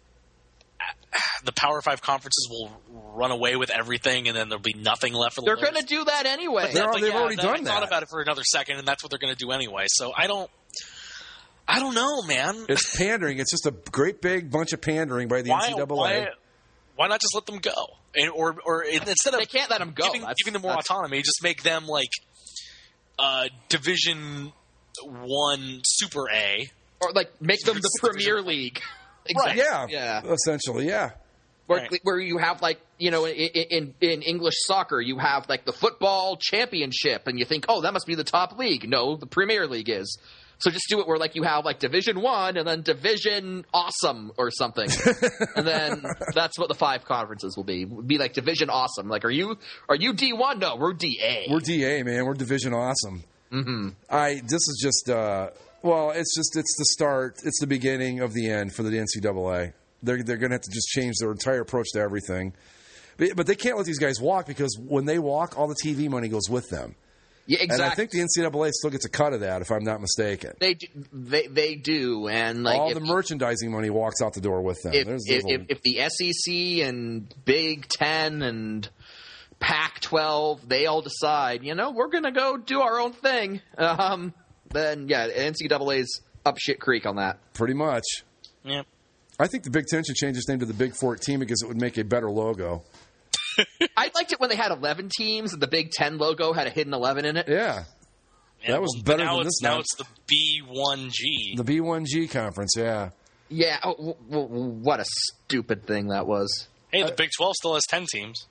the Power Five conferences will run away with everything, and then there'll be nothing left for the. They're losers. going to do that anyway. They're- But they've yeah, already that- done I thought that. about it for another second, and that's what they're going to do anyway. So I don't. I don't know, man. It's pandering. It's just a great big bunch of pandering by the why, N C double A. why, why not just let them go? And, or, or instead of They can't let them go. giving, That's- giving them more that's- autonomy, just make them like uh, Division One Super A. Or like make them the Premier League. Exactly. Yeah, Yeah. essentially, yeah. Where, Right. where you have like you know in, in in English soccer you have like the football championship and you think, oh, that must be the top league. No, the Premier League is. So just do it where like you have like Division One and then Division Awesome or something, and then that's what the five conferences will be. Would be like Division Awesome. Like, are you are you D one? No, we're D A. We're D A, man. We're Division Awesome. Mm-hmm. I. This is just. Uh, well, it's just. It's the start. It's the beginning of the end for the N C double A. They're they're going to have to just change their entire approach to everything. But, but they can't let these guys walk because when they walk, all the T V money goes with them. Yeah, exactly. And I think the N C double A still gets a cut of that, if I'm not mistaken. They do, they they do, and like all if, the merchandising money walks out the door with them. if, There's, if, there's if, a- if the S E C and Big Ten and Pac twelve they all decide, you know, we're gonna go do our own thing, um, then yeah, N C double A's up shit creek on that. pretty much. Yeah. I think the Big Ten should change its name to the Big fourteen because it would make a better logo. I liked it when they had eleven teams and the Big Ten logo had a hidden eleven in it. Yeah. Yeah, That was well, better now than it's, this Now now. it's the B one G. The B one G conference, yeah. Yeah, oh, w- w- what a stupid thing that was. Hey, the Big twelve still has ten teams.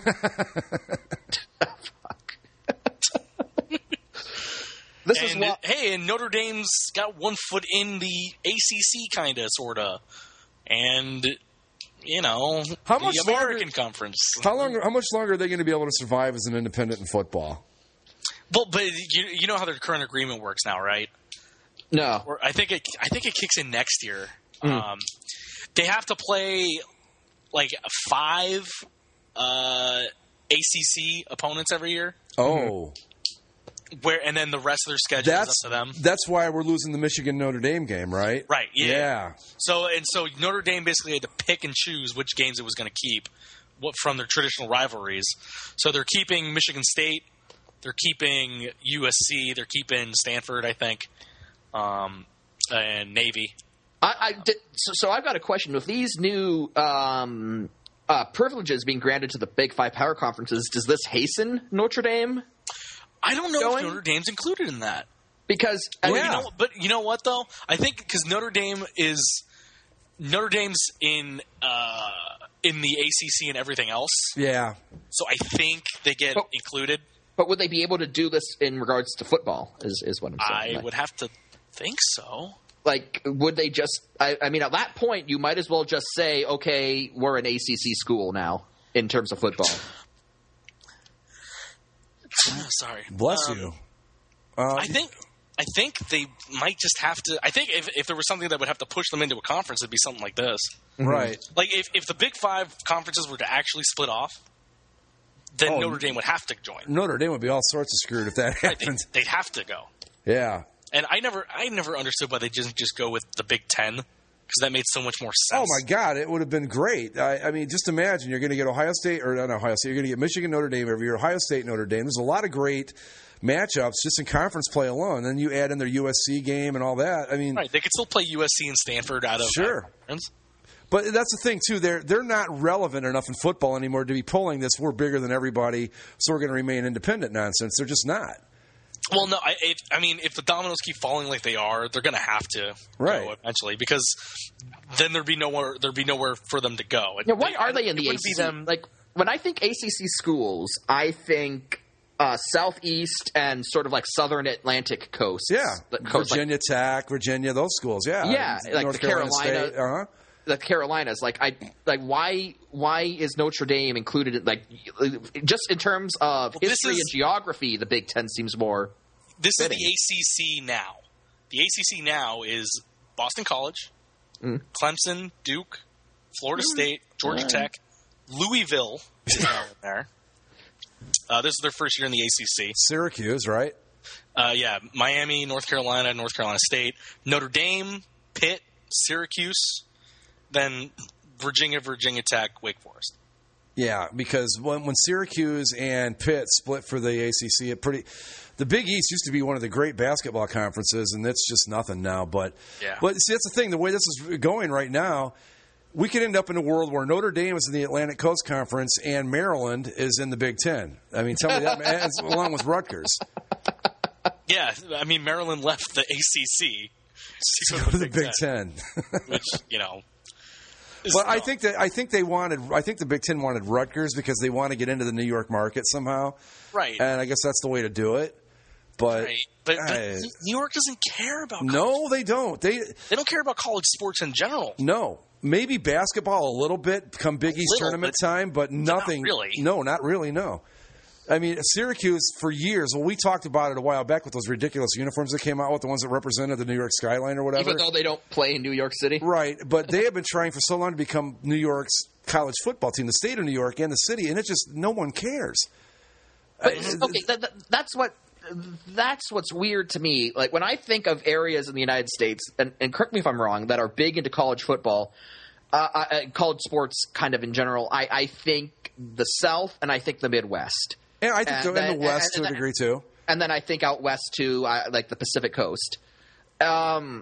This is And what hey, and Notre Dame's got one foot in the A C C, kind of, sort of, and you know, How the much American longer- Conference. How long? How much longer are they going to be able to survive as an independent in football? Well, but you, you know how their current agreement works now, right? no. Or I think it I think it kicks in next year. Hmm. Um, they have to play like five uh, A C C opponents every year, Oh, where and then the rest of their schedule that's is up to them. that's why we're losing the Michigan Notre Dame game, right? Right. Yeah. Yeah. So and so Notre Dame basically had to pick and choose which games it was going to keep, what from their traditional rivalries. So they're keeping Michigan State, they're keeping U S C, they're keeping Stanford, I think, um, and Navy. I, I did, so, so I've got a question. With these new um, uh, privileges being granted to the Big Five power conferences, does this hasten Notre Dame? I don't know Going? if Notre Dame's included in that. Because I Well, mean, you know, but you know what though? I think because Notre Dame is Notre Dame's in uh, in the A C C and everything else, Yeah. so I think they get But- included. but would they be able to do this in regards to football? Is is what I'm saying. I Like- would have to think so. like, would they just? I, I mean, at that point, you might as well just say, "Okay, we're an A C C school now." In terms of football, Sorry, Bless Um, you. Uh, I think I think they might just have to. I think if if there was something that would have to push them into a conference, it'd be something like this. right. Like if if the Big Five conferences were to actually split off, then Oh, Notre Dame would have to join. Notre Dame would be all sorts of screwed if that Right, they, happened. they'd have to go. Yeah. And I never, I never understood why they didn't just go with the Big Ten because that made so much more sense. Oh my God, it would have been great. I, I mean, just imagine you're going to get Ohio State or not Ohio State. You're going to get Michigan, Notre Dame every year. Ohio State, Notre Dame. There's a lot of great matchups just in conference play alone. Then you add in their U S C game and all that. I mean, Right, they could still play U S C and Stanford out of Sure. conference. but that's the thing too. They're they're not relevant enough in football anymore to be pulling this. We're bigger than everybody, so we're going to remain independent nonsense. They're just not. Well, no, I, it, I mean, if the dominoes keep falling like they are, they're going to have to Right. go eventually because then there'd be nowhere there'd be nowhere for them to go. It, Yeah, why they, are they in it the A wouldn't C C? Be them, Like when I think A C C schools, I think uh, southeast and sort of like southern Atlantic coast. Yeah, the coast, like- Virginia Tech, Virginia, those schools. Yeah, Yeah, like North the Carolina Carolina- State. Uh-huh. the Carolinas. Like I like why why is Notre Dame included? In, like just in terms of Well, this history is- and geography, the Big Ten seems more. This fitting. is the A C C now. The A C C now is Boston College, Mm. Clemson, Duke, Florida State, Georgia Tech, Louisville is now in there. Uh, this is their first year in the A C C. Syracuse, right? Uh, yeah, Miami, North Carolina, North Carolina State, Notre Dame, Pitt, Syracuse, then Virginia, Virginia Tech, Wake Forest. Yeah, because when when Syracuse and Pitt split for the A C C, it pretty the Big East used to be one of the great basketball conferences, and it's just nothing now. But Yeah. but see, that's the thing. The way this is going right now, we could end up in a world where Notre Dame is in the Atlantic Coast Conference and Maryland is in the Big Ten. I mean, tell me that, man, along with Rutgers. Yeah, I mean, Maryland left the A C C to Go to the Big Ten. which, you know. is But I dumb. think that I think they wanted I think the Big Ten wanted Rutgers because they want to get into the New York market somehow. Right. And I guess that's the way to do it. But Right. But, but I- New York doesn't care about college. no, they don't. They They don't care about college sports in general. no. Maybe basketball a little bit come Big East little, tournament but time, but nothing. really. No, not really. No. I mean, Syracuse for years. Well, we talked about it a while back with those ridiculous uniforms that came out with the ones that represented the New York skyline or whatever. Even though they don't play in New York City, Right, but they have been trying for so long to become New York's college football team, the state of New York and the city, and it just no one cares. But, I- okay, that, that, that's what that's what's weird to me. Like when I think of areas in the United States, and, and correct me if I'm wrong, that are big into college football, uh, uh, college sports, kind of in general. I, I think the South and I think the Midwest, And I think And so, in then- the West and- to a and- degree too. and then I think out west too, uh, like the Pacific Coast. Um.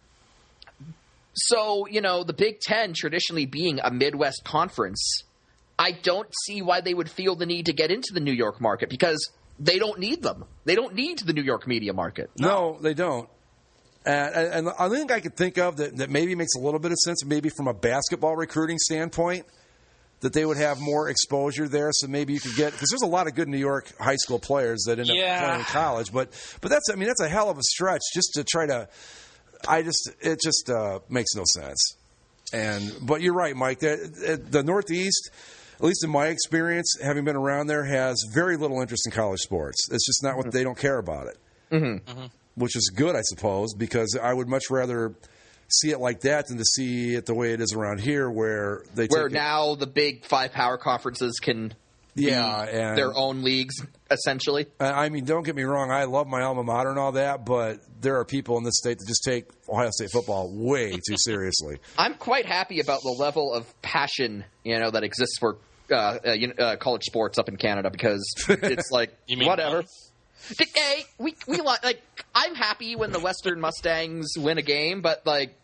So you know, the Big Ten traditionally being a Midwest conference, I don't see why they would feel the need to get into the New York market because they don't need them. They don't need the New York media market. No, they don't. And, and and the only thing I could think of that, that maybe makes a little bit of sense, maybe from a basketball recruiting standpoint, that they would have more exposure there. So maybe you could get because there's a lot of good New York high school players that end up Yeah. playing in college. But but that's I mean that's a hell of a stretch just to try to. I just it just uh, makes no sense. And but you're right, Mike. The, the Northeast, at least in my experience, having been around there, has very little interest in college sports. It's just not what they don't care about it. Mm-hmm. Which is good, I suppose, because I would much rather see it like that than to see it the way it is around here, where they Where take it- now the big five power conferences can yeah, be and their own leagues essentially. I mean, don't get me wrong, I love my alma mater and all that, but there are people in this state that just take Ohio State football way too seriously. I'm quite happy about the level of passion you know that exists for uh, uh, you know, uh, college sports up in Canada because it's like You mean whatever. none? Hey, we we li- like. I'm happy when the Western Mustangs win a game, but like,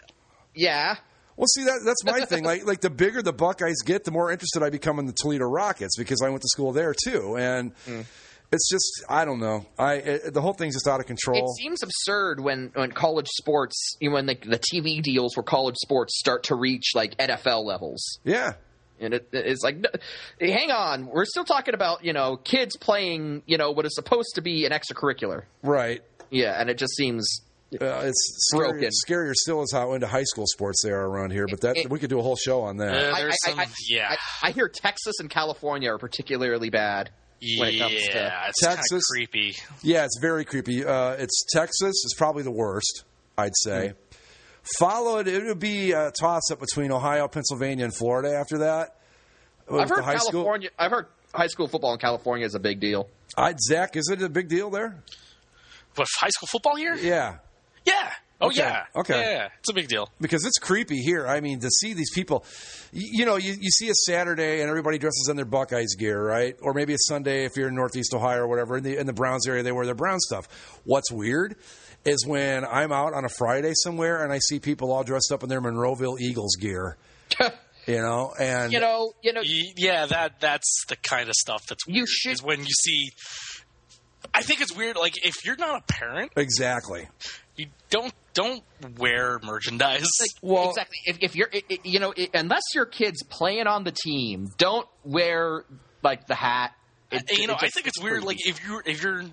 yeah, Well, see, that that's my thing. Like, like the bigger the Buckeyes get, the more interested I become in the Toledo Rockets because I went to school there too, and it's just I don't know. I it, the whole thing's just out of it control. seems absurd when when college sports, you know, when the, the T V deals for college sports start to reach like N F L levels. Yeah, And it, it's like, no, hang on, we're still talking about, you know, kids playing, you know, what is supposed to be an extracurricular. right. Yeah, and it just seems Uh, it's scary, Broken. scarier still is how into high school sports they are around here. But that It- we could do a whole show on that. Uh, I, there's I, some, I, yeah. I, I hear Texas and California are particularly bad when it comes to. Yeah, it's kind of Texas. creepy. Yeah, it's very creepy. Uh, it's Texas is probably the worst, I'd say. Followed, it would be a toss up between Ohio, Pennsylvania, and Florida. After that, I've With the heard high school- California. I've heard high school football in California is a big deal. I'd, Zach, is it a big deal there? What, high school football here? Yeah. Yeah. Oh, Okay. yeah. Okay. Yeah, it's a big deal. Because it's creepy here. I mean, to see these people, you, you know, you, you see a Saturday and everybody dresses in their Buckeyes gear, right? Or maybe a Sunday if you're in Northeast Ohio or whatever. In the, in the Browns area, they wear their Brown stuff. What's weird is when I'm out on a Friday somewhere and I see people all dressed up in their Monroeville Eagles gear, you know, and You know, you know, Y- Yeah, that that's the kind of stuff that's You weird, should- is when you see I think it's weird. Like, if you're not a parent, Exactly. you don't don't wear merchandise. Like, Well- exactly. If, if you're, it, it- you know, it, unless your kid's playing on the team, don't wear like the hat. It- And, you know, it I just- think it's weird. Like, if you're if you're,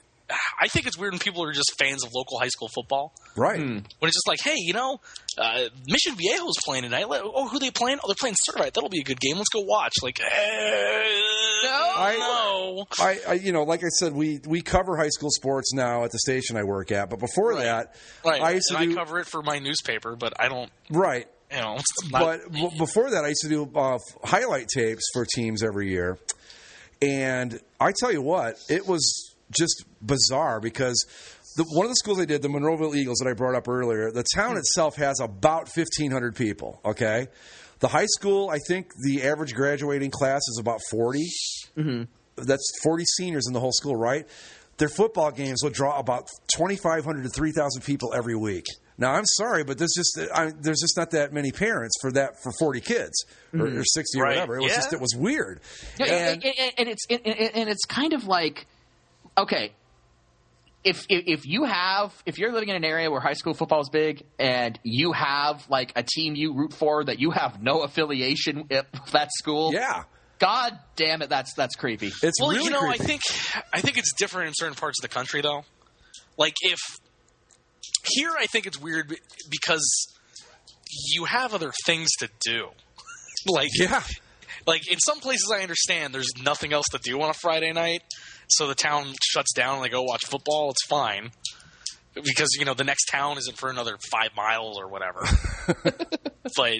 I think it's weird when people are just fans of local high school football. Right. When it's just like, hey, you know, uh, Mission Viejo's playing tonight. Let- Oh, who they playing? Oh, they're playing Servite. That'll be a good game. Let's go watch. Like, eh, I- no. I, I, you know, like I said, we, we cover high school sports now at the station I work at. But before Right. that, Right. I used to and do I cover it for my newspaper, but I don't. right. You know, it's not, But b- before that, I used to do uh, highlight tapes for teams every year. And I tell you what, it was just bizarre because the, one of the schools I did, the Monroeville Eagles that I brought up earlier, the town itself has about fifteen hundred people, okay? The high school, I think the average graduating class is about forty. Mm-hmm. That's forty seniors in the whole school, right? Their football games will draw about twenty-five hundred to three thousand people every week. Now, I'm sorry, but there's just I, there's just not that many parents for that for forty kids or, or sixty or Right. whatever. It was Yeah. just it was weird. Yeah, And- and, and, and it's and, and it's kind of like, okay, if, if if you have if you're living in an area where high school football is big and you have like a team you root for that you have no affiliation with that school, yeah, God damn it, that's that's creepy. it's well, really you know, creepy. I think I think it's different in certain parts of the country, though. Like, if here, I think it's weird be- because you have other things to do. like, yeah. like in some places, I understand there's nothing else to do on a Friday night, so the town shuts down and they go watch football. It's fine because you know the next town isn't for another five miles or whatever. But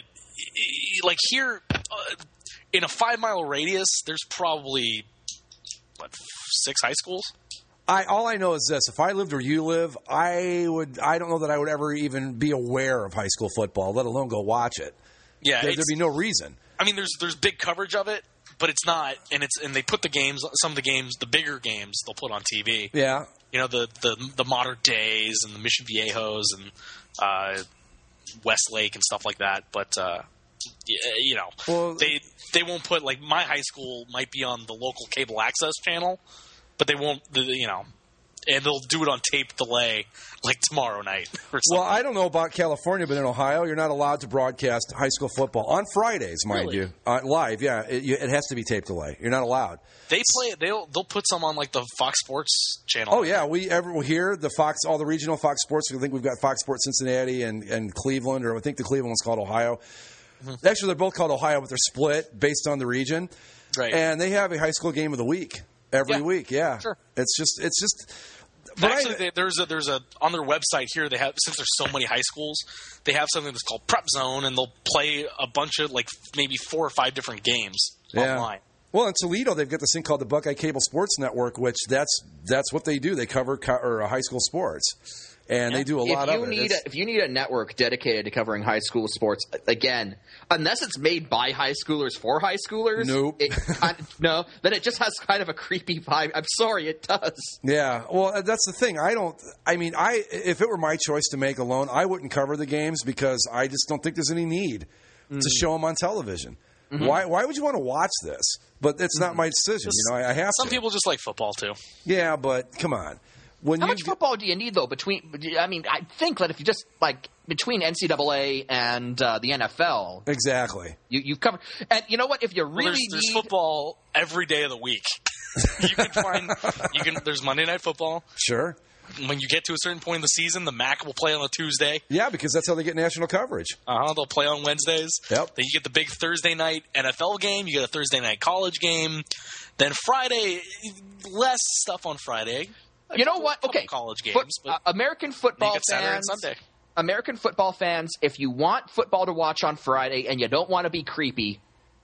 like here, uh, in a five mile radius, there's probably what six high schools. I all I know is this: if I lived where you live, I would. I don't know that I would ever even be aware of high school football, let alone go watch it. Yeah, There, it's- there'd be no reason. I mean, there's there's big coverage of it, but it's not, and it's and they put the games, some of the games, the bigger games, they'll put on T V. Yeah, You know, the the the Modern Days and the Mission Viejos and uh, Westlake and stuff like that. But uh, y- you know, Well- they they won't put like my high school might be on the local cable access channel, but they won't. the- You know. And they'll do it on tape delay, like tomorrow night or something. Well, I don't know about California, but in Ohio, you're not allowed to broadcast high school football on Fridays, mind Really? you, uh, live. Yeah, it, you, it has to be tape delay. You're not allowed. They play it. They'll they'll put some on like the Fox Sports channel. Oh yeah, we ever here the Fox, all the regional Fox Sports. I think we've got Fox Sports Cincinnati and, and Cleveland, or I think the Cleveland one's called Ohio. Mm-hmm. Actually, they're both called Ohio, but they're split based on the region. Right. And they have a high school game of the week every Yeah. week. Yeah, Sure. It's just it's just. But Actually, I, they, there's a there's a on their website here. They have since there's so many high schools, they have something that's called Prep Zone, and they'll play a bunch of like maybe four or five different games Yeah. online. Well, in Toledo, they've got this thing called the Buckeye Cable Sports Network, which that's that's what they do. They cover co- or uh, high school sports, and they do a lot if of you it. need It's- a, if you need a network dedicated to covering high school sports, again, unless it's made by high schoolers for high schoolers, Nope. it kind of, no, then it just has kind of a creepy vibe. I'm sorry, it does. Yeah, well, that's the thing. I don't. I mean, I if it were my choice to make alone, I wouldn't cover the games because I just don't think there's any need to show them on television. Why? Why would you want to watch this? But it's not my decision. You know, I, I have Some to. people just like football too. Yeah, but come on. When How you much football do you need though? Between, I mean, I think that if you just like between N C double A and uh, the N F L, exactly. you you cover. And you know what? If you Well, really there's, there's need, football every day of the week. You can find you can. There's Monday Night Football. Sure. When you get to a certain point in the season, the M A C will play on a Tuesday. Yeah, because that's how they get national coverage. Uh-huh, they'll play on Wednesdays. Yep. Then you get the big Thursday night N F L game. You get a Thursday night college game. Then Friday, less stuff on Friday. you know what? Couple Okay, college games, Foot- but uh, American you football get Saturday and fans. Sunday. American football fans, if you want football to watch on Friday and you don't want to be creepy,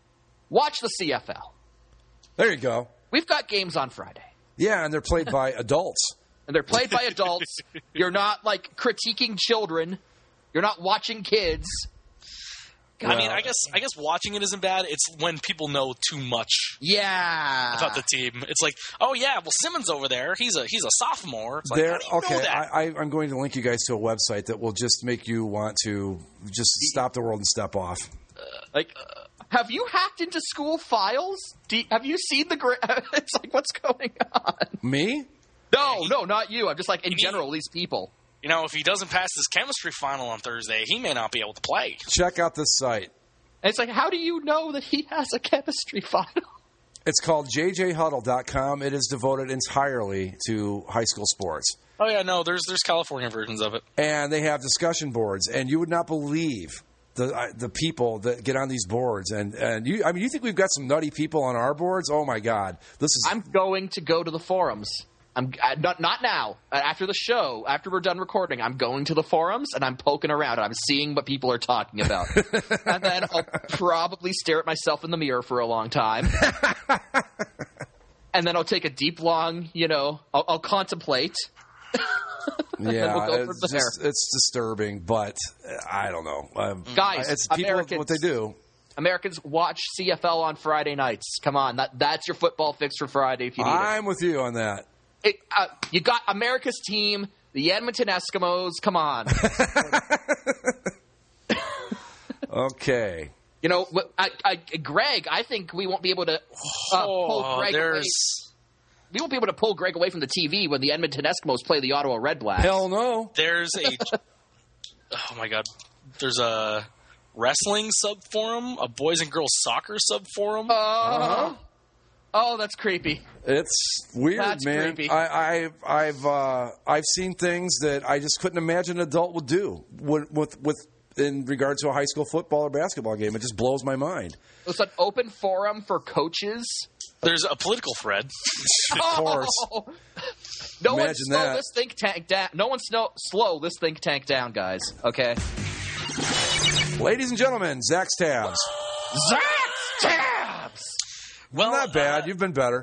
watch the C F L. There you go. We've got games on Friday. Yeah, and they're played by adults. And they're played by adults. You're not, like, critiquing children. You're not watching kids. I mean, I guess I guess watching it isn't bad. It's when people know too much Yeah. about the team. It's like, oh yeah, well Simmons over there, he's a he's a sophomore. It's like, There, how do you okay, know that? I, I, I'm going to link you guys to a website that will just make you want to just stop the world and step off. Like, uh, have you hacked into school files? Do you, have you seen the... Gra- it's like, what's going on? Me? No, he, no, not you. I'm just like in he, general, these people. You know, if he doesn't pass this chemistry final on Thursday, he may not be able to play. Check out this site. And it's like, how do you know that he has a chemistry final? It's called j j huddle dot com. It is devoted entirely to high school sports. Oh, yeah, no, there's there's California versions of it. And they have discussion boards, and you would not believe the uh, the people that get on these boards. And, and you, I mean, you think we've got some nutty people on our boards? Oh, my God. This is. I'm going to go to the forums. I'm uh, not not now. Uh, after the show, after we're done recording, I'm going to the forums and I'm poking around and I'm seeing what people are talking about. And then I'll probably stare at myself in the mirror for a long time. And then I'll take a deep, long, you know, I'll, I'll contemplate. Yeah, we'll it's, just, it's disturbing, but I don't know. Um, Guys, it's people Americans, what they do. Americans watch C F L on Friday nights. Come on, that that's your football fix for Friday if you need I'm it. with you on that. It, uh, you got America's team, the Edmonton Eskimos. Come on. Okay. You know, I, I, Greg, I think we won't be able to uh, pull Oh, Greg there's... away. We won't be able to pull Greg away from the T V when the Edmonton Eskimos play the Ottawa Red Blacks. Hell no. There's a... oh, my God. There's a wrestling sub-forum, a boys and girls soccer sub-forum. Oh, Uh-huh. oh, that's creepy. It's weird, That's man. creepy. I, I, I've uh, I've seen things that I just couldn't imagine an adult would do with, with with in regard to a high school football or basketball game. It just blows my mind. It's an open forum for coaches. There's a political thread. Of course. Oh. No one Imagine slow that. this think tank down. No one snow, slow this think tank down, guys. Okay. Ladies and gentlemen, Zach's Tabs. Zach's Tabs. Well, Not bad. uh, You've been better.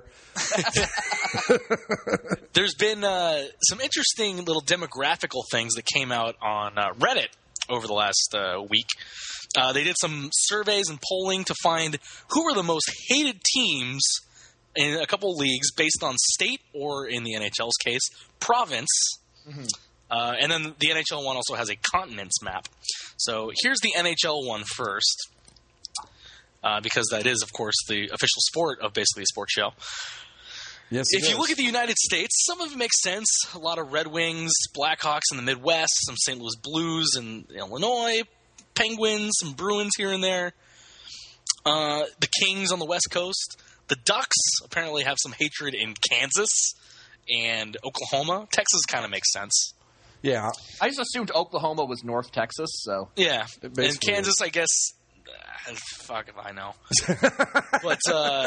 There's been uh, some interesting little demographical things that came out on uh, Reddit over the last uh, week. Uh, they did some surveys and polling to find who are the most hated teams in a couple of leagues based on state or, in the N H L's case, province. Mm-hmm. Uh, and then the N H L one also has a continents map. So here's the N H L one first, uh, because that is, of course, the official sport of Basically a Sports Show. Yes, If it you is. look at the United States, some of it makes sense. A lot of Red Wings, Blackhawks in the Midwest, some Saint Louis Blues in Illinois, Penguins, some Bruins here and there. Uh, the Kings on the West Coast. The Ducks apparently have some hatred in Kansas and Oklahoma. Texas kind of makes sense. Yeah. I just assumed Oklahoma was North Texas, so. Yeah. It And basically Kansas, I guess, uh, fuck if I know. But uh,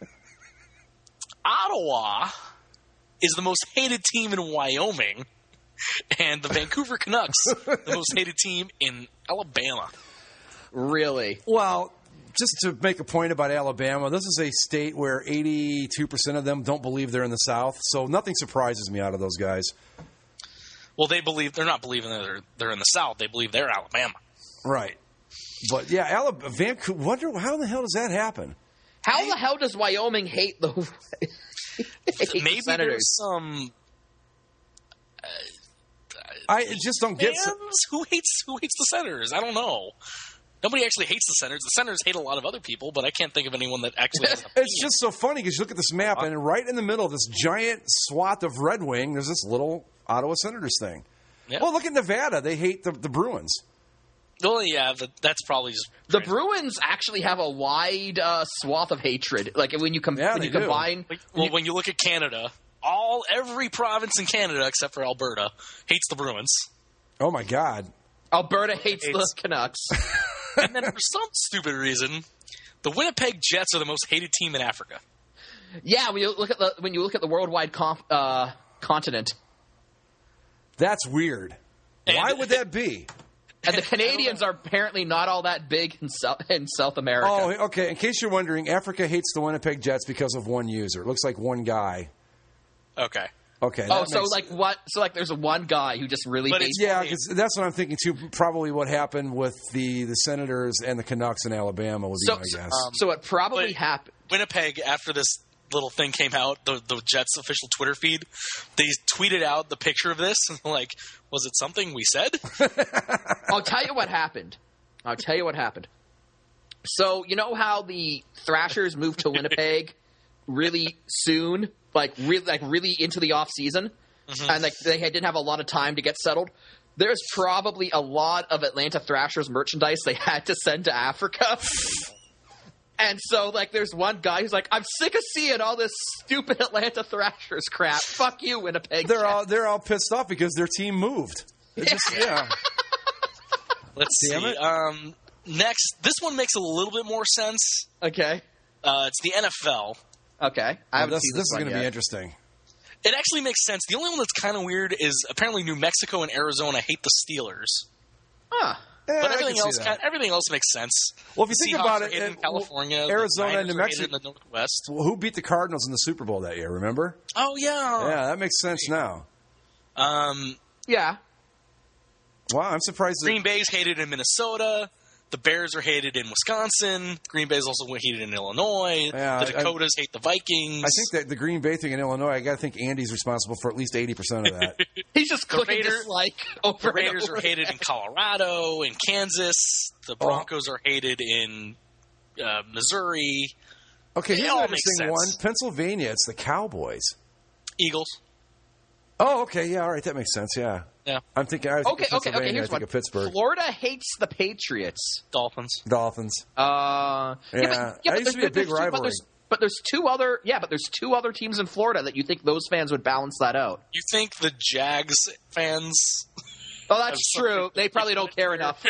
Ottawa is the most hated team in Wyoming, and the Vancouver Canucks, the most hated team in Alabama. Really? Well, just to make a point about Alabama, this is a state where eighty-two percent of them don't believe they're in the South, so nothing surprises me out of those guys. Well, they believe they're not believing that they're, they're in the South. They believe they're Alabama. Right. But yeah, Alabama, Vancouver. Wonder how the hell does that happen? How the hell does Wyoming hate the, hate the Maybe Senators? there's some I just don't get. fans who hates who hates the Senators. I don't know. Nobody actually hates the Senators. The Senators hate a lot of other people, but I can't think of anyone that actually has an It's opinion. just so funny because you look at this map, and right in the middle of this giant swath of Red Wing, there's this little Ottawa Senators thing. Yeah. Well, look at Nevada; they hate the, the Bruins. Well, yeah, but that's probably just The Bruins actually have a wide uh, swath of hatred. Like when you, com- Yeah, when they you do. combine, Like, well, when you look at Canada, all every province in Canada except for Alberta hates the Bruins. Oh my God! Alberta hates the Hates- Canucks. And then for some stupid reason, the Winnipeg Jets are the most hated team in Africa. Yeah, when you look at the when you look at the worldwide comp, uh, continent, That's weird. And- Why would that be? and the Canadians are apparently not all that big in South in South America. Oh, okay. In case you're wondering, Africa hates the Winnipeg Jets because of one user. It looks like one guy. Okay. Okay. Oh, that so makes- like what? So like, there's one guy who just really But hates. it's- Yeah, 'cause that's what I'm thinking too. Probably what happened with the, the Senators and the Canucks in Alabama would be So, my so, guess. so it probably But- happened. Winnipeg, after this little thing came out, the, the Jets' official Twitter feed, they tweeted out the picture of this, and like, was it something we said? I'll tell you what happened. I'll tell you what happened. So you know how the Thrashers moved to Winnipeg really soon, like really, like really into the off season, mm-hmm. and like they had, didn't have a lot of time to get settled. There's probably a lot of Atlanta Thrashers merchandise they had to send to Africa. And so, like, there's one guy who's like, I'm sick of seeing all this stupid Atlanta Thrashers crap. Fuck you, Winnipeg. They're all they're all pissed off because their team moved. Yeah. Just, yeah. Let's Damn see. It. Um, next, this one makes a little bit more sense. Okay. Uh, it's the N F L. Okay. I oh, haven't this seen this this is going to yet. be interesting. It actually makes sense. The only one that's kind of weird is apparently New Mexico and Arizona hate the Steelers. Huh. Yeah, But I everything can see else, that. kind everything else makes sense. Well, if you The think Seahawks about are it, hated in it- California, the Arizona Niners and New are hated Mexico- in the Northwest. Well, who beat the Cardinals in the Super Bowl that year? Remember? Oh yeah, Yeah, that makes sense now. Um, Yeah. Wow, I'm surprised. That, Green Bay's hated in Minnesota. The Bears are hated in Wisconsin. Green Bay's also hated in Illinois. Yeah, the I- Dakotas hate the Vikings. I think that the Green Bay thing in Illinois, I got to think Andy's responsible for at least eighty percent of that. He's just clicking Raiders- dislike the over and Raiders over are hated in Colorado, in Kansas. The Broncos are hated in uh, Missouri. Okay, They here's all an make interesting one. sense. Pennsylvania, it's the Cowboys. Eagles. Oh, okay, yeah, all right, that makes sense, yeah. Yeah. I'm thinking, I think Okay, of okay, okay. Pennsylvania, Here's I think one. of Pittsburgh. Florida hates the Patriots. Dolphins. Dolphins. Uh, Yeah, but, that but used to be a there's- big there's two- But rivalry. there's, but there's two other, yeah, but there's two other teams in Florida that you think those fans would balance that out. You think the Jags fans? Oh, that's Have true. something They probably don't care enough.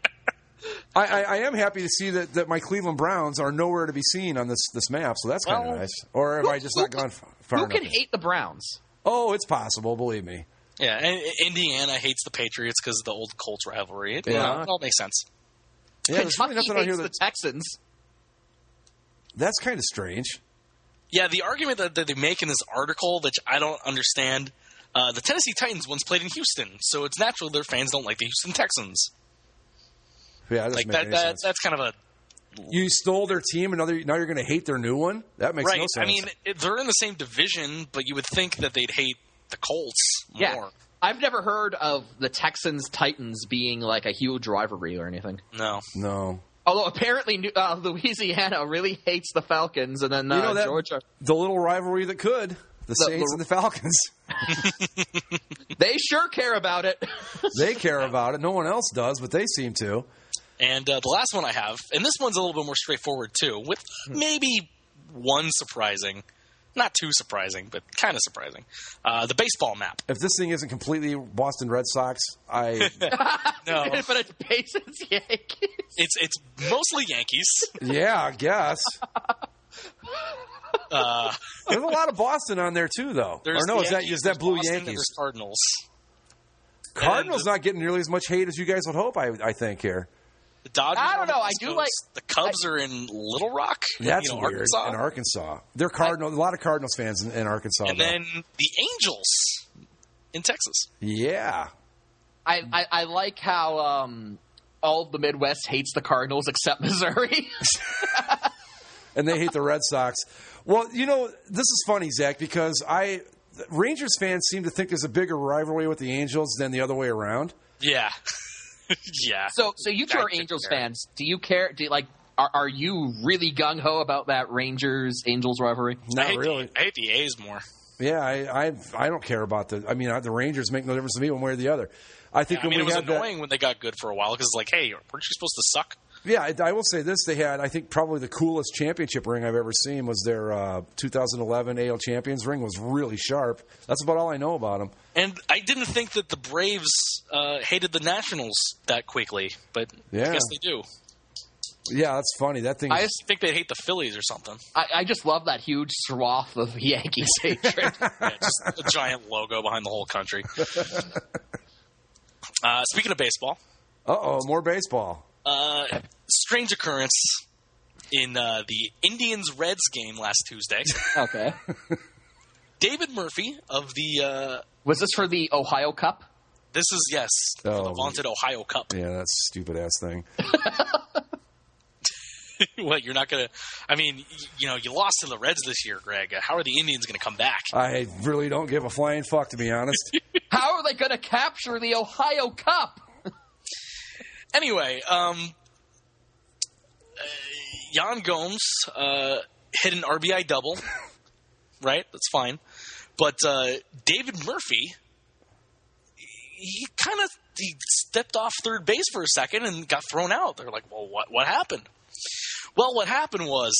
I, I, I am happy to see that, that my Cleveland Browns are nowhere to be seen on this, this map, so that's kind of Well, nice. Or have who- I just who not can- gone f- far Who enough? can hate the Browns? Oh, it's possible, believe me. Yeah, and Indiana hates the Patriots because of the old Colts rivalry. It, Yeah. you know, it all makes sense. Yeah, there's really Kentucky nothing on hates here the that, Texans. that's kind of strange. Yeah, the argument that, that they make in this article, which I don't understand, uh, the Tennessee Titans once played in Houston, so it's natural their fans don't like the Houston Texans. Yeah, that doesn't Like make that, any that sense. that's kind of a You stole their team, and now they're- now you're going to hate their new one? That makes right. no sense. I mean, it, they're in the same division, but you would think that they'd hate the Colts more. Yeah. I've never heard of the Texans Titans being like a huge rivalry or anything. No. no. Although apparently New- uh, Louisiana really hates the Falcons, and then uh, You know that Georgia, the little rivalry that could, the, Saints the- and the Falcons. they sure care about it. They care about it. No one else does, but they seem to. And uh, the last one I have, and this one's a little bit more straightforward too, with maybe one surprising, not too surprising, but kind of surprising, uh, the baseball map. If this thing isn't completely Boston Red Sox, I No, But it's Pacers Yankees. it's it's mostly Yankees. yeah, I guess. Uh, There's a lot of Boston on there too, though. there's Or no, the is that Yankees, is that there's Blue Boston, and Yankees? There's Cardinals. Cardinals and the- not getting nearly as much hate as you guys would hope. I I think here. The Dodgers. I are don't on the know, I West do Coast. like- the Cubs are in Little Rock. That's you know, weird. Arkansas. In Arkansas, they're Cardinal. a lot of Cardinals fans in, in Arkansas. And though. then the Angels in Texas. yeah, I, I, I like how um, all of the Midwest hates the Cardinals except Missouri. and they hate the Red Sox. Well, you know, this is funny, Zach, because I Rangers fans seem to think there's a bigger rivalry with the Angels than the other way around. Yeah. yeah. so, so you two I are could Angels care. fans. Do you care? Do you, like, are, are you really gung ho about that Rangers Angels rivalry? I Not hate really. The, I hate the A's more. Yeah, I, I I don't care about the. I mean, the Rangers make no difference to me one way or the other. I think I when mean, it we was had that, annoying when they got good for a while because it's like, hey, weren't you supposed to suck? yeah, I, I will say this: they had, I think, probably the coolest championship ring I've ever seen was their uh, two thousand eleven A L Champions ring. Was really sharp. That's about all I know about them. And I didn't think that the Braves uh, hated the Nationals that quickly, but Yeah. I guess they do. Yeah, that's funny. That thing. I is- just, I think they hate the Phillies or something. I, I just love that huge swath of Yankees hatred. Yeah, just a giant logo behind the whole country. Uh, speaking of baseball, uh oh, more baseball. uh, strange occurrence in uh, the Indians-Reds game last Tuesday. Okay. David Murphy of the uh, Was this for the Ohio Cup? this is yes for the Oh. vaunted Ohio Cup. Yeah, that stupid ass thing. What, you're not gonna? I mean, y- you know, you lost to the Reds this year, Greg. How are the Indians gonna come back? I really don't give a flying fuck, to be honest. How are they going to capture the Ohio Cup? Anyway, um, uh, Jan Gomes uh, hit an R B I double right? That's fine. But uh, David Murphy, he kind of he stepped off third base for a second and got thrown out. They're like, well, what what happened? Well, what happened was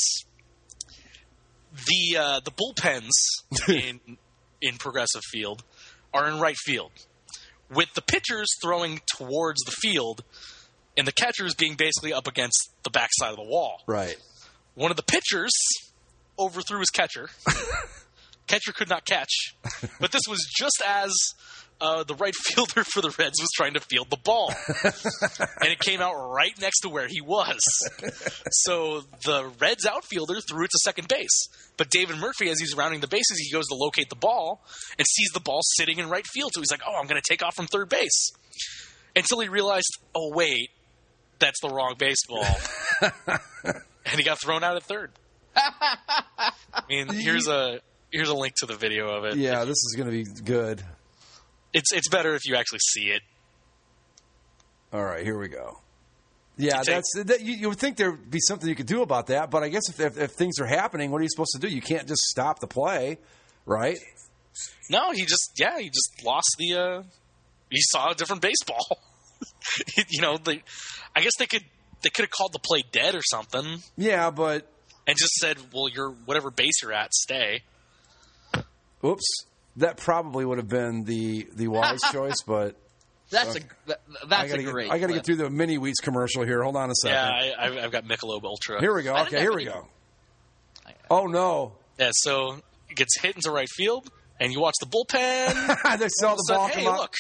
the uh, the bullpens in in Progressive Field are in right field, with the pitchers throwing towards the field and the catchers being basically up against the backside of the wall. Right. One of the pitchers overthrew his catcher. Catcher could not catch. But this was just as uh, the right fielder for the Reds was trying to field the ball. And it came out right next to where he was. So the Reds outfielder threw it to second base. But David Murphy, as he's rounding the bases, he goes to locate the ball and sees the ball sitting in right field. So he's like, oh, I'm going to take off from third base. Until he realized, oh, wait, that's the wrong baseball. And he got thrown out at third. I mean, here's a here's a link to the video of it. Yeah, this is going to be good. It's it's better if you actually see it. All right, here we go. Yeah, take- that's that, you, you would think there would be something you could do about that, but I guess if, if if things are happening, what are you supposed to do? You can't just stop the play, right? No, he just yeah, he just lost the. Uh, he saw a different baseball. you know, they, I guess they could they could have called the play dead or something. Yeah, but and just said, well, you're whatever base you're at, stay. Oops, that probably would have been the the wise choice, but That's okay. a that, that's I gotta a great. Get, I got to get clip. through the mini wheats commercial here. Hold on a second. Yeah, I, I've, I've got Michelob Ultra. Here we go. I didn't Okay, have here we any- go. Oh no! Yeah, so it gets hit into right field, and you watch the bullpen. They saw all of the a ball sudden, come hey, out. look.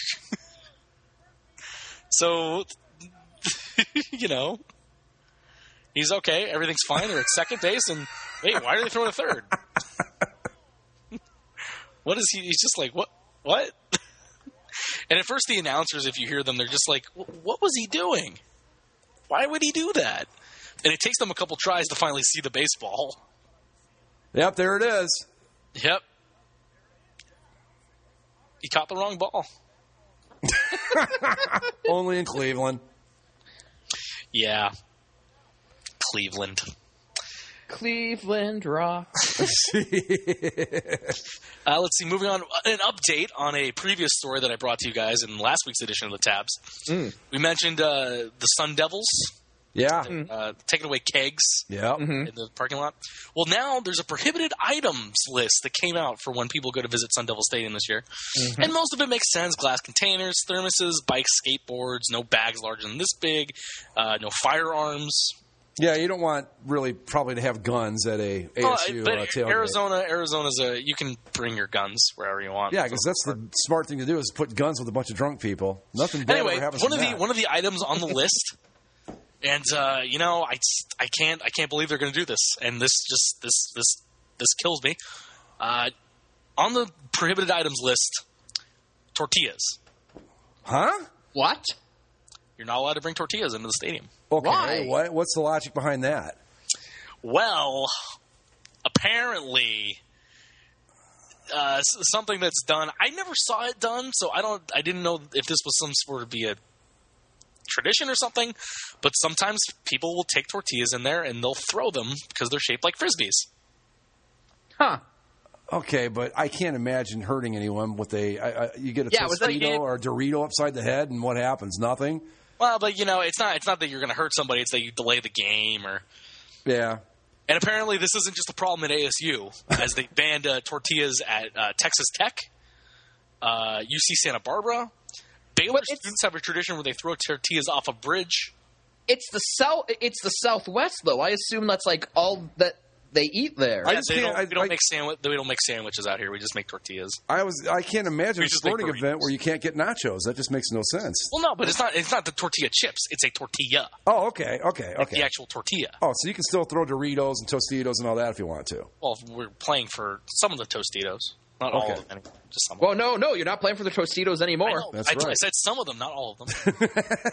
So, you know, he's okay. Everything's fine. They're at second base, and wait, why are they throwing a third? What is he? He's just like, what? What? And at first, the announcers, if you hear them, they're just like, what was he doing? Why would he do that? And it takes them a couple tries to finally see the baseball. Yep, there it is. Yep. He caught the wrong ball. Only in Cleveland. Yeah. Cleveland. Cleveland Rock. Uh, let's see. Moving on. An update on a previous story that I brought to you guys in last week's edition of the Tabs. Mm. We mentioned uh, the Sun Devils Yeah. uh, taking away kegs Yeah. in the parking lot. Well, now there's a prohibited items list that came out for when people go to visit Sun Devil Stadium this year. Mm-hmm. And most of it makes sense. Glass containers, thermoses, bikes, skateboards, no bags larger than this big, uh, no firearms. Yeah, you don't want really probably to have guns at a A S U Oh, but uh, tailgate. Arizona, Arizona's a you can bring your guns wherever you want. Yeah, because that's the smart thing to do is put guns with a bunch of drunk people. Nothing bad Anyway, ever happens one from of the that. one of the items on the list, and uh, you know, I, I can't I can't believe they're going to do this, and this just this this this kills me. Uh, on the prohibited items list, tortillas. Huh? What? You're not allowed to bring tortillas into the stadium. Okay. Why? What, what's the logic behind that? Well, apparently, uh, s- something that's done. I never saw it done, so I don't. I didn't know if this was some sort of be a tradition or something. But sometimes people will take tortillas in there and they'll throw them because they're shaped like frisbees. Huh. Okay, but I can't imagine hurting anyone with a. I, I, you get a Yeah, was that- Tostito or a Dorito upside the head, and what happens? Nothing. Well, but you know, it's not. It's not that you're going to hurt somebody. It's that you delay the game, or. Yeah. And apparently, this isn't just a problem at A S U, as they banned uh, tortillas at uh, Texas Tech, uh, U C Santa Barbara. Baylor it's- students have a tradition where they throw tortillas off a bridge. It's the south. It's the Southwest, though. I assume that's like all that they eat there. I Yeah, just they can't- don't, I- we don't I- make sandwich. We don't make sandwiches out here. We just make tortillas. I was. I can't imagine We a just make sporting burritos. event where you can't get nachos. That just makes no sense. Well, no, but it's not. It's not the tortilla chips. It's a tortilla. Oh, okay, okay, okay. The actual tortilla. Oh, so you can still throw Doritos and Tostitos and all that if you want to. Well, we're playing for some of the Tostitos, not all Okay. of them. Anyway, just some. Of Well, no, no, you're not playing for the Tostitos them. I, anymore. know. That's I, right. I said some of them, not all of them.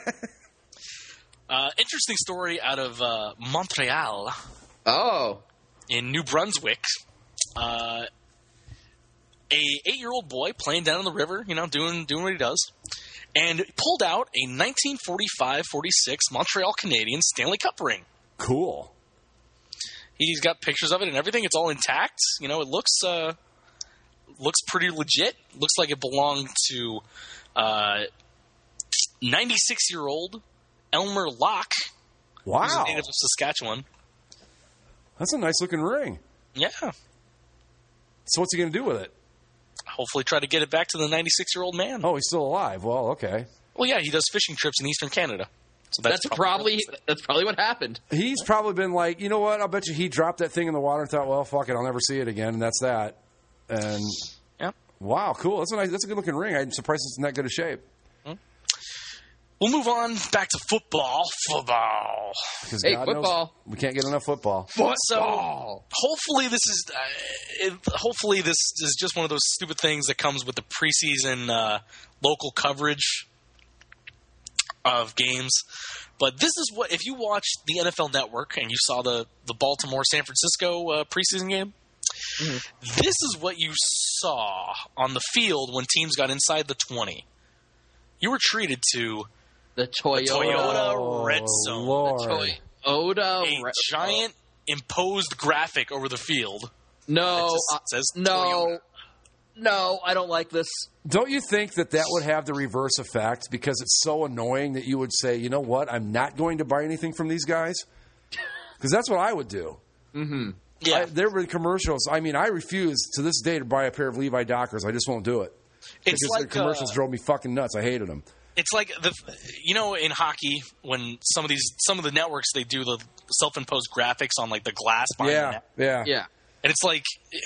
uh, interesting story out of uh, Montreal Oh, in New Brunswick. Uh, a eight-year-old boy playing down in the river, you know, doing doing what he does, and pulled out a nineteen forty-five forty-six Montreal Canadiens Stanley Cup ring. Cool. He's got pictures of it and everything. It's all intact. You know, it looks uh, looks pretty legit. Looks like it belonged to uh, ninety-six-year-old Elmer Locke. Wow. Who's a native of Saskatchewan. That's a nice-looking ring. Yeah. So what's he going to do with it? Hopefully try to get it back to the ninety-six-year-old man. Oh, he's still alive. Well, okay. Well, yeah, he does fishing trips in eastern Canada. So that's, That's probably probably that's probably what happened. He's probably been like, you know what? I'll bet you he dropped that thing in the water and thought, well, fuck it, I'll never see it again, and that's that. And yeah. Wow, cool. That's a nice, that's a good looking ring. I'm surprised it's in that good of shape. We'll move on back to football. Football. Because Hey, God football. knows we can't get enough football. Football. So hopefully this is uh, it, hopefully this is just one of those stupid things that comes with the preseason uh, local coverage of games. But this is what if you watched the N F L Network and you saw the the Baltimore San Francisco uh, preseason game. Mm-hmm. This is what you saw on the field when teams got inside the twenty. You were treated to the Toyota, the Toyota Oh, Red Zone. Lord. The Toyota A Red giant imposed graphic over the field. No, It just uh, says no, Toyota. no. I don't like this. Don't you think that that would have the reverse effect because it's so annoying that you would say, you know what, I'm not going to buy anything from these guys? Because that's what I would do. Mm-hmm. Yeah. I, there were commercials. I mean, I refuse to this day to buy a pair of Levi Dockers. I just won't do it. It's because like the commercials uh, drove me fucking nuts. I hated them. It's like the you know in hockey when some of these some of the networks they do the self-imposed graphics on like the glass behind the Yeah, net. yeah, Yeah. And it's like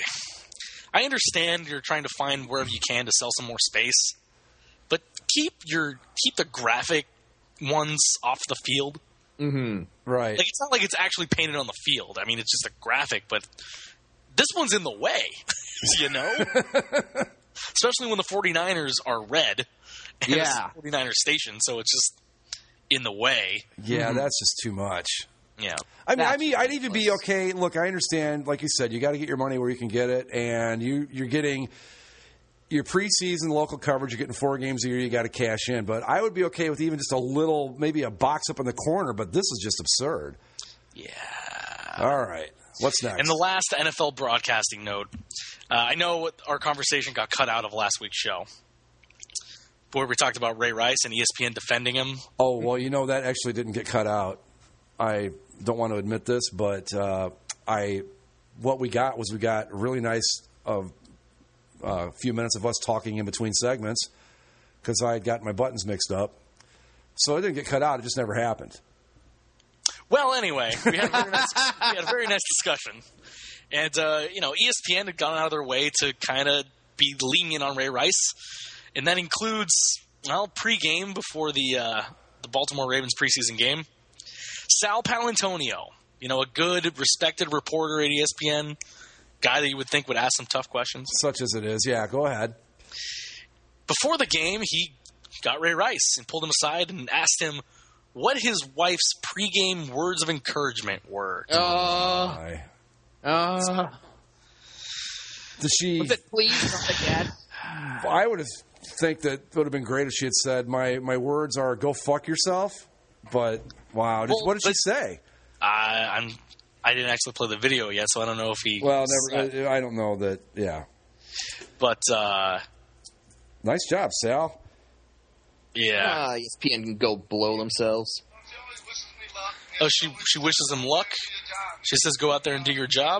I understand you're trying to find wherever you can to sell some more space, but keep your keep the graphic ones off the field. Mm-hmm. Right. Like it's not like it's actually painted on the field. I mean, it's just a graphic, but this one's in the way, you know? Especially when the 49ers are red. And Yeah. it's the 49ers station, so it's just in the way. Yeah, that's just too much. Yeah. I mean, That's I mean, I'd even be okay. Look, I understand. Like you said, you got to get your money where you can get it, and you you're getting your preseason local coverage. You're getting four games a year. You got to cash in. But I would be okay with even just a little, maybe a box up in the corner. But this is just absurd. Yeah. All right, what's next? And the last N F L broadcasting note. Uh, I know our conversation got cut out of last week's show, where we talked about Ray Rice and E S P N defending him. Oh well, you know that actually didn't get cut out. I don't want to admit this, but uh, I what we got was we got a really nice of a uh, few minutes of us talking in between segments because I had gotten my buttons mixed up. So it didn't get cut out. It just never happened. Well, anyway, we had a very nice, we had a very nice discussion. And, uh, you know, E S P N had gone out of their way to kind of be lenient on Ray Rice. And that includes, well, pregame before the uh, the Baltimore Ravens preseason game. Sal Palantonio, you know, a good, respected reporter at E S P N, guy that you would think would ask some tough questions. Such as it is. Yeah, go ahead. Before the game, he got Ray Rice and pulled him aside and asked him what his wife's pregame words of encouragement were. Uh, Bye. uh, Does she? was it please not again? I would have think that it would have been great if she had said, "My my words are go fuck yourself." But wow, did, Well, what did she but- say? I, I'm. I didn't actually play the video yet, so I don't know if he. Well, never. I, I don't know that. Yeah. But uh, Nice job, Sal. yeah. Uh, E S P N can go blow themselves. Oh, she she wishes him luck. She says, "Go out there and do your job."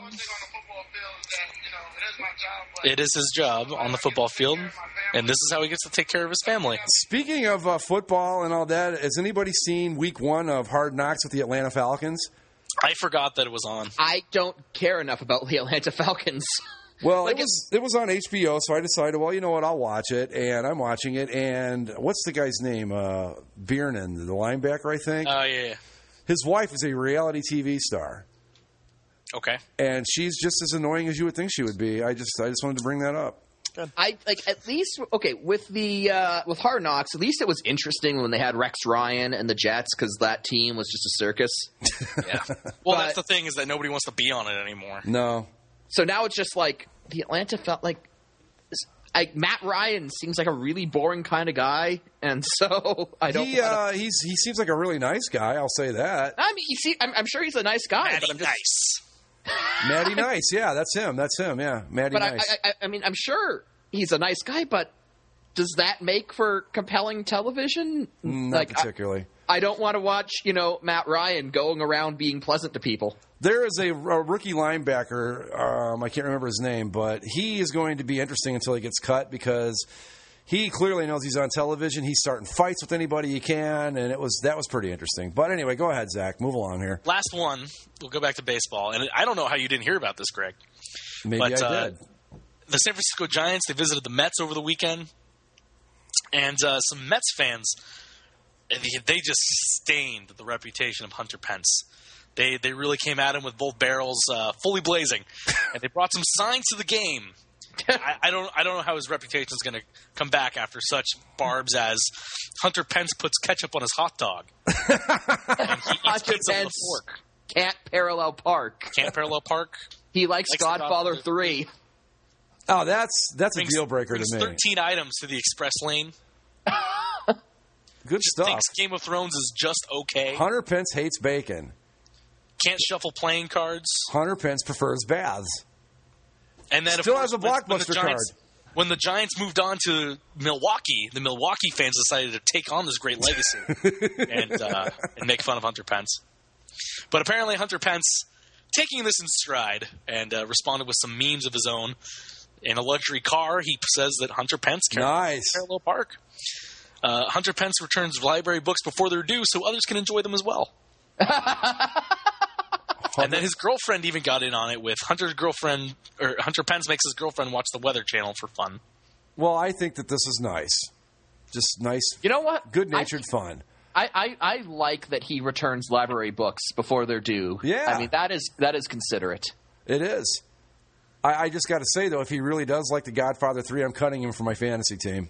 It is his job on the football field, and this is how he gets to take care of his family. Speaking of uh, football and all that, has anybody seen Week One of Hard Knocks with the Atlanta Falcons? I forgot that it was on. I don't care enough about the Atlanta Falcons. Well, Like it was it was on H B O, so I decided, well, you know what, I'll watch it, and I'm watching it. And what's the guy's name? Uh, Biernan, the linebacker, I think. Oh, yeah, yeah. His wife is a reality T V star, Okay. and she's just as annoying as you would think she would be. I just I just wanted to bring that up. I like at least okay with the uh, with Hard Knocks. At least it was interesting when they had Rex Ryan and the Jets because that team was just a circus. Yeah. Well, But- that's the thing is that nobody wants to be on it anymore. No, So now it's just like the Atlanta felt like. I, Matt Ryan seems like a really boring kind of guy, and so I don't. he I, don't uh, he's he seems like a really nice guy. I'll say that. I mean, you see, I'm, I'm sure he's a nice guy, Matty but I'm just nice. Matty Nice, yeah, that's him. That's him, yeah. Matty But Nice. I, I, I mean, I'm sure he's a nice guy, but does that make for compelling television? Not like, particularly. I, I don't want to watch, you know, Matt Ryan going around being pleasant to people. There is a, a rookie linebacker, um, I can't remember his name, but he is going to be interesting until he gets cut because he clearly knows he's on television. He's starting fights with anybody he can, and it was that was pretty interesting. But anyway, go ahead, Zach. Move along here. Last one. We'll go back to baseball. And I don't know how you didn't hear about this, Greg. Maybe but, I uh, did. The San Francisco Giants, they visited the Mets over the weekend. And uh, some Mets fans, they just stained the reputation of Hunter Pence. They they really came at him with both barrels uh, fully blazing. And they brought some signs to the game. I, I don't I don't know how his reputation is going to come back after such barbs as Hunter Pence puts ketchup on his hot dog. And he eats Hunter pizza with a Pence fork. can't parallel park. Can't parallel park. He likes, Likes Godfather Godfather three. Oh, that's that's a Brings- deal breaker brings to me. thirteen items to the express lane. Good stuff. Thinks Game of Thrones is just okay. Hunter Pence hates bacon. Can't shuffle playing cards. Hunter Pence prefers baths. And then Still of course, has a when- when the Blockbuster Giants, card. When the Giants moved on to Milwaukee, the Milwaukee fans decided to take on this great legacy and uh, and make fun of Hunter Pence. But apparently, Hunter Pence taking this in stride and uh, responded with some memes of his own. In a luxury car, he says that Hunter Pence can Nice. parallel park. Uh, Hunter Pence returns library books before they're due, so others can enjoy them as well. And then his girlfriend even got in on it with Hunter's girlfriend, or Hunter Pence makes his girlfriend watch the Weather Channel for fun. Well, I think that this is nice. Just nice, You know what? good-natured I, fun. I, I, I like that he returns library books before they're due. Yeah. I mean, that is that is considerate. It is. I, I just got to say, though, if he really does like The Godfather three, I'm cutting him for my fantasy team.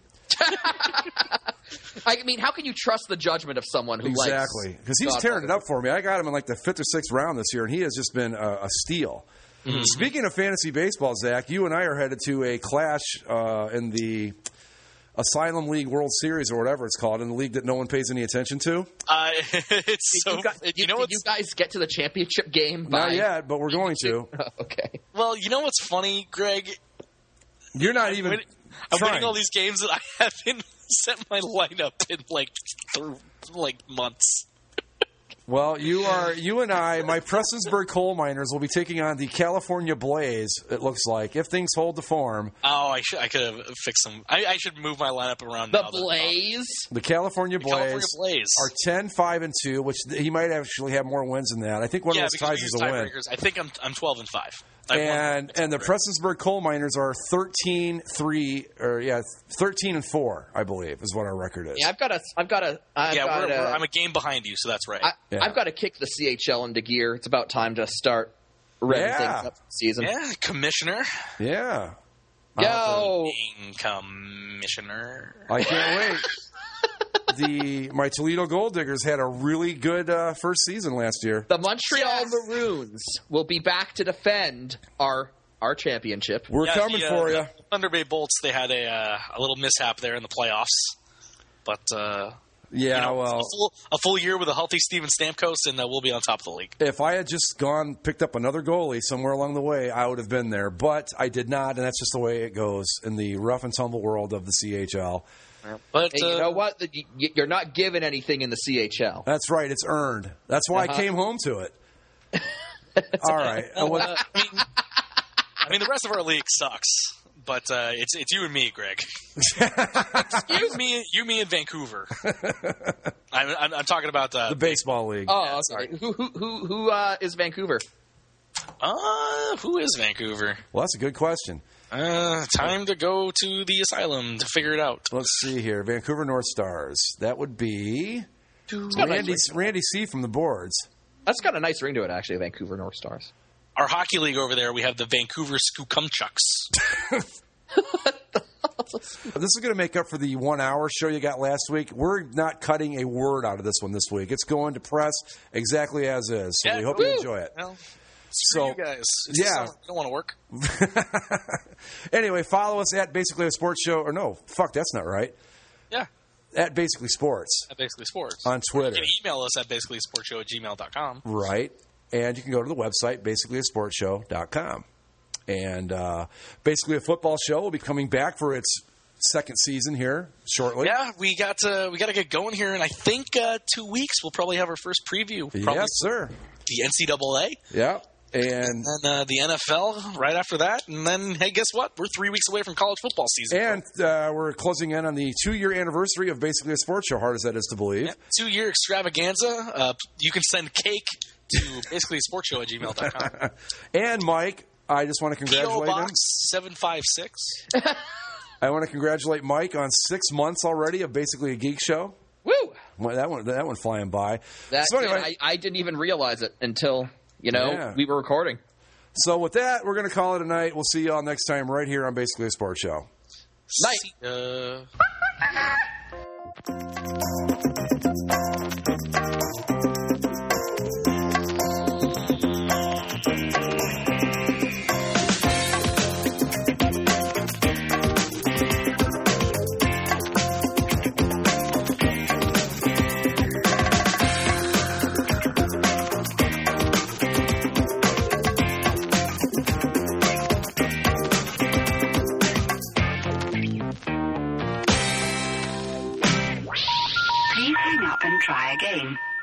I mean, how can you trust the judgment of someone who likes Exactly. Because he's tearing it up for me. I got him in like the fifth or sixth round this year, and he has just been a, a steal. Mm-hmm. Speaking of fantasy baseball, Zach, you and I are headed to a clash uh, in the Asylum League World Series or whatever it's called, in the league that no one pays any attention to. Uh, it's so you, guys, you, you know did what's you guys get to the championship game? By Not yet, but we're going to. Okay. well, you know what's funny, Greg? You're not I'm even winning, I'm trying. winning all these games that I haven't set my lineup in like through like months. Well, you are you and I, my Prestonsburg coal miners, will be taking on the California Blaze. It looks like if things hold the form. Oh, I should I could have fixed some. I, I should move my lineup around. The now that- Blaze. The California Blaze, California Blaze are ten, five, and two, which th- he might actually have more wins than that. I think one yeah, of those because ties we is use a win. tiebreakers. I think I'm I'm twelve and five. I've won And one. and the Prestonsburg coal miners are thirteen, three, or yeah, thirteen and four, I believe, is what our record is. Yeah, I've got to. I've got to. I've yeah, got we're, to, we're, I'm a game behind you, so that's right. I, Yeah. I've got to kick the C H L into gear. It's about time to start revving Yeah. things up for the season. yeah, Commissioner, Yeah. Yo, Being Commissioner. I can't wait. The my Toledo Gold Diggers had a really good uh, first season last year. the Montreal Yes. Maroons will be back to defend our our championship. We're Yeah, coming the, uh, for you. the Thunder Bay Bolts, they had a uh, a little mishap there in the playoffs, but uh, Yeah, you know, well, a full, a full year with a healthy Steven Stamkos, and uh, we'll be on top of the league. if I had just gone picked up another goalie somewhere along the way, I would have been there. But I did not, and that's just the way it goes in the rough and tumble world of the C H L. But Hey, uh, you know what? The- you- You're not given anything in the C H L. That's right; it's earned. That's why Uh-huh. I came home to it. All right. Uh, what- uh, I mean, I mean, the rest of our league sucks, but uh, it's it's you and me, Greg. you, me, you, me, and Vancouver. I'm, I'm, I'm talking about uh, the baseball league. Oh, Yeah, okay. sorry. Who who who who uh, is Vancouver? uh, who is Vancouver? Well, that's a good question. Uh, time to go to the asylum to figure it out. Let's see here. Vancouver North Stars. That would be It's got a Randy nice ring. Randy C from the boards. That's got a nice ring to it, actually. Vancouver North Stars. Our hockey league over there, we have the Vancouver Skookumchucks. This is going to make up for the one-hour show you got last week. We're not cutting a word out of this one this week. It's going to press exactly as is. So Yeah, we hope you woo. enjoy it. Well, So you guys, it's yeah. summer. I don't want to work. Anyway, follow us at Basically a Sports Show. Or no, fuck, that's not right. Yeah, At Basically Sports at Basically Sports. on Twitter. You can email us at basically sports show at gmail dot com. Right. And you can go to the website, basically a sports show dot com. And uh, Basically a Football Show will be coming back for its second season here shortly. Yeah, we got to we got to get going here, and I think uh, two weeks we'll probably have our first preview. Probably Yes, sir. The N C double A. Yeah. And, And then uh, the N F L right after that. And then, hey, guess what? We're three weeks away from college football season. and uh, we're closing in on the two-year anniversary of Basically a Sports Show, hard as that is to believe. Yeah, two-year extravaganza. Uh, you can send cake to basically sports show at gmail dot com. And Mike, I just want to P O congratulate Box him. seven five six. I want to congratulate Mike on six months already of Basically a Geek Show. Woo! Well, that one, that one flying by. That, So anyway- I, I didn't even realize it until, you know, Yeah. we were recording. So with that, we're going to call it a night. We'll see you all next time right here on Basically a Sports Show. Night. Uh, Please hang up and try again.